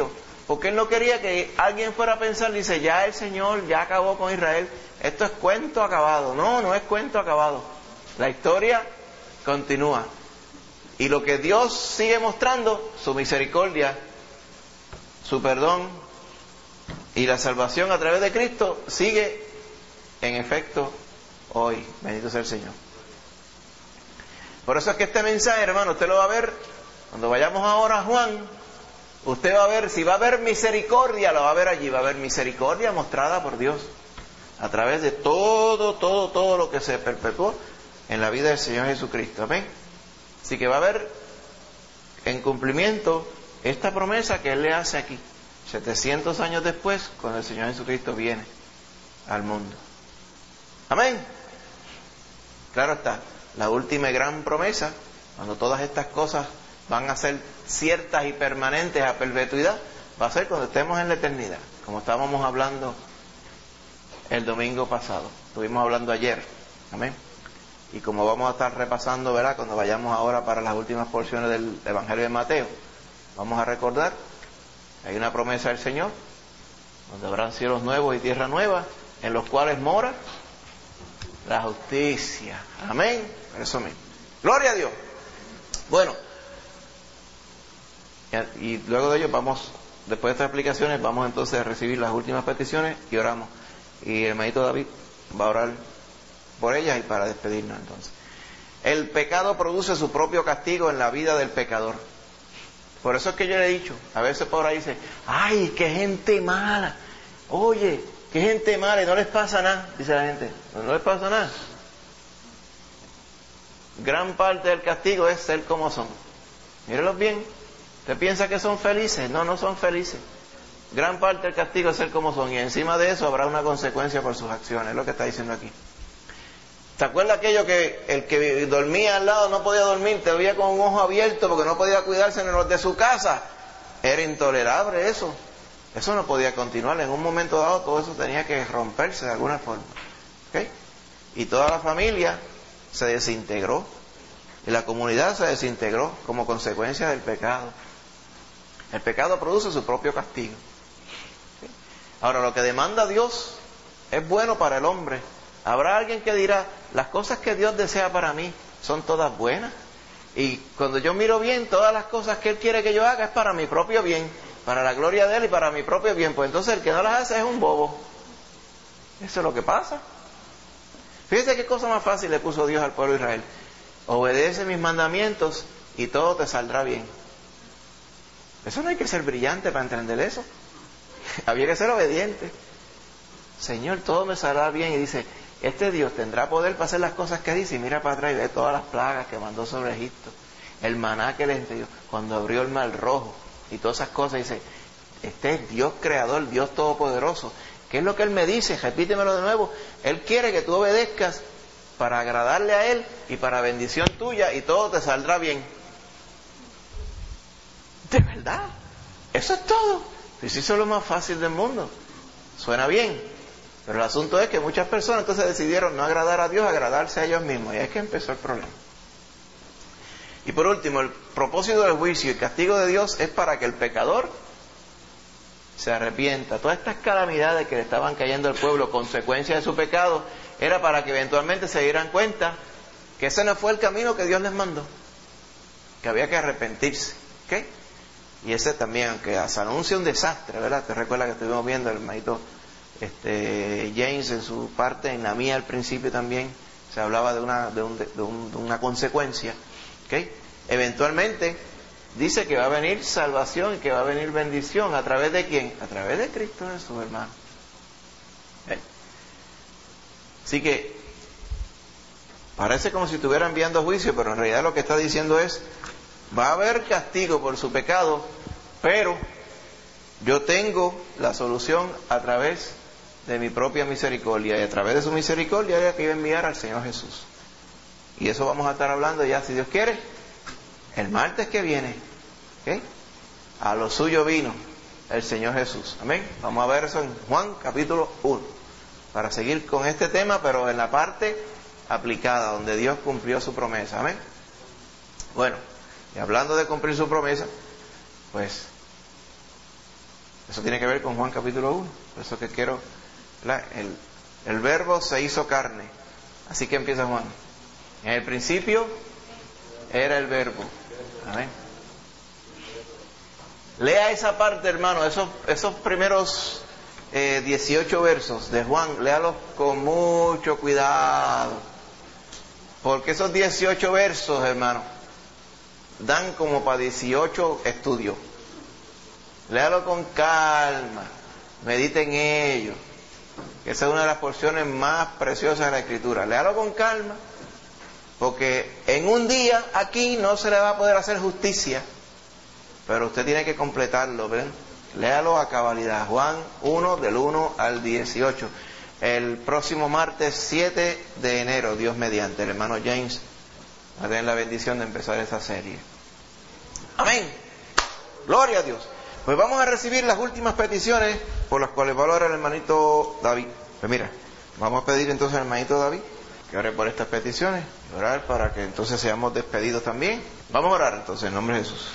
Porque Él no quería que alguien fuera a pensar, dice, ya el Señor ya acabó con Israel, esto es cuento acabado. No, no es cuento acabado. La historia continúa. Y lo que Dios sigue mostrando, su misericordia, su perdón y la salvación a través de Cristo, sigue en efecto hoy. Bendito sea el Señor. Por eso es que este mensaje, hermano, usted lo va a ver cuando vayamos ahora a Juan. Usted va a ver, si va a haber misericordia, lo va a ver allí. Va a haber misericordia mostrada por Dios a través de todo, todo, todo lo que se perpetuó en la vida del Señor Jesucristo. Amén. Así que va a haber en cumplimiento esta promesa que Él le hace aquí, setecientos años después, cuando el Señor Jesucristo viene al mundo. Amén. Claro está, la última gran promesa, cuando todas estas cosas van a ser ciertas y permanentes a perpetuidad, va a ser cuando estemos en la eternidad, como estábamos hablando el domingo pasado, estuvimos hablando ayer. Amén. Y como vamos a estar repasando, ¿verdad?, cuando vayamos ahora para las últimas porciones del Evangelio de Mateo, vamos a recordar, hay una promesa del Señor, donde habrán cielos nuevos y tierra nueva, en los cuales mora la justicia. Amén. Eso mismo. Gloria a Dios. Bueno, y luego de ello vamos, después de estas explicaciones, vamos entonces a recibir las últimas peticiones y oramos. Y el hermanito David va a orar por ellas y para despedirnos entonces. El pecado produce su propio castigo en la vida del pecador. Por eso es que yo le he dicho, a veces por ahí dice, ay, qué gente mala, oye, qué gente mala y no les pasa nada, dice la gente, no, no les pasa nada. Gran parte del castigo es ser como son. Mírenlos bien, ¿usted piensa que son felices? No, no son felices. Gran parte del castigo es ser como son, y encima de eso habrá una consecuencia por sus acciones, es lo que está diciendo aquí. ¿Te acuerdas aquello que el que dormía al lado no podía dormir, te veía con un ojo abierto porque no podía cuidarse en los de su casa? Era intolerable eso. Eso no podía continuar. En un momento dado todo eso tenía que romperse de alguna forma. ¿Okay? Y toda la familia se desintegró. Y la comunidad se desintegró como consecuencia del pecado. El pecado produce su propio castigo. ¿Okay? Ahora, lo que demanda Dios es bueno para el hombre. Habrá alguien que dirá, las cosas que Dios desea para mí son todas buenas. Y cuando yo miro bien, todas las cosas que Él quiere que yo haga es para mi propio bien, para la gloria de Él y para mi propio bien. Pues entonces el que no las hace es un bobo. Eso es lo que pasa. Fíjese qué cosa más fácil le puso Dios al pueblo de Israel. Obedece mis mandamientos y todo te saldrá bien. Eso no hay que ser brillante para entender eso. Había que ser obediente. Señor, todo me saldrá bien. Y dice, este Dios tendrá poder para hacer las cosas que dice. Y mira para atrás y ve todas las plagas que mandó sobre Egipto, el maná que les envió, cuando abrió el mar rojo y todas esas cosas. Dice, este es Dios creador, Dios todopoderoso. ¿Qué es lo que Él me dice? Repítemelo de nuevo. Él quiere que tú obedezcas para agradarle a Él y para bendición tuya, y todo te saldrá bien. ¿De verdad? Eso es todo. Pues eso es lo más fácil del mundo. Suena bien. Pero el asunto es que muchas personas entonces decidieron no agradar a Dios, agradarse a ellos mismos. Y ahí es que empezó el problema. Y por último, el propósito del juicio y castigo de Dios es para que el pecador se arrepienta. Todas estas calamidades que le estaban cayendo al pueblo, consecuencia de su pecado, era para que eventualmente se dieran cuenta que ese no fue el camino que Dios les mandó, que había que arrepentirse. ¿Okay? Y ese también, aunque se anuncia un desastre, ¿verdad? Te recuerdas que estuvimos viendo el hermanito Este, James en su parte, en la mía al principio también se hablaba de una de, un, de, un, de una consecuencia. ¿Okay? Eventualmente dice que va a venir salvación y que va a venir bendición. ¿A través de quién? A través de Cristo Jesús, hermano. ¿Okay? Así que parece como si estuviera enviando juicio, pero en realidad lo que está diciendo es, va a haber castigo por su pecado, pero yo tengo la solución a través de mi propia misericordia, y a través de su misericordia es que iba a enviar al Señor Jesús. Y eso vamos a estar hablando ya, si Dios quiere, el martes que viene. ¿Okay? A lo suyo vino el Señor Jesús. Amén. Vamos a ver eso en Juan capítulo uno, para seguir con este tema, pero en la parte aplicada, donde Dios cumplió su promesa. Amén. Bueno, y hablando de cumplir su promesa, pues Eso tiene que ver con Juan capítulo uno. Por eso que quiero, ¿verdad? El, el verbo se hizo carne. Así que empieza Juan. En el principio era el verbo. Amén. Lea esa parte, hermano, esos, esos primeros eh, dieciocho versos de Juan, léalos con mucho cuidado. Porque esos dieciocho versos, hermano, dan como para dieciocho estudios. Léalo con calma, medite en ello. Esa es una de las porciones más preciosas de la Escritura. Léalo con calma, porque en un día aquí no se le va a poder hacer justicia, pero usted tiene que completarlo, ¿ven? Léalo a cabalidad. Juan uno, del uno al dieciocho. El próximo martes siete de enero, Dios mediante, el hermano James va a tener la bendición de empezar esa serie. Amén. Gloria a Dios. Pues vamos a recibir las últimas peticiones por las cuales va a orar el hermanito David. Pues mira, vamos a pedir entonces al hermanito David que ore por estas peticiones, y orar para que entonces seamos despedidos también. Vamos a orar entonces en nombre de Jesús.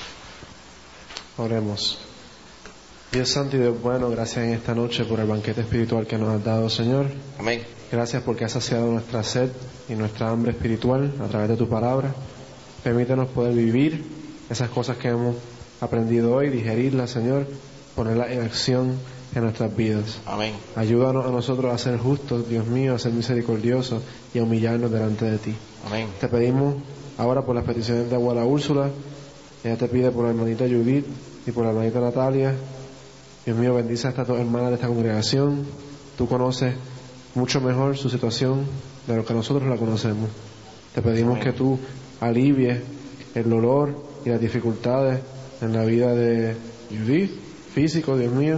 Oremos. Dios santo y Dios bueno, gracias en esta noche por el banquete espiritual que nos has dado, Señor. Amén. Gracias porque has saciado nuestra sed y nuestra hambre espiritual a través de tu palabra. Permítenos poder vivir esas cosas que hemos aprendido hoy, digerirlas, Señor, ponerlas en acción en nuestras vidas. Amén. Ayúdanos a nosotros a ser justos, Dios mío, a ser misericordiosos y a humillarnos delante de ti. Amén. Te pedimos ahora por las peticiones de abuela Úrsula. Ella te pide por la hermanita Judith y por la hermanita Natalia. Dios mío, bendice a estas dos hermanas de esta congregación. Tú conoces mucho mejor su situación de lo que nosotros la conocemos. Te pedimos que tú alivies el dolor y las dificultades en la vida de Judith, físico, Dios mío.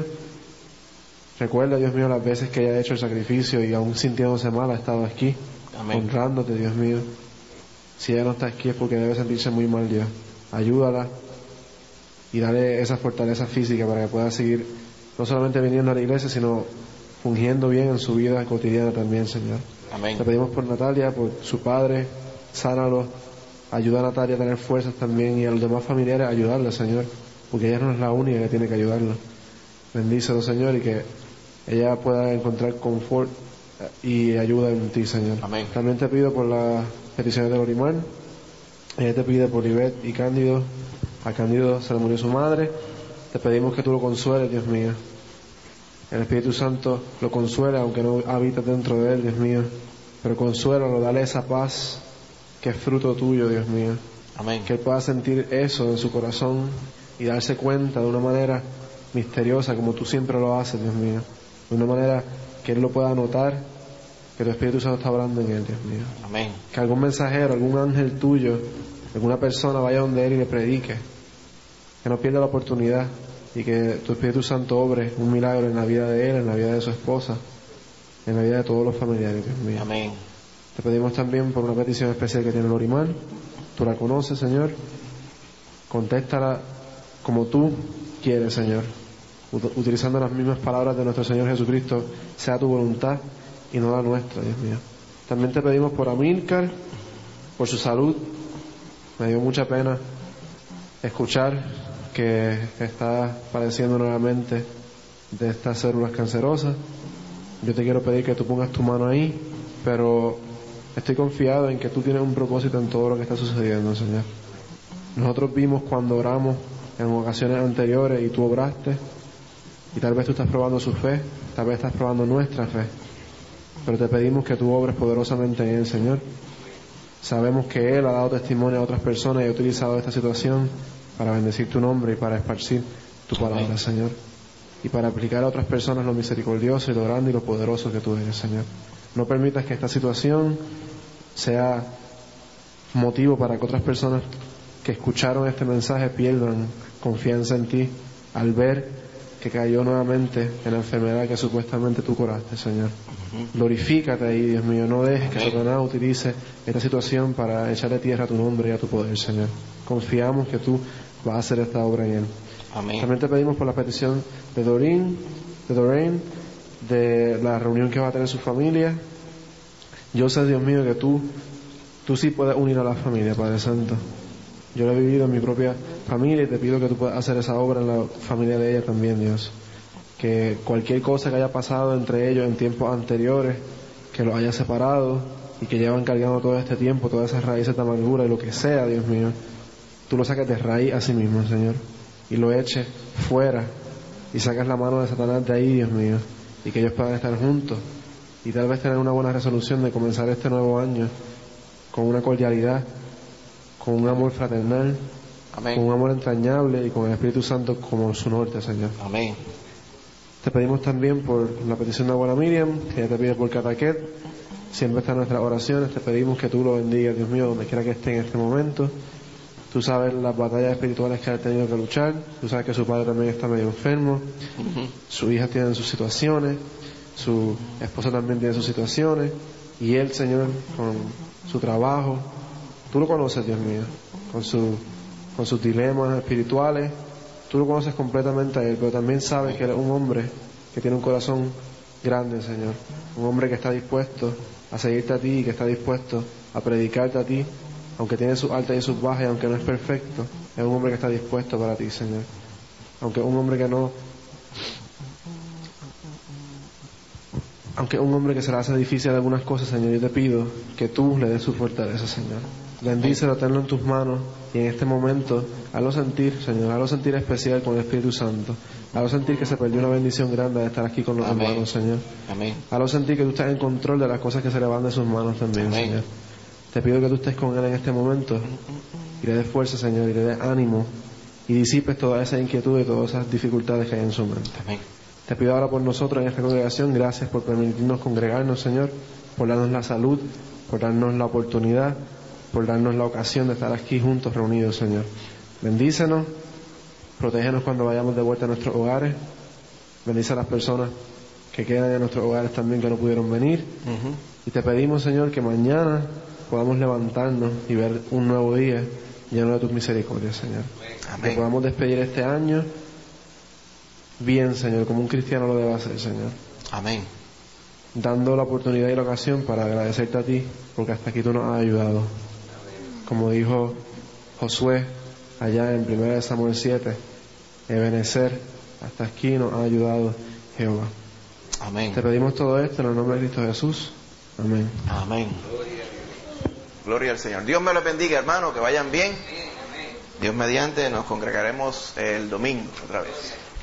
Recuerda, Dios mío, las veces que ella ha hecho el sacrificio y aún sintiéndose mal ha estado aquí. Amén. Honrándote, Dios mío. Si ella no está aquí es porque debe sentirse muy mal, Dios. Ayúdala y dale esa fortaleza física para que pueda seguir no solamente viniendo a la iglesia, sino fungiendo bien en su vida cotidiana también, Señor. Amén. Te pedimos por Natalia, por su padre, sánalo, ayuda a Natalia a tener fuerzas también y a los demás familiares a ayudarla, Señor, porque ella no es la única que tiene que ayudarla. Bendícelo, Señor, y que ella pueda encontrar confort y ayuda en ti, Señor. Amén. También te pido por las peticiones de Lorimar. Ella te pide por Ivette y Cándido. A Cándido se le murió su madre. Te pedimos que tú lo consueles, Dios mío. El Espíritu Santo lo consuela, aunque no habita dentro de él, Dios mío. Pero consuélalo, dale esa paz que es fruto tuyo, Dios mío. Amén. Que él pueda sentir eso en su corazón y darse cuenta de una manera misteriosa, como tú siempre lo haces, Dios mío. De una manera que él lo pueda notar, que tu Espíritu Santo está hablando en él, Dios mío. Amén. Que algún mensajero, algún ángel tuyo, alguna persona vaya donde él y le predique. Que no pierda la oportunidad y que tu Espíritu Santo obre un milagro en la vida de él, en la vida de su esposa, en la vida de todos los familiares, Dios mío. Amén. Te pedimos también por una petición especial que tiene Lorimar. Tú la conoces, Señor. Contéstala como tú quieres, Señor. Utilizando las mismas palabras de nuestro Señor Jesucristo, sea tu voluntad y no la nuestra, Dios mío. También te pedimos por Amílcar, por su salud. Me dio mucha pena escuchar que está padeciendo nuevamente de estas células cancerosas. Yo te quiero pedir que tú pongas tu mano ahí, pero estoy confiado en que tú tienes un propósito en todo lo que está sucediendo, Señor. Nosotros vimos cuando oramos en ocasiones anteriores y tú obraste, y tal vez tú estás probando su fe, tal vez estás probando nuestra fe, pero te pedimos que tú obres poderosamente en él, Señor. Sabemos que él ha dado testimonio a otras personas y ha utilizado esta situación para bendecir tu nombre y para esparcir tu palabra, Amén. Señor, y para aplicar a otras personas lo misericordioso y lo grande y lo poderoso que tú eres, Señor. No permitas que esta situación sea motivo para que otras personas que escucharon este mensaje pierdan confianza en ti al ver que cayó nuevamente en la enfermedad que supuestamente tú curaste, Señor. Uh-huh. Glorifícate ahí, Dios mío. No dejes que Satanás utilice esta situación para echarle tierra a tu nombre y a tu poder, Señor. Confiamos que tú vas a hacer esta obra en él. Amén. También te pedimos por la petición de Doreen, de Doreen, de la reunión que va a tener su familia. Yo sé, Dios mío, que tú, tú sí puedes unir a la familia, Padre Santo. Yo lo he vivido en mi propia familia y te pido que tú puedas hacer esa obra en la familia de ella también, Dios. que cualquier cosa que haya pasado entre ellos en tiempos anteriores, que los haya separado y que llevan cargando todo este tiempo, todas esas raíces de amargura y lo que sea, Dios mío, tú lo saques de raíz a sí mismo, Señor, y lo eches fuera y sacas la mano de Satanás de ahí, Dios mío, y que ellos puedan estar juntos y tal vez tener una buena resolución de comenzar este nuevo año con una cordialidad, con un amor fraternal, amén, con un amor entrañable y con el Espíritu Santo como su norte, Señor. Amén. Te pedimos también por la petición de abuela Miriam, que ella te pide por Cataquet. Siempre está en nuestras oraciones. Te pedimos que tú lo bendigas, Dios mío, donde quiera que esté en este momento. Tú sabes las batallas espirituales que ha tenido que luchar. Tú sabes que su padre también está medio enfermo. Uh-huh. Su hija tiene sus situaciones. Su esposa también tiene sus situaciones. Y él, Señor, con su trabajo. Tú lo conoces, Dios mío, con, su, con sus dilemas espirituales. Tú lo conoces completamente a él, pero también sabes que él es un hombre que tiene un corazón grande, Señor. Un hombre que está dispuesto a seguirte a ti y que está dispuesto a predicarte a ti, aunque tiene sus altas y sus bajas, y aunque no es perfecto, es un hombre que está dispuesto para ti, Señor. Aunque es un hombre que no... Aunque es un hombre que se le hace difícil algunas cosas, Señor, yo te pido que tú le des su fortaleza, Señor. Bendícelo, tenlo en tus manos y en este momento hazlo sentir, Señor, hazlo sentir especial con el Espíritu Santo. Hazlo sentir que se perdió una bendición grande de estar aquí con los Amén. hermanos, Señor. Amén. Hazlo sentir que tú estás en control de las cosas que se le van de sus manos también, Amén. Señor. Te pido que tú estés con él en este momento y le des fuerza, Señor, y le des ánimo y disipes toda esa inquietud y todas esas dificultades que hay en su mente. Amén. Te pido ahora por nosotros en esta congregación, gracias por permitirnos congregarnos, Señor, por darnos la salud, por darnos la oportunidad, por darnos la ocasión de estar aquí juntos, reunidos, Señor. Bendícenos, protégenos cuando vayamos de vuelta a nuestros hogares, bendice a las personas que quedan en nuestros hogares también que no pudieron venir, uh-huh. y te pedimos, Señor, que mañana podamos levantarnos y ver un nuevo día lleno de tus misericordias, Señor. Amén. Que podamos despedir este año bien, Señor, como un cristiano lo debe hacer, Señor. Amén. Dando la oportunidad y la ocasión para agradecerte a ti, porque hasta aquí tú nos has ayudado. Como dijo Josué allá en primera de Samuel siete, Ebenezer, hasta aquí nos ha ayudado Jehová. Amén. Te pedimos todo esto en el nombre de Cristo Jesús. Amén. Amén. Gloria al Señor. Dios me los bendiga, hermano, que vayan bien. Dios mediante, nos congregaremos el domingo otra vez.